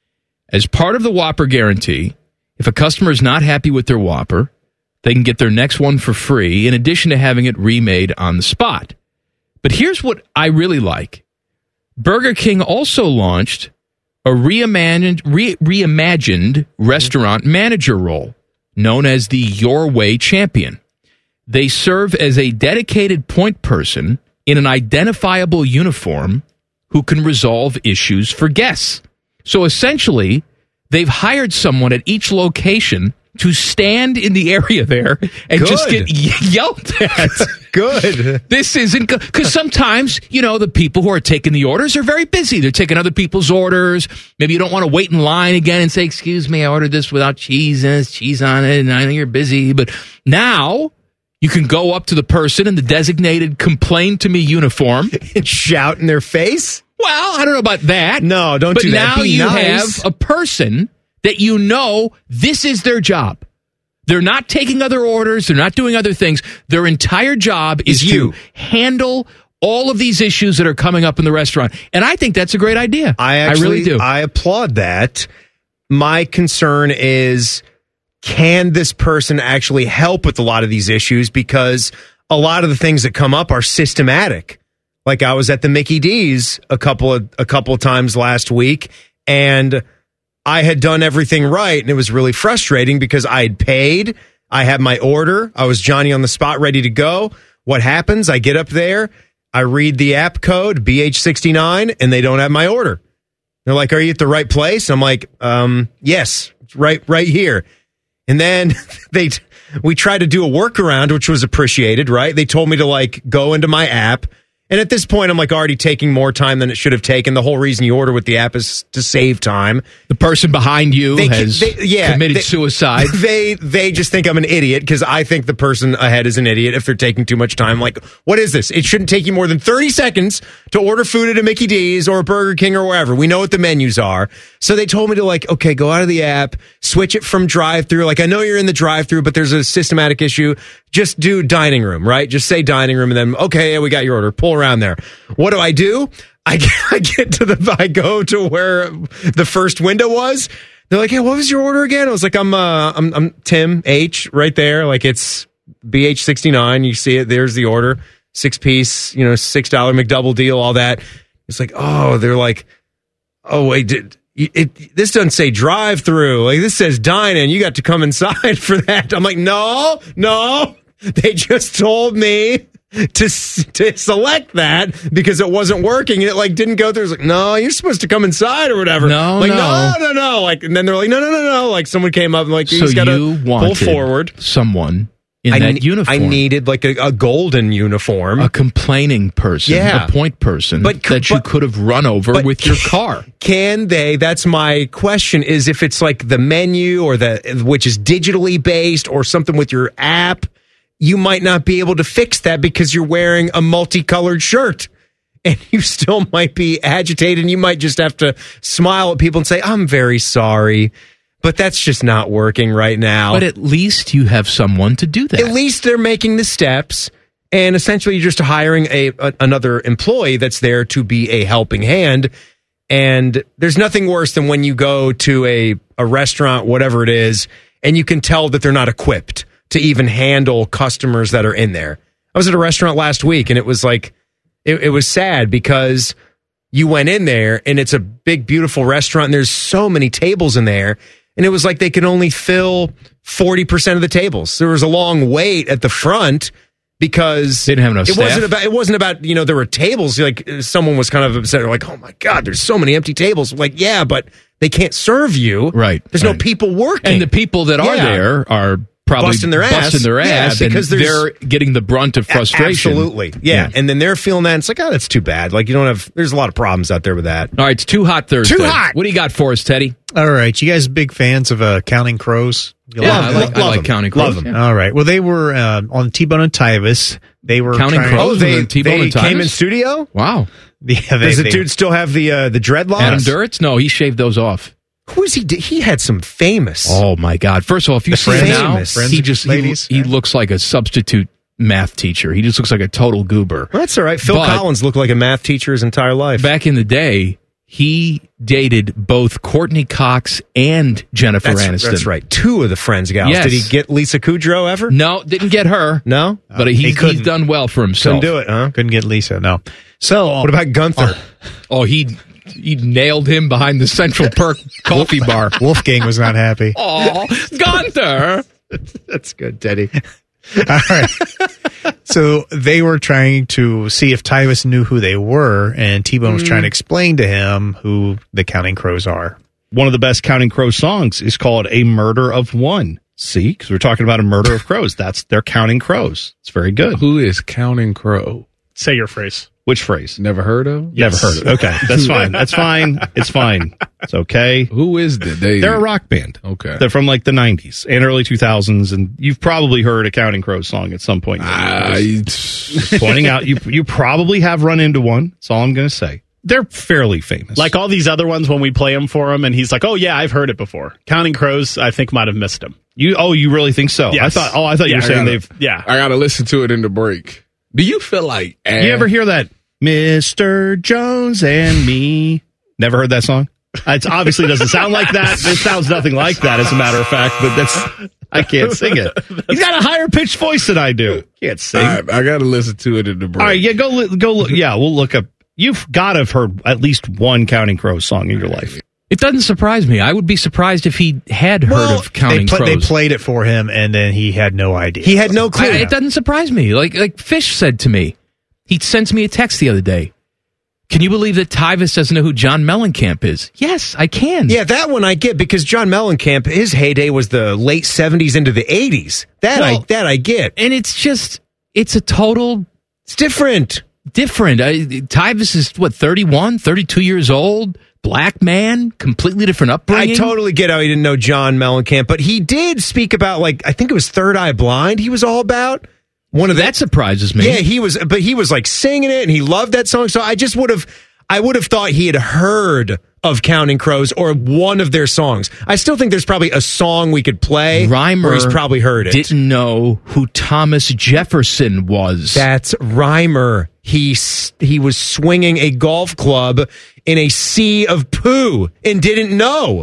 As part of the Whopper Guarantee, if a customer is not happy with their Whopper, they can get their next one for free, in addition to having it remade on the spot. But here's what I really like. Burger King also launched a reimagined, re- reimagined restaurant manager role, known as the Your Way Champion. They serve as a dedicated point person in an identifiable uniform who can resolve issues for guests. So essentially, they've hired someone at each location to stand in the area there and Good. just get yelled at. Good. This isn't good. Because sometimes, you know, the people who are taking the orders are very busy. They're taking other people's orders. Maybe you don't want to wait in line again and say, excuse me, I ordered this without cheese and it's cheese on it and I know you're busy. But now you can go up to the person in the designated complain to me uniform and shout in their face. Well, I don't know about that. No, don't but do that. But now Be you nice. have a person that you know this is their job. They're not taking other orders. They're not doing other things. Their entire job is, Is you. to handle all of these issues that are coming up in the restaurant. And I think that's a great idea. I actually, I really do. I applaud that. My concern is, can this person actually help with a lot of these issues? Because a lot of the things that come up are systematic. Like I was at the Mickey D's a couple of a couple of times last week, and I had done everything right, and it was really frustrating because I had paid, I had my order, I was Johnny on the spot, ready to go. What happens? I get up there, I read the app code B H sixty-nine, and they don't have my order. They're like, "Are you at the right place?" I'm like, "Um, yes, right, right here." And then they we tried to do a workaround, which was appreciated. Right? They told me to like go into my app. And at this point, I'm like already taking more time than it should have taken. The whole reason you order with the app is to save time. The person behind you they, has they, yeah, committed they, suicide. They they just think I'm an idiot because I think the person ahead is an idiot if they're taking too much time. Like, what is this? It shouldn't take you more than thirty seconds to order food at a Mickey D's or a Burger King or wherever. We know what the menus are. So they told me to like, okay, go out of the app, switch it from drive-through. Like, I know you're in the drive-through, but there's a systematic issue. Just do dining room, right? Just say dining room and then, okay, yeah, we got your order. Pull around there. What do I do? I get, I get to the, I go to where the first window was. They're like, hey, what was your order again? I was like, I'm, uh, I'm, I'm Tim H right there. Like it's B H sixty-nine. You see it. There's the order. Six piece, you know, six dollar McDouble deal, all that. It's like, oh, they're like, oh, wait, did, It, it, this doesn't say drive-through. Like, this says dine-in. You got to come inside for that. I'm like, no, no. They just told me to to select that because it wasn't working. And it like didn't go through. It's like, no, you're supposed to come inside or whatever. No, like, no, no, no, no. Like, and then they're like, no, no, no, no. Like, someone came up and like, you so just got to you pull wanted forward. Someone in I that ne- uniform. I needed like a, a golden uniform, a complaining person, Yeah. a point person But- that you but- could have run over but with your car. Can they? That's my question. Is if it's like the menu or the which is digitally based or something with your app, you might not be able to fix that because you're wearing a multicolored shirt. And you still might be agitated. And you might just have to smile at people and say, "I'm very sorry." But that's just not working right now. But at least you have someone to do that. At least they're making the steps, and essentially you're just hiring a, a another employee that's there to be a helping hand. And there's nothing worse than when you go to a, a restaurant, whatever it is, and you can tell that they're not equipped to even handle customers that are in there. I was at a restaurant last week, and it was like, it, it was sad because you went in there, and it's a big, beautiful restaurant, and there's so many tables in there. And it was like they could only fill forty percent of the tables. There was a long wait at the front because they didn't have enough it staff. wasn't about it wasn't about, you know, there were tables, like someone was kind of upset, like, "Oh my God, there's so many empty tables." Like, yeah, but they can't serve you. Right. There's right. no people working. And the people that are Yeah. there are probably Busting their ass. busting their Yeah, ass because and there's- they're getting the brunt of frustration. Absolutely. Yeah. And then they're feeling that. And it's like, oh, that's too bad. Like, you don't have, there's a lot of problems out there with that. All right, it's Too Hot Thursday. Too hot. What do you got for us, Teddy? All right, you guys big fans of uh, Counting Crows? You Yeah, love I them? like, I like Counting Crows. Love them. All right. Well, they were uh, on T-Bone and Tyvis. They were Counting trying- Crows Oh, they, and T-Bone they and came Tyvis? in studio? Wow. Yeah, they, Does the they- dude still have the uh, the dreadlocks? Adam Duritz? No, he shaved those off. Who is he? He had some famous. Oh my God! First of all, if you The see him now, famous. he just he, ladies. he looks like a substitute math teacher. He just looks like a total goober. Well, that's all right. Phil But- Collins looked like a math teacher his entire life. Back in the day, he dated both Courtney Cox and Jennifer That's, Aniston. that's right. Two of the Friends gals. Yes. Did he get Lisa Kudrow ever? No, didn't get her. No? But he, he he's couldn't. done well for himself. Couldn't do it, huh? Couldn't get Lisa, no. So, What about Gunther? Oh, he he nailed him behind the Central Perk coffee bar. Wolfgang was not happy. Oh, Gunther. That's good, Teddy. All right. So they were trying to see if Tyvis knew who they were, and T-Bone was trying to explain to him who the Counting Crows are. One of the best Counting Crows songs is called A Murder of One. See, because we're talking about a murder of crows. That's they're Counting Crows. It's very good. Who is Counting Crow? Say your phrase. Which phrase? Never heard of? Never heard of it. Okay, that's fine. That's fine. It's fine. It's okay. Who is the they? They're a rock band. Okay. They're from like the nineties and early two thousands, and you've probably heard a Counting Crows song at some point. I, Pointing out, you you probably have run into one. That's all I'm going to say. They're fairly famous. Like all these other ones when we play them for him, and he's like, oh, yeah, I've heard it before. Counting Crows, I think, might have missed him. You? Oh, you really think so? Yes. I thought. Oh, I thought you Yeah, were I saying gotta- they've. Yeah. I got to listen to it in the break. Do you feel like ass? You ever hear that, Mister Jones and me? Never heard that song? It obviously doesn't sound like that. It sounds nothing like that, as a matter of fact. But that's I can't sing it. He's got a higher pitched voice than I do. Can't sing. All right, I got to listen to it in the break. All right, yeah, go li- go. Look, yeah, we'll look up. You've got to have heard at least one Counting Crows song in your life. It doesn't surprise me. I would be surprised if he had heard Well, of Counting they, pla- Crows. they played it for him, and then he had no idea. He had no clue. I- it doesn't surprise me. Like like Fish said to me, he sent me a text the other day. Can you believe that Tyvis doesn't know who John Mellencamp is? Yes, I can. Yeah, that one I get because John Mellencamp, his heyday was the late seventies into the eighties. That Well, I that I get. And it's just, it's a total It's different. different. I, Tyvis is, what, thirty-one, thirty-two years old? Black man, completely different upbringing. I totally get how he didn't know John Mellencamp, but he did speak about, like, I think it was Third Eye Blind he was all about. One of the, That surprises me. Yeah, he was, but he was like singing it and he loved that song. So I just would have, I would have thought he had heard of Counting Crows or one of their songs. I still think there's probably a song we could play Reimer where he's probably heard it. didn't know who Thomas Jefferson was. That's Reimer. He s- he was swinging a golf club in a sea of poo and didn't know.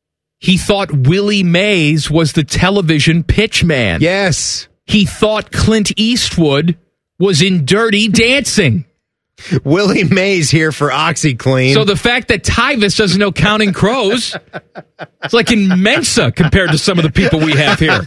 He thought Willie Mays was the television pitchman. Yes. He thought Clint Eastwood was in Dirty Dancing. Willie Mays here for OxyClean. So the fact that Tyvis doesn't know Counting Crows, it's like in Mensa compared to some of the people we have here.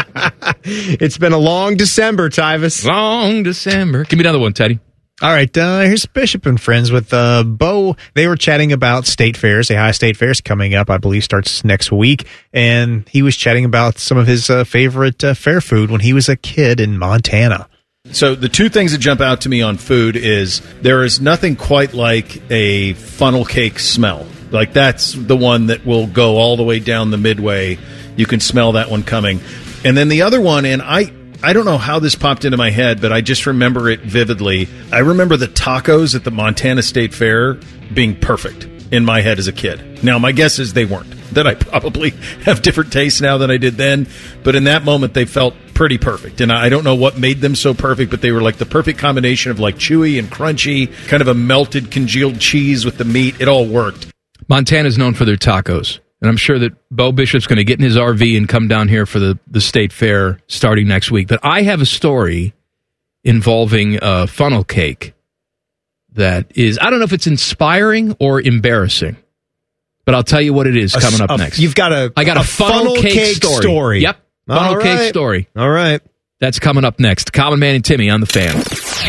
It's been a long December, Tyvis. Long December. Give me another one, Teddy. All right, uh, here's Bishop and Friends with uh, Bo. They were chatting about state fairs. The Ohio State Fair is coming up, I believe, starts next week. And he was chatting about some of his uh, favorite uh, fair food when he was a kid in Montana. So the two things that jump out to me on food is there is nothing quite like a funnel cake smell. Like that's the one that will go all the way down the midway. You can smell that one coming. And then the other one, and I... I don't know how this popped into my head, but I just remember it vividly. I remember the tacos at the Montana State Fair being perfect in my head as a kid. Now, my guess is they weren't. That I probably have different tastes now than I did then. But in that moment, they felt pretty perfect. And I don't know what made them so perfect, but they were like the perfect combination of like chewy and crunchy, kind of a melted, congealed cheese with the meat. It all worked. Montana's known for their tacos. And I'm sure that Bo Bishop's going to get in his R V and come down here for the, the state fair starting next week. But I have a story involving a funnel cake that is, I don't know if it's inspiring or embarrassing, but I'll tell you what it is A- coming up a- next. you've got a- I got a, a funnel, funnel cake, cake story. story. Yep. Funnel All cake right. story. All right. That's coming up next. Common Man and Timmy on the Fan.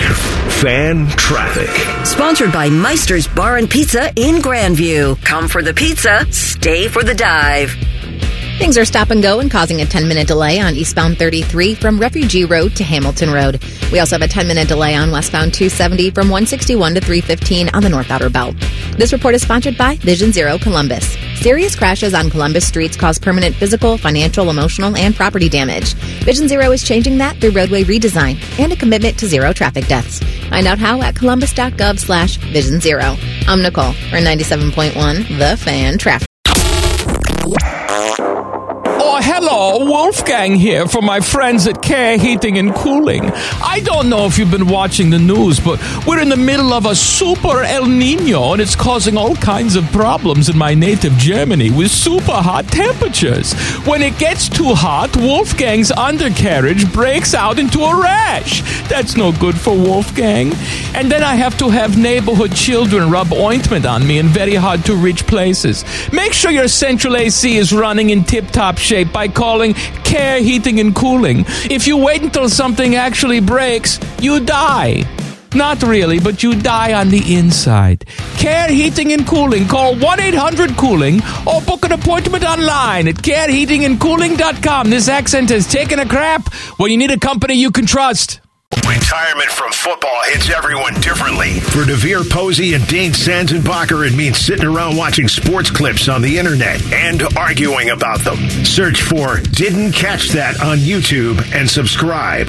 Fan traffic. Sponsored by Meister's Bar and Pizza in Grandview. Come for the pizza, stay for the dive. Things are stop and go and causing a ten-minute delay on eastbound thirty-three from Refugee Road to Hamilton Road. We also have a ten-minute delay on westbound two seventy from one sixty-one to three fifteen on the North Outer Belt. This report is sponsored by Vision Zero Columbus. Serious crashes on Columbus streets cause permanent physical, financial, emotional, and property damage. Vision Zero is changing that through roadway redesign and a commitment to zero traffic deaths. Find out how at columbus.gov slash vision zero. I'm Nicole for ninety-seven point one The Fan Traffic. Oh, hello, Wolfgang here for my friends at Care Heating and Cooling. I don't know if you've been watching the news, but we're in the middle of a super El Nino, and it's causing all kinds of problems in my native Germany with super hot temperatures. When it gets too hot, Wolfgang's undercarriage breaks out into a rash. That's no good for Wolfgang. And then I have to have neighborhood children rub ointment on me in very hard-to-reach places. Make sure your central A C is running in tip-top shape by calling Care Heating and Cooling. If you wait until something actually breaks, you die. Not really, but you die on the inside. Care Heating and Cooling. Call one eight hundred cooling or book an appointment online at care heating and cooling dot com. This accent has taken a crap. Well, you need a company you can trust. Retirement from football hits everyone differently. For DeVere Posey and Dane Sanzenbacher, it means sitting around watching sports clips on the internet and arguing about them. Search for Didn't Catch That on YouTube and subscribe.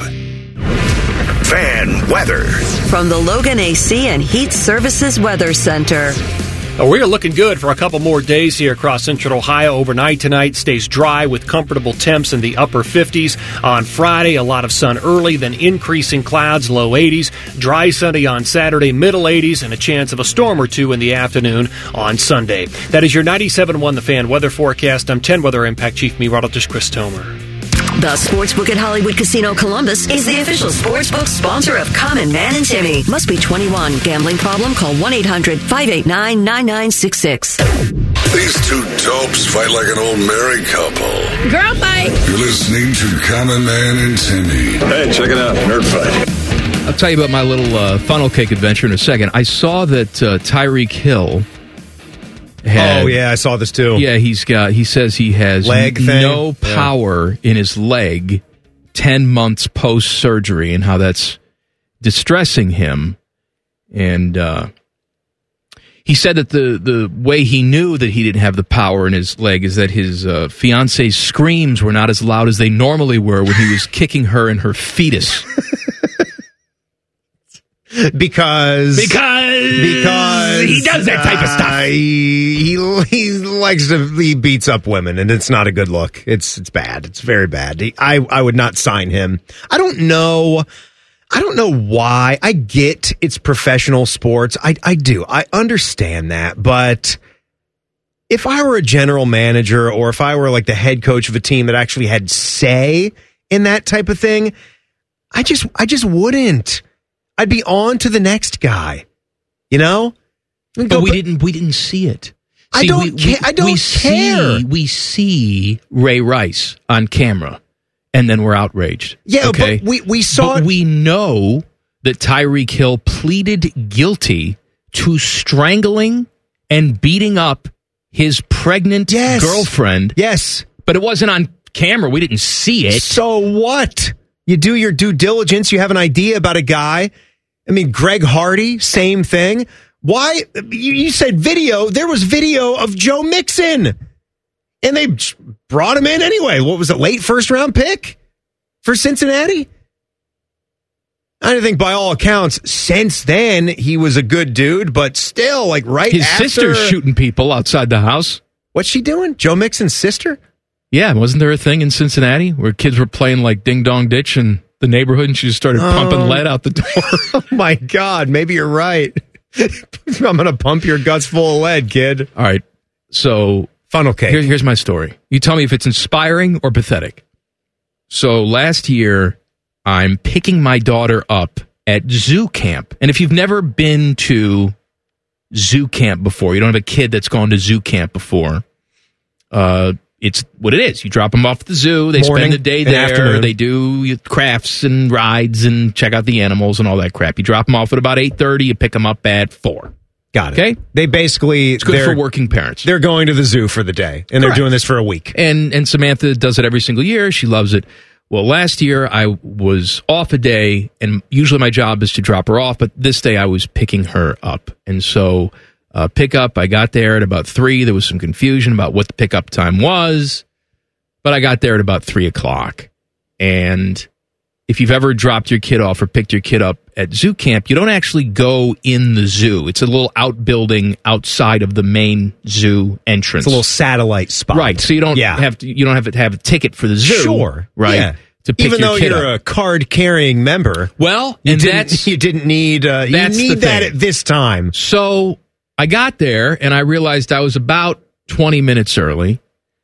Fan weather. From the Logan A C and Heat Services Weather Center. Uh, We are looking good for a couple more days here across central Ohio. Overnight tonight stays dry with comfortable temps in the upper fifties. On Friday, a lot of sun early, then increasing clouds, low eighties. Dry Sunday on Saturday, middle eighties, and a chance of a storm or two in the afternoon on Sunday. That is your ninety-seven point one The Fan weather forecast. I'm ten Weather Impact Chief Meteorologist Chris Tomer. The Sportsbook at Hollywood Casino Columbus is the official sportsbook sponsor of Common Man and Timmy. Must be twenty-one. Gambling problem? Call one eight hundred five eight nine nine nine six six. These two dopes fight like an old married couple. Girl fight. You're listening to Common Man and Timmy. Hey, check it out. Nerd fight. I'll tell you about my little uh, funnel cake adventure in a second. I saw that uh, Tyreek Hill had, oh, yeah, I saw this too. Yeah, he's got, he says he has Leg n- thing? no power in his leg ten months post-surgery and how that's distressing him. And uh, he said that the, the way he knew that he didn't have the power in his leg is that his uh, fiance's screams were not as loud as they normally were when he was kicking her in her fetus. Because because because he does that type of stuff. Uh, he, he he likes to he beats up women, and it's not a good look. It's it's bad. It's very bad. He, I I would not sign him. I don't know. I don't know why. I get it's professional sports. I I do. I understand that, but if I were a general manager or if I were like the head coach of a team that actually had say in that type of thing, I just I just wouldn't. I'd be on to the next guy. You know? But Go we put- didn't. We didn't see it. I See, don't we, ca- I don't we care. See, we see Ray Rice on camera, and then we're outraged. Yeah, okay? but we, we saw But it. we know that Tyreek Hill pleaded guilty to strangling and beating up his pregnant Yes. girlfriend. Yes. But it wasn't on camera. We didn't see it. So what? You do your due diligence. You have an idea about a guy. I mean, Greg Hardy, same thing. Why? You, you said video. There was video of Joe Mixon. And they brought him in anyway. What was it, late first round pick for Cincinnati? I think by all accounts, since then, he was a good dude, but still, like right His after... sister's shooting people outside the house. What's she doing? Joe Mixon's sister? Yeah, wasn't there a thing in Cincinnati where kids were playing like Ding Dong Ditch in the neighborhood and she just started pumping Oh. lead out the door? Oh my God, maybe you're right. I'm going to pump your guts full of lead, kid. All right, so funnel cake. Here, here's my story. You tell me if it's inspiring or pathetic. So last year, I'm picking my daughter up at zoo camp. And if you've never been to zoo camp before, you don't have a kid that's gone to zoo camp before, uh, it's what it is. You drop them off at the zoo. They Morning spend the day and there. afternoon. They do crafts and rides and check out the animals and all that crap. You drop them off at about eight thirty. You pick them up at four. Got it. Okay? They basically... It's good they're- for working parents. They're going to the zoo for the day, and they're Correct. doing this for a week. And and Samantha does it every single year. She loves it. Well, last year I was off a day, and usually my job is to drop her off, but this day I was picking her up. And so uh, pickup, I got there at about three. There was some confusion about what the pickup time was, but I got there at about three o'clock. And if you've ever dropped your kid off or picked your kid up at zoo camp, you don't actually go in the zoo. It's a little outbuilding outside of the main zoo entrance. It's a little satellite spot. Right. So you don't Yeah. have to you don't have to have a ticket for the zoo. Sure. Right. Yeah. To pick Even your though kid you're up. a card-carrying member. Well, you and didn't, that's you didn't need uh, you that's need the that thing. at this time. So I got there and I realized I was about twenty minutes early.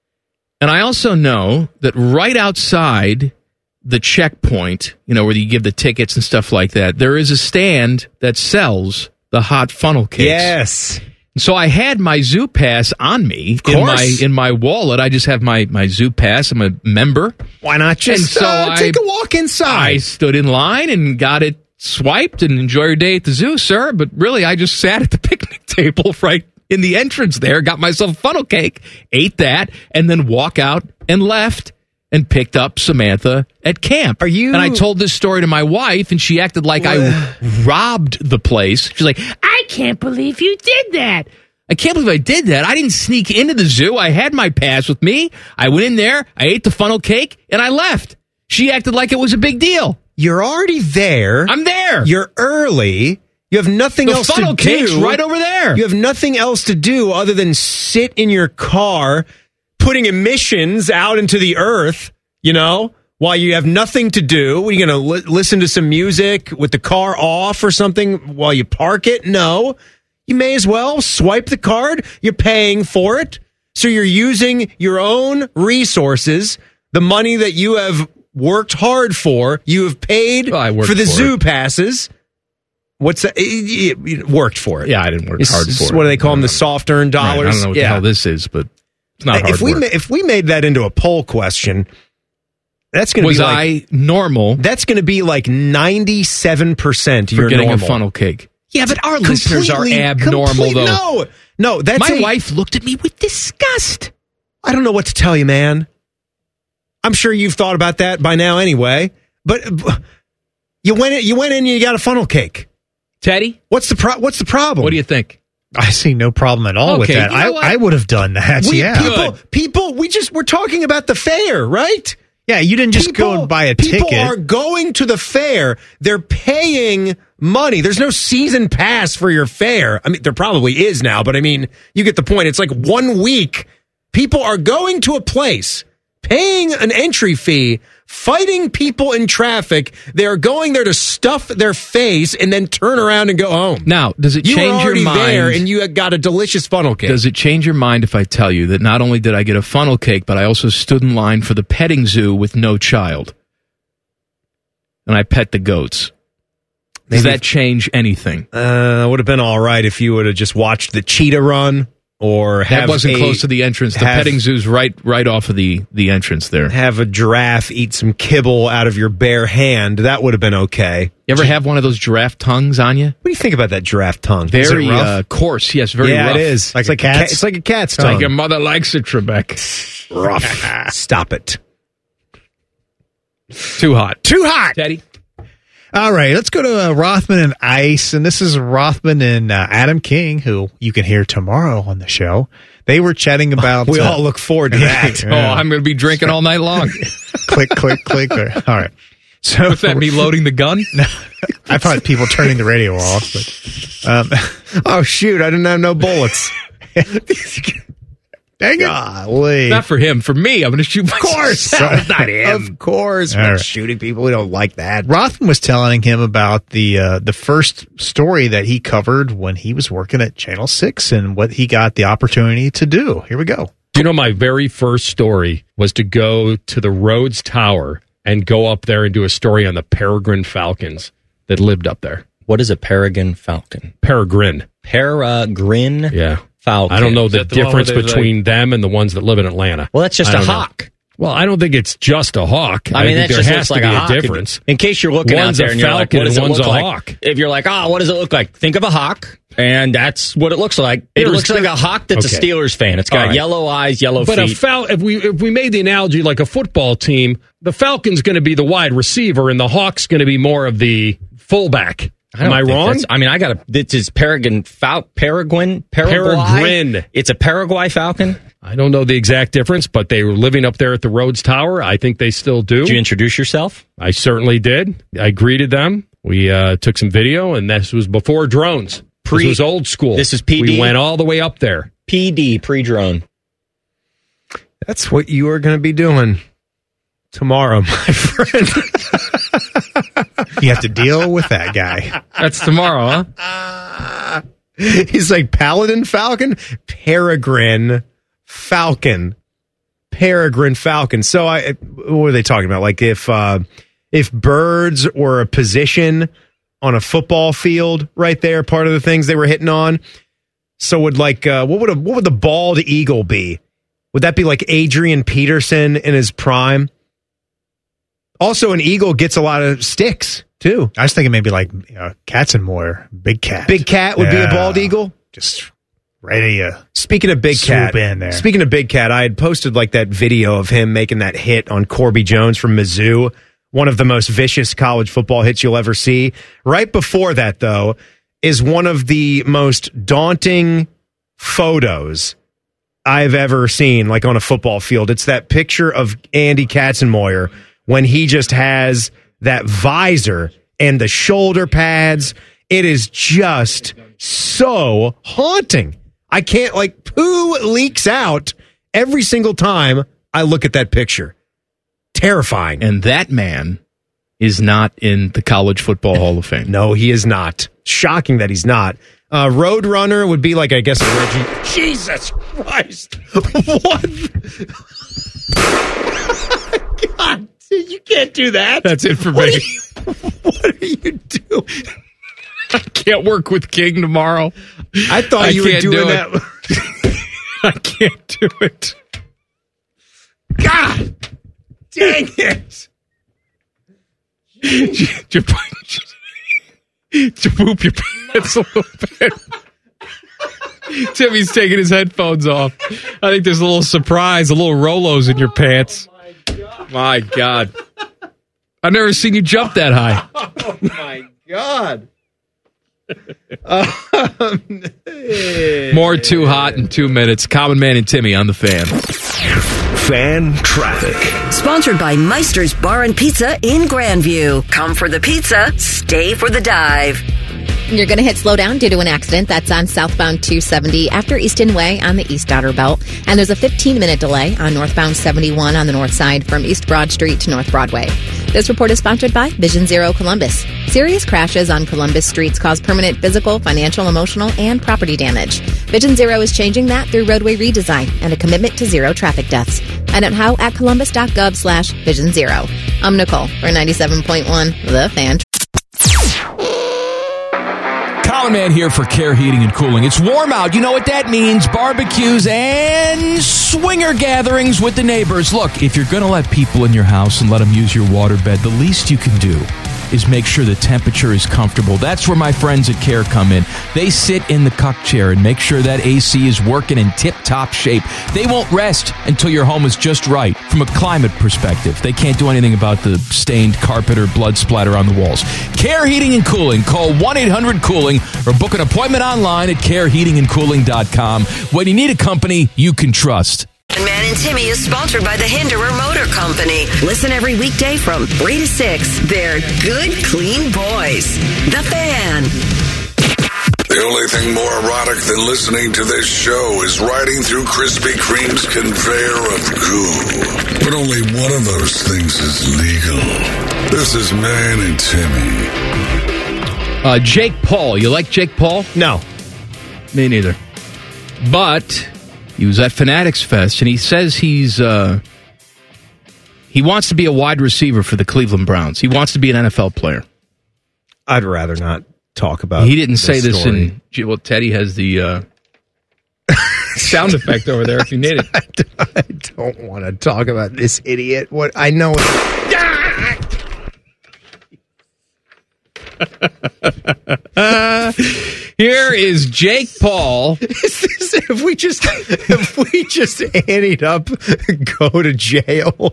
And I also know that right outside the checkpoint, you know, where you give the tickets and stuff like that, there is a stand that sells the hot funnel cakes. Yes. So I had my zoo pass on me in course. my in my wallet. I just have my, my zoo pass. I'm a member. Why not just And so uh, I- take a walk inside? I stood in line and got it swiped and enjoy your day at the zoo, sir. But really, I just sat at the picnic table right in the entrance there, got myself a funnel cake, ate that, and then walk out and left and picked up Samantha at camp. Are you? And I told this story to my wife, and she acted like I robbed the place. She's like, I can't believe you did that. I can't believe I did that. I didn't sneak into the zoo. I had my pass with me. I went in there, I ate the funnel cake, and I left. She acted like it was a big deal. You're already there. I'm there. You're early. You have nothing The else to funnel cake's do. right over there. You have nothing else to do other than sit in your car, putting emissions out into the earth, you know, while you have nothing to do. Are you going to li- listen to some music with the car off or something while you park it? No. You may as well swipe the card. You're paying for it. So you're using your own resources, the money that you have worked hard for. You have paid Well, I worked for the for zoo it. passes. What's that? You you worked for it. Yeah, I didn't work It's- hard it's- for it. What do they call them? The soft earned Right, dollars? I don't know what yeah. the hell this is, but it's not hard if we work. ma- if we made that into a poll question, that's going to Was be like, I normal that's going to be like ninety-seven percent for you're getting normal. a funnel cake? Yeah, but our listeners are Completely- abnormal, complete- though. No, no, that's My a- wife looked at me with disgust. I don't know what to tell you, man. I'm sure you've thought about that by now anyway. But uh, you went in, you went in and you got a funnel cake. Teddy, what's the pro- what's the problem? What do you think? I see no problem at all with Okay, that. you know what? I, I would have done that. We, yeah. people, people, we just we're talking about the fair, right? Yeah, you didn't just go and buy a people ticket. are going to the fair. They're paying money. There's no season pass for your fair. I mean, there probably is now, but I mean, you get the point. It's like one week. People are going to a place, paying an entry fee, fighting people in traffic. They're going there to stuff their face and then turn around and go home. Now, does it you change were your already mind? there and you got a delicious funnel cake. Does it change your mind if I tell you that not only did I get a funnel cake, but I also stood in line for the petting zoo with no child? And I pet the goats. Does that change anything? Uh, would have been all right if you would have just watched the cheetah run or have That wasn't a, close to the entrance. The have- petting zoo's right right off of the, the entrance there. have a giraffe eat some kibble out of your bare hand. That would have been okay. You ever have one of those giraffe tongues on you? What do you think about that giraffe tongue? Very Is it rough? uh, coarse. Yes, very yeah, rough. it is. Like it's a like cat's? cat, it's like a cat's It's tongue. like your mother likes it, Trebek. Rough. Stop it. Too hot. Too hot. Teddy? All right, let's go to uh, Rothman and Ice. And this is Rothman and uh, Adam King, who you can hear tomorrow on the show. They were chatting about... We uh, all look forward to that. Oh, I'm going to be drinking all night long. click, click, click. All right. So What's that, me loading the gun? No, I thought people turning the radio off. But, um, oh, shoot. I didn't have no bullets. Dang it. Golly. Not for him. For me, I'm going to shoot myself. Of course. Not him. Of course. All We're right. shooting people. We don't like that. Rothman was telling him about the uh, the first story that he covered when he was working at Channel six and what he got the opportunity to do. Here we go. You know, my very first story was to go to the Rhodes Tower and go up there and do a story on the Peregrine Falcons that lived up there. What is a Peregrine Falcon? Peregrine. Peregrine Yeah. Falcon. I don't know Is the that the one difference where there's between like- them and the ones that live in Atlanta. Well, that's just I a don't know. hawk. Well, I don't think it's just a hawk. I mean, think that there just has looks to like be a a hawk. difference. In case you're looking One's out there a and you're like, falcon what does and it one's look a like? hawk. If you're like, oh, what does it look like? Think of a hawk, and that's what it looks like. It Here's looks like the- a hawk that's Okay. a Steelers fan. It's got All right. yellow eyes, yellow But feet. a fal- if we if we made the analogy like a football team, the Falcon's going to be the wide receiver, and the Hawk's going to be more of the fullback. I Am don't I think wrong? that's- I mean, I got a. This is Peregrine Fal- Peregrine Paraguay. Peregrine. It's a Paraguay Falcon. I don't know the exact difference, but they were living up there at the Rhodes Tower. I think they still do. Did you introduce yourself? I certainly did. I greeted them. We uh, took some video, and this was before drones. Pre- this was old school. This is P D? We went all the way up there. P D pre-drone. That's what you are going to be doing tomorrow, my friend. You have to deal with that guy. That's tomorrow, huh? He's like Paladin Falcon, Peregrine Falcon, Peregrine Falcon. So I, what were they talking about? Like if uh, if birds were a position on a football field, right there, part of the things they were hitting on. So would like uh, what would a, what would the bald eagle be? Would that be like Adrian Peterson in his prime? Also, an eagle gets a lot of sticks too. I was thinking maybe like uh, Katzenmoyer, Big Cat. Big Cat would be a Yeah. bald eagle. Just ready to Speaking of Big swoop Cat, in there. Speaking of Big Cat, I had posted like that video of him making that hit on Corby Jones from Mizzou, one of the most vicious college football hits you'll ever see. Right before that, though, is one of the most daunting photos I've ever seen, like on a football field. It's that picture of Andy Katzenmoyer when he just has that visor and the shoulder pads. It is just so haunting. I can't, like, poo leaks out every single time I look at that picture. Terrifying. And that man is not in the College Football Hall of Fame. No, he is not. Shocking that he's not. Uh, Roadrunner would be like, I guess, a Reggie. Jesus Christ. What? God, you can't do that. That's it for What me. are you, what are you doing? I can't work with King tomorrow. I thought I you were can't doing do that. I can't do it. God dang it. Just poop your pants a little bit. Timmy's taking his headphones off. I think there's a little surprise, a little Rolos in your pants. My God. I've never seen you jump that high. Oh, my God. Um, More Too Hot in two minutes. Common Man and Timmy on the Fan. Fan traffic. Sponsored by Meister's Bar and Pizza in Grandview. Come for the pizza, stay for the dive. You're going to hit slow down due to an accident that's on southbound two seventy after Easton Way on the East Outer Belt. And there's a fifteen-minute delay on northbound seventy-one on the north side from East Broad Street to North Broadway. This report is sponsored by Vision Zero Columbus. Serious crashes on Columbus streets cause permanent physical, financial, emotional, and property damage. Vision Zero is changing that through roadway redesign and a commitment to zero traffic deaths. Find out how at columbus.gov slash Vision Zero. I'm Nicole for ninety-seven point one The Fan. Colin Man here for Care Heating and Cooling. It's warm out. You know what that means. Barbecues and swinger gatherings with the neighbors. Look, if you're going to let people in your house and let them use your waterbed, the least you can do is make sure the temperature is comfortable. That's where my friends at Care come in. They sit in the cuck chair and make sure that A C is working in tip-top shape. They won't rest until your home is just right from a climate perspective. They can't do anything about the stained carpet or blood splatter on the walls. Care Heating and Cooling. Call one eight hundred cooling or book an appointment online at care heating and cooling dot com. When you need a company you can trust. Man and Timmy is sponsored by the Hinderer Motor Company. Listen every weekday from three to six. They're good, clean boys. The Fan. The only thing more erotic than listening to this show is riding through Krispy Kreme's conveyor of goo. But only one of those things is legal. This is Man and Timmy. Uh, Jake Paul. You like Jake Paul? No. Me neither. But he was at Fanatics Fest, and he says he's uh, he wants to be a wide receiver for the Cleveland Browns. He wants to be an N F L player. I'd rather not talk about. He didn't this say this story. in. Well, Teddy has the uh, sound effect over there if you need it. I don't, I don't want to talk about this idiot. What I know. uh, here is Jake Paul. Is this, if we just if we just anteed up, go to jail,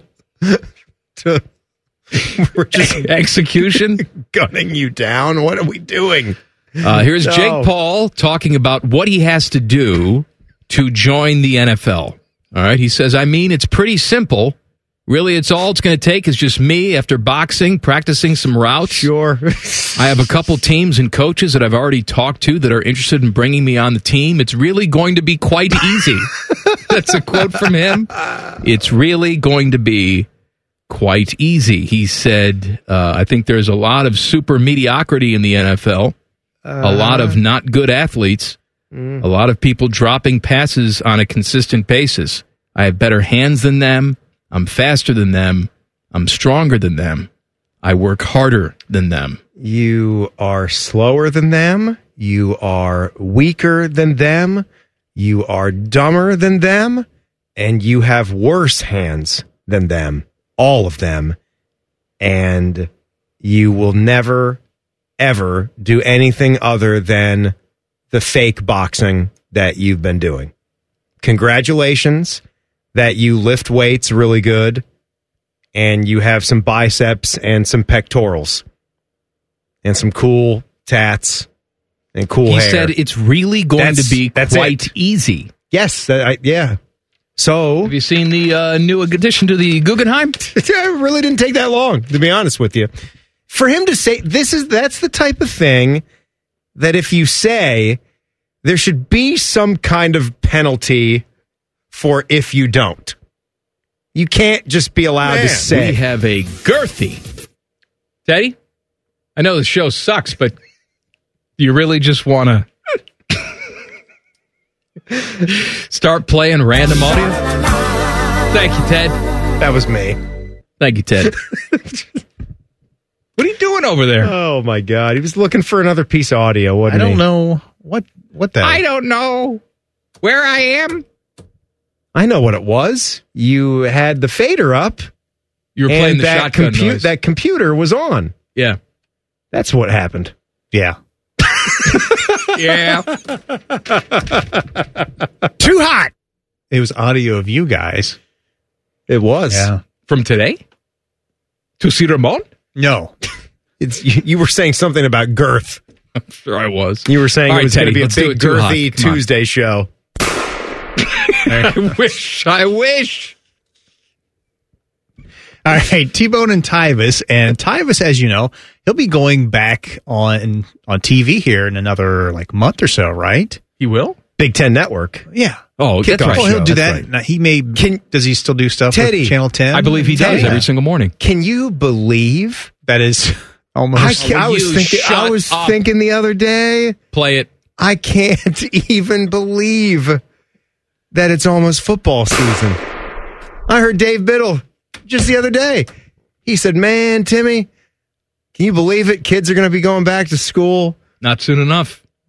to we're just execution, gunning you down. What are we doing? Uh, here's No. Jake Paul talking about what he has to do to join the N F L. All right, he says, I mean, it's pretty simple. Really, it's all it's going to take is just me after boxing, practicing some routes. Sure. I have a couple teams and coaches that I've already talked to that are interested in bringing me on the team. It's really going to be quite easy. That's a quote from him. It's really going to be quite easy. He said, uh, I think there's a lot of super mediocrity in the N F L, uh, a lot of not good athletes, mm. a lot of people dropping passes on a consistent basis. I have better hands than them. I'm faster than them. I'm stronger than them. I work harder than them. You are slower than them. You are weaker than them. You are dumber than them. And you have worse hands than them. All of them. And you will never, ever do anything other than the fake boxing that you've been doing. Congratulations that you lift weights really good and you have some biceps and some pectorals and some cool tats and cool he hair. He said it's really going That's- to be that's quite it. easy. Yes, that, I, yeah. So, have you seen the uh, new addition to the Guggenheim? It really didn't take that long, to be honest with you. For him to say this is that's the type of thing that if you say there should be some kind of penalty for if you don't. You can't just be allowed Man, to say. we have a girthy. Teddy, I know the show sucks, but do you really just want to start playing random audio? Thank you, Ted. That was me. Thank you, Ted. What are you doing over there? Oh my God, he was looking for another piece of audio. I Wasn't don't he? know what what the. I don't know where I am. I know what it was. You had the fader up. You were and playing the that shotgun compu- noise. That computer was on. Yeah. That's what happened. Yeah. Yeah. Too hot. It was audio of you guys. It was. Yeah. From today? To see Ramon? No. It's you, you were saying something about girth. I'm sure I was. You were saying All it right, was going to Teddy, be a let's do big it too hot. girthy Come on. Tuesday show. I wish. I wish. All right, T-Bone and Tyvis. And Tyvis, as you know, he'll be going back on on T V here in another like month or so, right? He will? Big Ten Network. Yeah. Oh, that's Kickoff right. Oh, he'll show. do That's that. right. Now, he may. Can- does he still do stuff Teddy. with Channel ten? I believe he does Yeah. every single morning. Can you believe? That is I, almost. I was you thinking. I shut was up? thinking the other day. Play it. I can't even believe that it's almost football season. I heard Dave Biddle just the other day. He said, "Man, Timmy, can you believe it? Kids are going to be going back to school Not soon enough.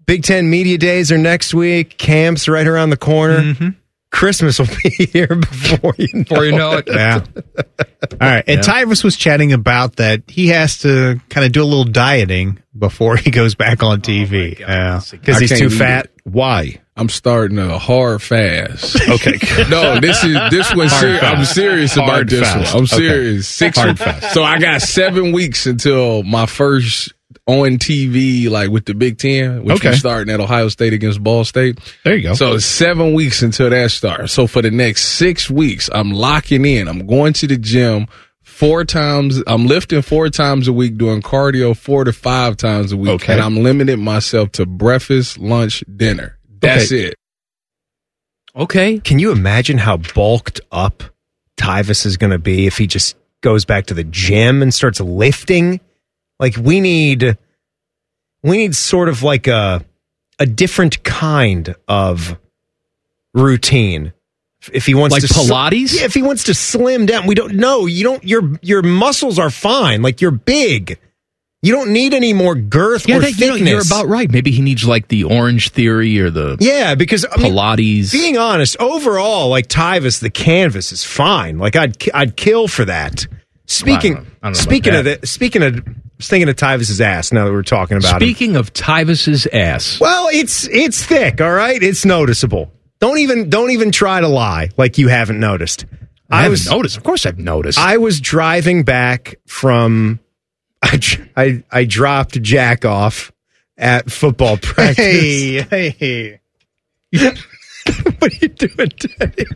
Big Ten Media Days are next week. Camp's right around the corner. Mm-hmm. Christmas will be here before you know, Before you know it. Yeah. All right. And Yeah. Tyvus was chatting about that he has to kind of do a little dieting before he goes back on T V. Yeah. Because I he's can't too eat fat. it. Why? I'm starting a hard fast. Okay. No, this is this one. Hard Ser- fast. I'm serious Hard about this fast. one. I'm Okay. serious. Six. Hard fast. So I got seven weeks until my first on T V, like with the Big Ten, which Okay. we're starting at Ohio State against Ball State. There you go. So it's seven weeks until that starts. So for the next six weeks, I'm locking in. I'm going to the gym four times. I'm lifting four times a week, doing cardio four to five times a week. Okay. And I'm limiting myself to breakfast, lunch, dinner. That's Okay. it. Okay. Can you imagine how bulked up Tyvus is going to be if he just goes back to the gym and starts lifting? Like we need, we need sort of like a a different kind of routine. If he wants Like to Pilates? yeah, if he wants to slim down, we don't know. You don't. Your your muscles are fine. Like you're big. You don't need any more girth Yeah, or that, you know, thickness. you're about right. Maybe he needs like the Orange Theory or the Yeah, because I mean, Pilates. being honest, overall, like Tyvus, the canvas is fine. Like I'd ki- I'd kill for that. Speaking Well, I don't know- I don't know speaking about of the, speaking of, I was thinking of Tyvus's ass. Now that we're talking about him. Speaking of Tyvus's ass, Well, it's it's thick. All right, it's noticeable. Don't even don't even try to lie like you haven't noticed. I, haven't was noticed. Of course, I've noticed. I was driving back from. I, I I dropped Jack off at football practice. Hey, hey. What are you doing, Teddy?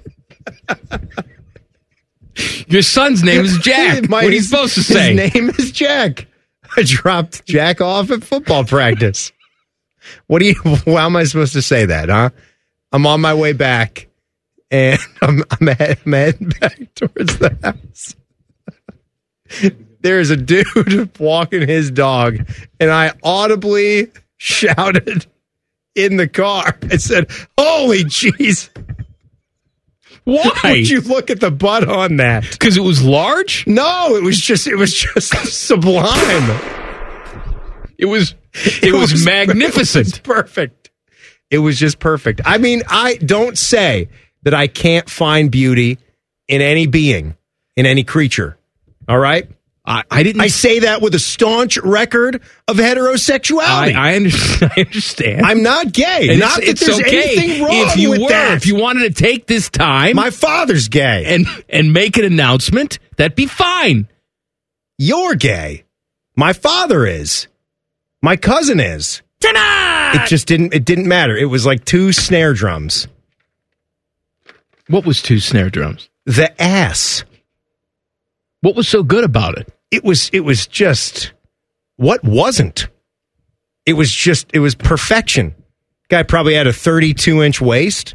Your son's name is Jack. My- what are you supposed to say? His name is Jack. I dropped Jack off at football practice. What do you? How am I supposed to say that? Huh? I'm on my way back, and I'm I'm, head, I'm heading back towards the house. There's a dude walking his dog, and I audibly shouted in the car. I said, "Holy jeez!" Why would you look at the butt on that? Because it was large? No, it was just it was just sublime. It was it, was, was magnificent. It was perfect. It was just perfect. I mean, I don't say that I can't find beauty in any being, in any creature. All right? I, I didn't I say that with a staunch record of heterosexuality. I, I, understand, I understand. I'm not gay. And not it's, that there's it's okay anything wrong if you with were, that. If you wanted to take this time, My father's gay. and and make an announcement, that'd be fine. You're gay. My father is. My cousin is. Tonight, It just didn't it didn't matter. It was like two snare drums. what was two snare drums? The ass. What was so good about it? It was it was just what wasn't. It was just it was perfection. Guy probably had a thirty-two inch waist.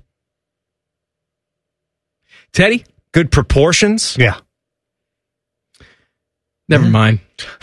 Teddy, good proportions. Yeah. Never mind.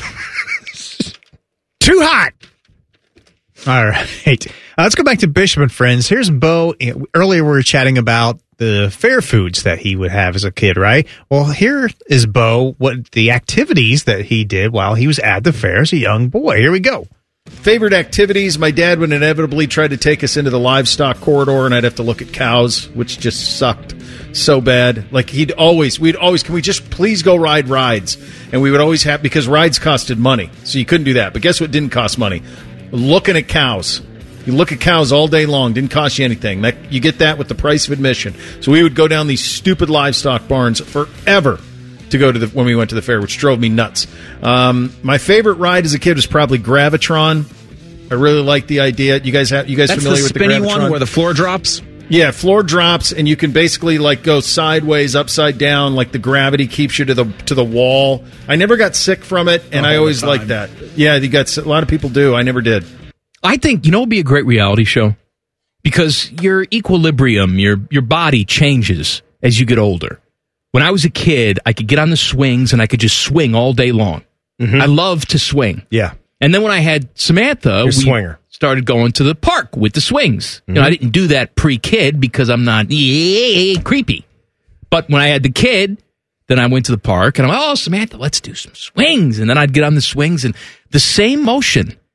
Too hot. All right. Uh, let's go back to Bishop and Friends. Here's Bo. Earlier we were chatting about the fair foods that he would have as a kid, right? Well, here is Bo, what the activities that he did while he was at the fair as a young boy. Here we go. Favorite activities, my dad would inevitably try to take us into the livestock corridor, and I'd have to look at cows, which just sucked so bad. Like, he'd always, we'd always, can we just please go ride rides? And we would always have, because rides costed money, so you couldn't do that. But guess what didn't cost money? Looking at cows. You look at cows all day long, didn't cost you anything. That, you get that with the price of admission. So we would go down these stupid livestock barns forever to go to the when we went to the fair, which drove me nuts. Um, my favorite ride as a kid was probably Gravitron. I really liked the idea. You guys have you guys That's familiar the with the spinny Gravitron? one where the floor drops? Yeah, floor drops, and you can basically like go sideways, upside down. Like the gravity keeps you to the to the wall. I never got sick from it, and Oh, I all always the liked time. that. Yeah, you got a lot of people do. I never did. I think, you know, it would be a great reality show because your equilibrium, your your body changes as you get older. When I was a kid, I could get on the swings and I could just swing all day long. I love to swing. Yeah. And then when I had Samantha, You're a we swinger. started going to the park with the swings. You know, I didn't do that pre-kid because I'm not yeah, creepy. But when I had the kid, then I went to the park and I'm like, oh, Samantha, let's do some swings. And then I'd get on the swings and the same motion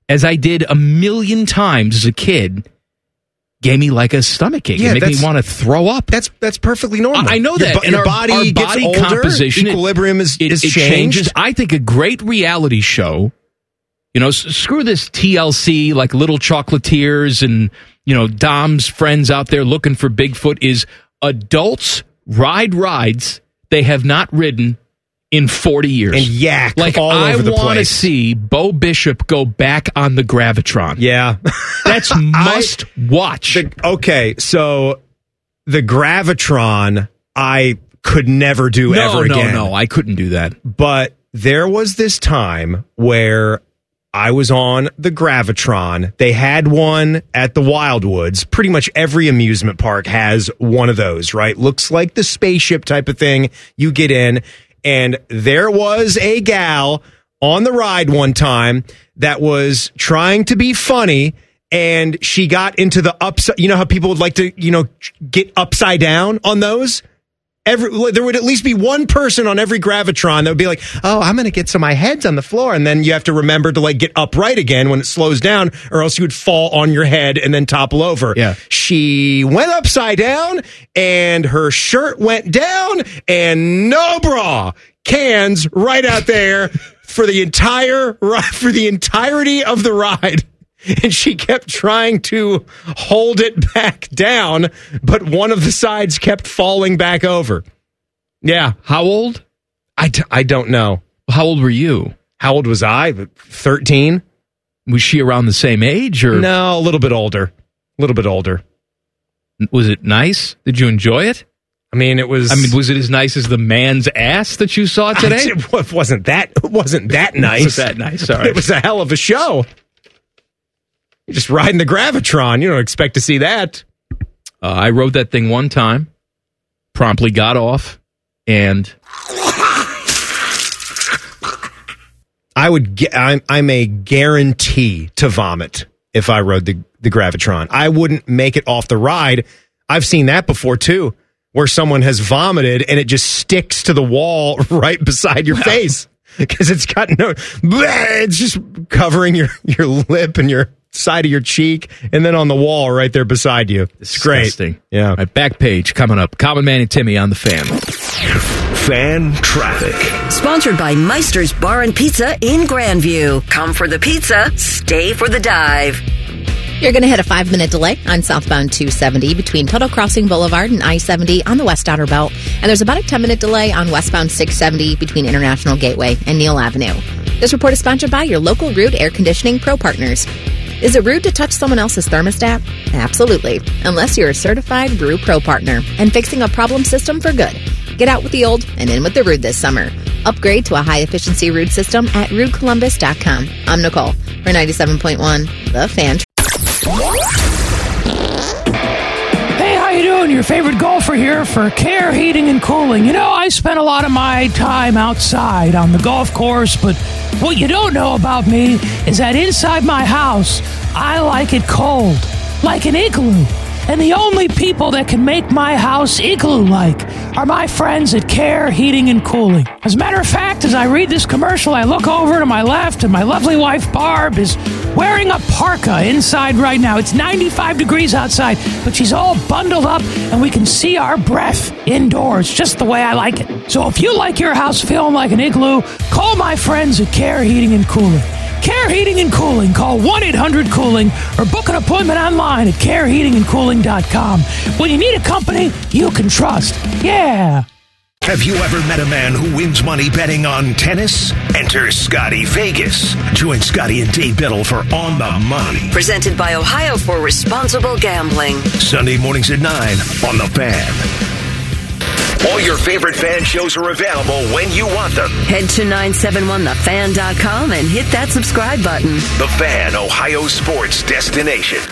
as I did a million times as a kid, gave me like a stomach ache. Yeah, it made me that's- want to throw up. That's that's perfectly normal. I know Your that. bo- And your our, body our gets body older, composition, it- equilibrium is- it, is it changed. changes. I think a great reality show, you know, s- screw this T L C, like Little Chocolatiers and, you know, Dom's friends out there looking for Bigfoot, is adults ride rides they have not ridden in forty years. And yak like, all I over the want to place. see Bo Bishop go back on the Gravitron. Yeah. That's must watch. The- okay, so the Gravitron, I could never do No, ever no, again. no, I couldn't do that. But there was this time where I was on the Gravitron. They had one at the Wildwoods. Pretty much every amusement park has one of those, right? Looks like the spaceship type of thing. You get in, and there was a gal on the ride one time that was trying to be funny, and she got into the upside. You know how people would like to, you know, get upside down on those? Every, there would at least be one person on every Gravitron that would be like, oh, I'm going to get so my head's on the floor. And then you have to remember to like get upright again when it slows down, or else you would fall on your head and then topple over. Yeah. She went upside down and her shirt went down and no bra, cans right out there for the entire ri- for the entirety of the ride. And she kept trying to hold it back down, but one of the sides kept falling back over. Yeah. How old? I, d- I don't know. How old were you? How old was I? thirteen. Was she around the same age? Or No, a little bit older. A little bit older. Was it nice? Did you enjoy it? I mean, it was. I mean, was it as nice as the man's ass that you saw today? It wasn't that. It wasn't that nice. Wasn't that nice? All right. It was a hell of a show. You're just riding the Gravitron. You don't expect to see that. Uh, I rode that thing one time, promptly got off, and I would. Ge- I'm, I'm a guarantee to vomit if I rode the the Gravitron. I wouldn't make it off the ride. I've seen that before too, where someone has vomited and it just sticks to the wall right beside your face because it's got no. It's just covering your your lip and your side of your cheek, and then on the wall right there beside you. It's Disgusting. great. Yeah. All right, back page coming up. Common Man and Timmy on the Fan. Fan traffic. Sponsored by Meister's Bar and Pizza in Grandview. Come for the pizza, stay for the dive. You're going to hit a five-minute delay on southbound two seventy between Tuttle Crossing Boulevard and I seventy on the West Outer Belt. And there's about a ten-minute delay on westbound six seventy between International Gateway and Neal Avenue. This report is sponsored by your local Rude Air Conditioning Pro Partners. Is it rude to touch someone else's thermostat? Absolutely. Unless you're a certified Brew Pro partner and fixing a problem system for good. Get out with the old and in with the Rude this summer. Upgrade to a high-efficiency Rude system at rude columbus dot com. I'm Nicole for ninety-seven point one, The Fan. Hey, how you doing? Your favorite golfer here for Care Heating and Cooling. You know, I spent a lot of my time outside on the golf course, but what you don't know about me is that inside my house, I like it cold, like an igloo. And the only people that can make my house igloo-like are my friends at Care Heating and Cooling. As a matter of fact, as I read this commercial, I look over to my left, and my lovely wife, Barb, is wearing a parka inside right now. It's ninety-five degrees outside, but she's all bundled up, and we can see our breath indoors, just the way I like it. So if you like your house feeling like an igloo, call my friends at Care Heating and Cooling. Care Heating and Cooling. Call one eight hundred cooling or book an appointment online at care heating and cooling dot com. When you need a company you can trust. Yeah. Have you ever met a man who wins money betting on tennis? Enter Scotty Vegas. Join Scotty and Dave Biddle for On the Money. Presented by Ohio for Responsible Gambling. Sunday mornings at nine on The Fan. All your favorite fan shows are available when you want them. Head to nine seven one the fan dot com and hit that subscribe button. The Fan, Ohio sports destination.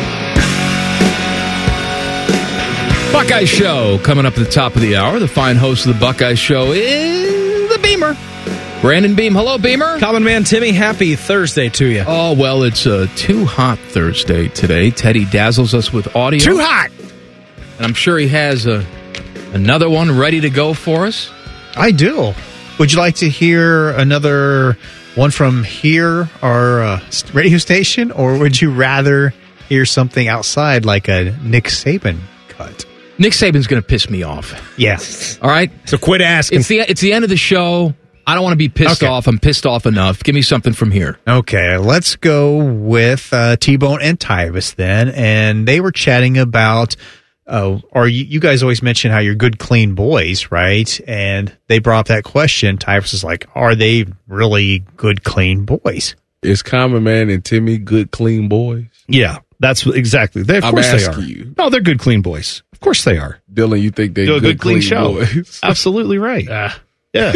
Buckeye Show coming up at the top of the hour. The fine host of the Buckeye Show is the Beamer. Brandon Beam. Hello, Beamer. Common Man Timmy, happy Thursday to you. Oh, well, it's a too hot Thursday today. Teddy dazzles us with audio. Too hot! And I'm sure he has a, another one ready to go for us. I do. Would you like to hear another One from here, our uh, radio station, or would you rather hear something outside like a Nick Saban cut? Nick Saban's going to piss me off. Yeah. All right? So quit asking. It's the, it's the end of the show. I don't want to be pissed Okay. off. I'm pissed off enough. Give me something from here. Okay, let's go with uh, T-Bone and Tyvis then. And they were chatting about, uh, or you, you guys always mention how you're good, clean boys, right? And they brought up that question. Tyvis is like, are they really good, clean boys? Is Common Man and Timmy good, clean boys? Yeah, that's exactly. They, of I'm course they are. asking you. No, they're good, clean boys. Of course they are. Dylan, you think they're Do a good, good, clean, clean show. boys? Absolutely right. Uh, Yeah.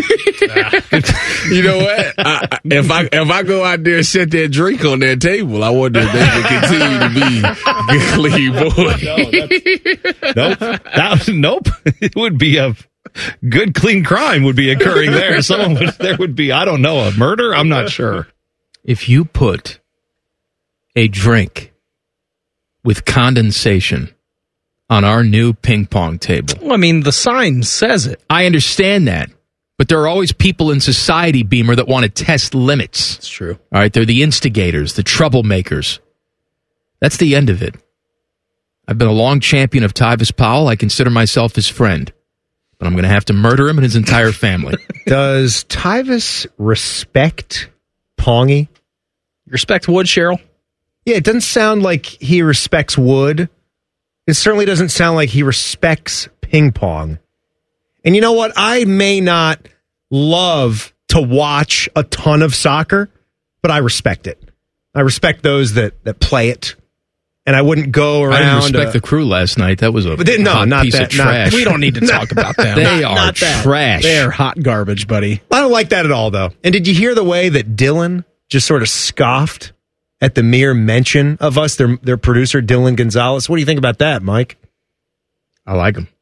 You know what? I, I- if I if I go out there and set that drink on that table, I wonder if they can continue to be good, clean boys. Nope. That, nope. It would be a good, clean crime would be occurring there. Someone would, there would be, I don't know, a murder? I'm not sure. If you put a drink with condensation on our new ping pong table. Well, I mean, the sign says it. I understand that. But there are always people in society, Beamer, that want to test limits. It's true. All right, they're the instigators, the troublemakers. That's the end of it. I've been a long champion of Tyvis Powell. I consider myself his friend. But I'm going to have to murder him and his entire family. Does Tyvis respect Pongy? Respect Wood, Cheryl? Yeah, it doesn't sound like he respects Wood. It certainly doesn't sound like he respects ping pong. And you know what? I may not love to watch a ton of soccer, but I respect it. I respect those that, that play it. And I wouldn't go around. I didn't respect uh, the crew last night. That was a But then- no, hot not piece that- of not- trash. we don't need to talk about them. They Not- are not that. trash. They're hot garbage, buddy. I don't like that at all, though. And did you hear the way that Dylan just sort of scoffed at the mere mention of us, their, their producer, Dylan Gonzalez? What do you think about that, Mike? I like him.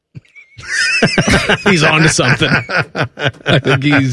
He's on to something. I think he's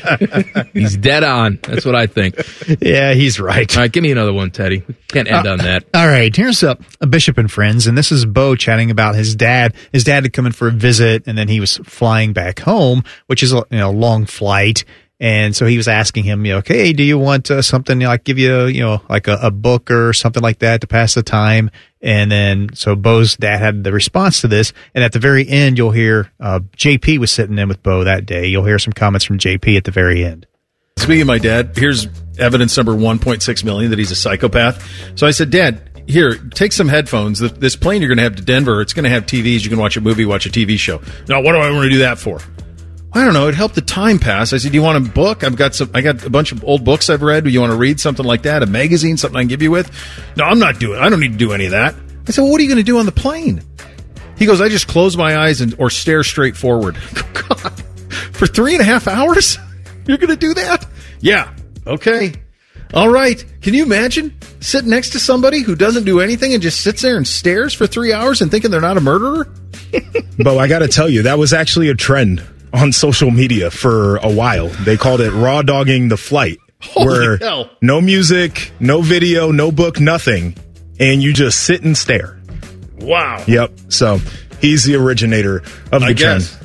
he's dead on. That's what I think. Yeah, he's right. All right, give me another one, Teddy. We can't end Uh, on that. All right, here's a, a Bishop and Friends, and this is Bo chatting about his dad. His dad had come in for a visit, and then he was flying back home, which is a you know, long flight. And so he was asking him, you know, okay, do you want uh, something, you know, like give you, you know, like a, a book or something like that to pass the time? And then, so Bo's dad had the response to this. And at the very end, you'll hear uh, J P was sitting in with Bo that day. You'll hear some comments from J P at the very end. Speaking of my dad, here's evidence number one point six million that he's a psychopath. So I said, Dad, here, take some headphones. This plane you're going to have to Denver, it's going to have T Vs. You can watch a movie, watch a T V show. Now, what do I want to do that for? I don't know. It helped the time pass. I said, do you want a book? I've got some, I got a bunch of old books I've read. Do you want to read something like that? A magazine, something I can give you with? No, I'm not doing, I don't need to do any of that. I said, well, what are you going to do on the plane? He goes, I just close my eyes and, or stare straight forward. God, for three and a half hours? You're going to do that? Yeah. Okay. All right. Can you imagine sitting next to somebody who doesn't do anything and just sits there and stares for three hours and thinking they're not a murderer? Bo, I got to tell you, that was actually a trend on social media for a while. They called it raw dogging the flight. Holy where hell. No music, no video, no book, nothing. And you just sit and stare. Wow. Yep. So he's the originator of the I trend. guess.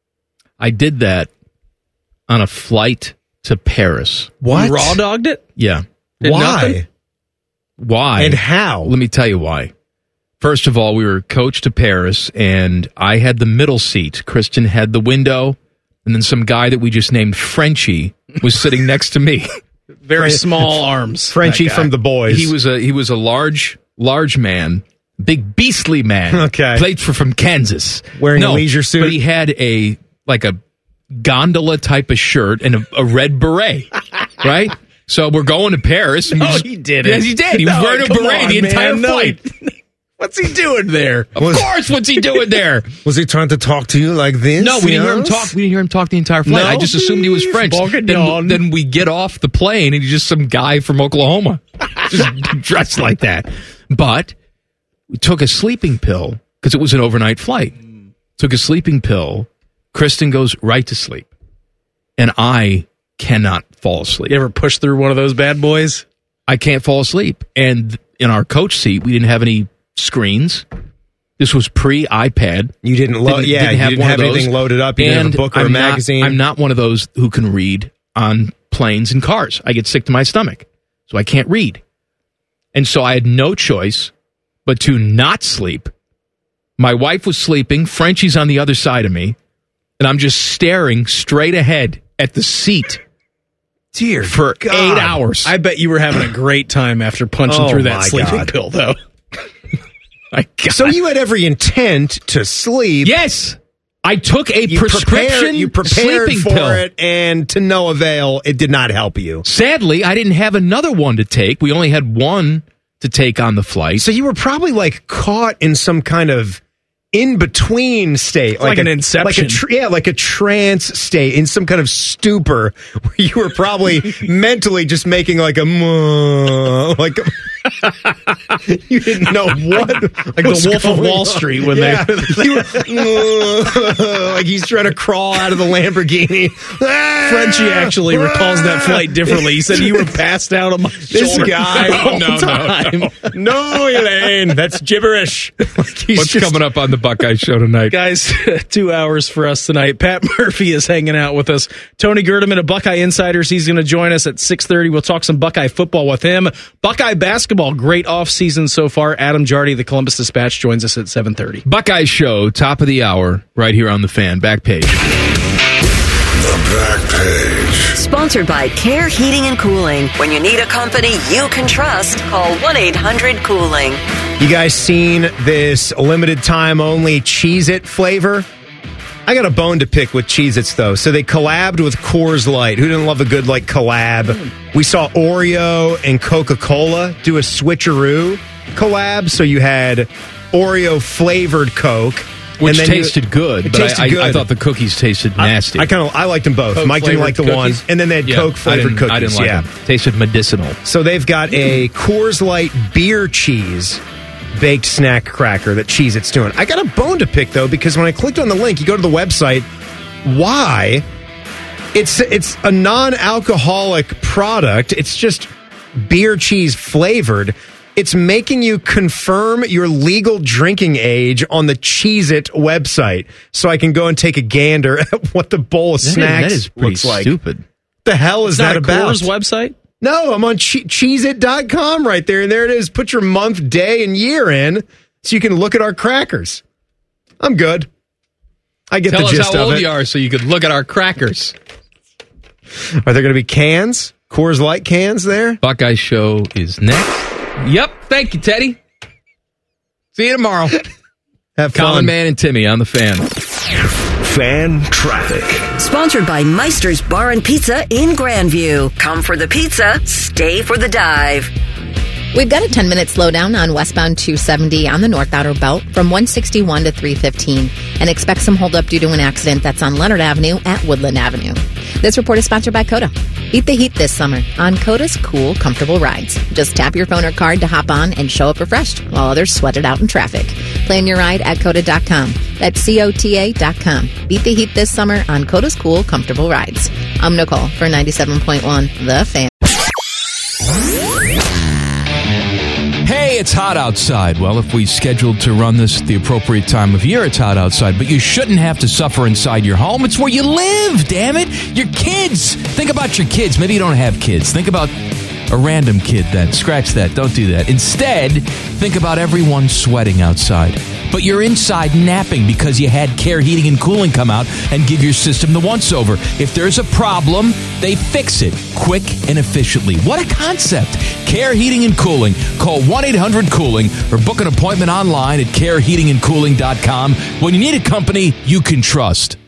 I did that on a flight to Paris. What? You raw dogged it? Yeah. Did Why? nothing? Why? And how? Let me tell you why. First of all, we were coached to Paris, and I had the middle seat. Christian had the window, and then some guy that we just named Frenchie was sitting next to me. Very small arms. Frenchie That guy. from The Boys. He was a he was a large large man, big beastly man. Okay. Played for from Kansas, Wearing a no, leisure suit? but he had a like a gondola type of shirt and a, a red beret, right? So we're going to Paris. and we No, just- he didn't. Yes, he did. He was No, wearing a come beret on, the entire man. No, flight. What's he doing there? Of course, what's he doing there? Was he trying to talk to you like this? No, we didn't hear him yes? talk. We didn't hear him talk the entire flight. No, I just assumed he was French. Bourguignon. Then, then we get off the plane and he's just some guy from Oklahoma, just dressed like that. But we took a sleeping pill because it was an overnight flight. Took a sleeping pill. Kristen goes right to sleep, and I cannot fall asleep. You ever push through one of those bad boys? I can't fall asleep. And in our coach seat, we didn't have any screens. This was pre-iPad. You didn't load. Yeah, you didn't one have of those. anything loaded up. You didn't have And a book or I'm a not- magazine. I'm not one of those who can read on planes and cars. I get sick to my stomach, so I can't read. And so I had no choice but to not sleep. My wife was sleeping. Frenchie's on the other side of me. And I'm just staring straight ahead at the seat. Dear for God. eight hours. I bet you were having a great time after punching Oh, through that my sleeping God. pill, though. So you had every intent to sleep. Yes. I took a you prescription prepared, you prepared sleeping for pill. it, and to no avail, it did not help you. Sadly, I didn't have another one to take. We only had one to take on the flight. So you were probably like caught in some kind of in-between state. Like an a, inception. Like a tr- yeah, like a trance state, in some kind of stupor where you were probably mentally just making like a like a, you didn't know what Like the Wolf of Wall Street when yeah. they... You were, like he's trying to crawl out of the Lamborghini. Frenchie actually recalls that flight differently. He said you were passed out on my This shoulder. guy, the whole no, no, time. no, no, Elaine, that's gibberish. Like he's What's just- coming up on the Buckeye Show tonight? Guys, two hours for us tonight. Pat Murphy is hanging out with us. Tony Gerdeman of Buckeye Insiders. He's going to join us at six thirty. We'll talk some Buckeye football with him. Buckeye basketball, great offseason so far. Adam Jardy of the Columbus Dispatch joins us at seven thirty. Buckeye Show, top of the hour, right here on the Fan. Back page. The back page. Sponsored by Care Heating and Cooling. When you need a company you can trust, call one eight hundred cooling. You guys seen this limited time only Cheez-It flavor? I got a bone to pick with Cheez-Its, though. So they collabed with Coors Light. Who didn't love a good, like, collab? We saw Oreo and Coca-Cola do a switcheroo collab. So you had Oreo-flavored Coke. Which and then tasted you, good, it but tasted I, I, good. I thought the cookies tasted nasty. I, I kind of I liked them both. Coke Mike didn't like the flavored one, and then they had Yeah, Coke I flavored didn't- cookies. I didn't like yeah, them. Tasted medicinal. So they've got a Coors Light beer cheese baked snack cracker that Cheez-It's doing. I got a bone to pick, though, because when I clicked on the link, you go to the website, why? It's, it's a non-alcoholic product. It's just beer cheese flavored. It's making you confirm your legal drinking age on the Cheez-It website so I can go and take a gander at what the bowl of That is- snacks that is pretty looks like. stupid. The hell is It's that not a about? Coors website? No, I'm on che- Cheez It dot com right there, and there it is. Put your month, day, and year in so you can look at our crackers. I'm good. I get Tell the us gist how of old it. you are so you could look at our crackers. Are there going to be cans? Coors Light cans there? Buckeye Show is next. Yep. Thank you, Teddy. See you tomorrow. Have Colin fun. Man and Timmy on the Fan. Fan traffic. Sponsored by Meister's Bar and Pizza in Grandview. Come for the pizza, stay for the dive. We've got a ten minute slowdown on westbound two seventy on the North Outer Belt from one sixty-one to three fifteen, and expect some holdup due to an accident that's on Leonard Avenue at Woodland Avenue. This report is sponsored by Coda. Beat the heat this summer on Coda's cool, comfortable rides. Just tap your phone or card to hop on and show up refreshed while others sweat it out in traffic. Plan your ride at Coda dot com. That's C O T A dot com. Beat the heat this summer on Coda's cool, comfortable rides. I'm Nicole for ninety-seven point one The Fan. Hey, it's hot outside. Well, if we scheduled to run this at the appropriate time of year, it's hot outside. But you shouldn't have to suffer inside your home. It's where you live, damn it. Your kids. Think about your kids. Maybe you don't have kids. Think about a random kid then. Scratch that. Don't do that. Instead, think about everyone sweating outside. But you're inside napping because you had Care Heating and Cooling come out and give your system the once-over. If there's a problem, they fix it quick and efficiently. What a concept. Care Heating and Cooling. Call one eight hundred cooling or book an appointment online at care heating and cooling dot com when you need a company you can trust.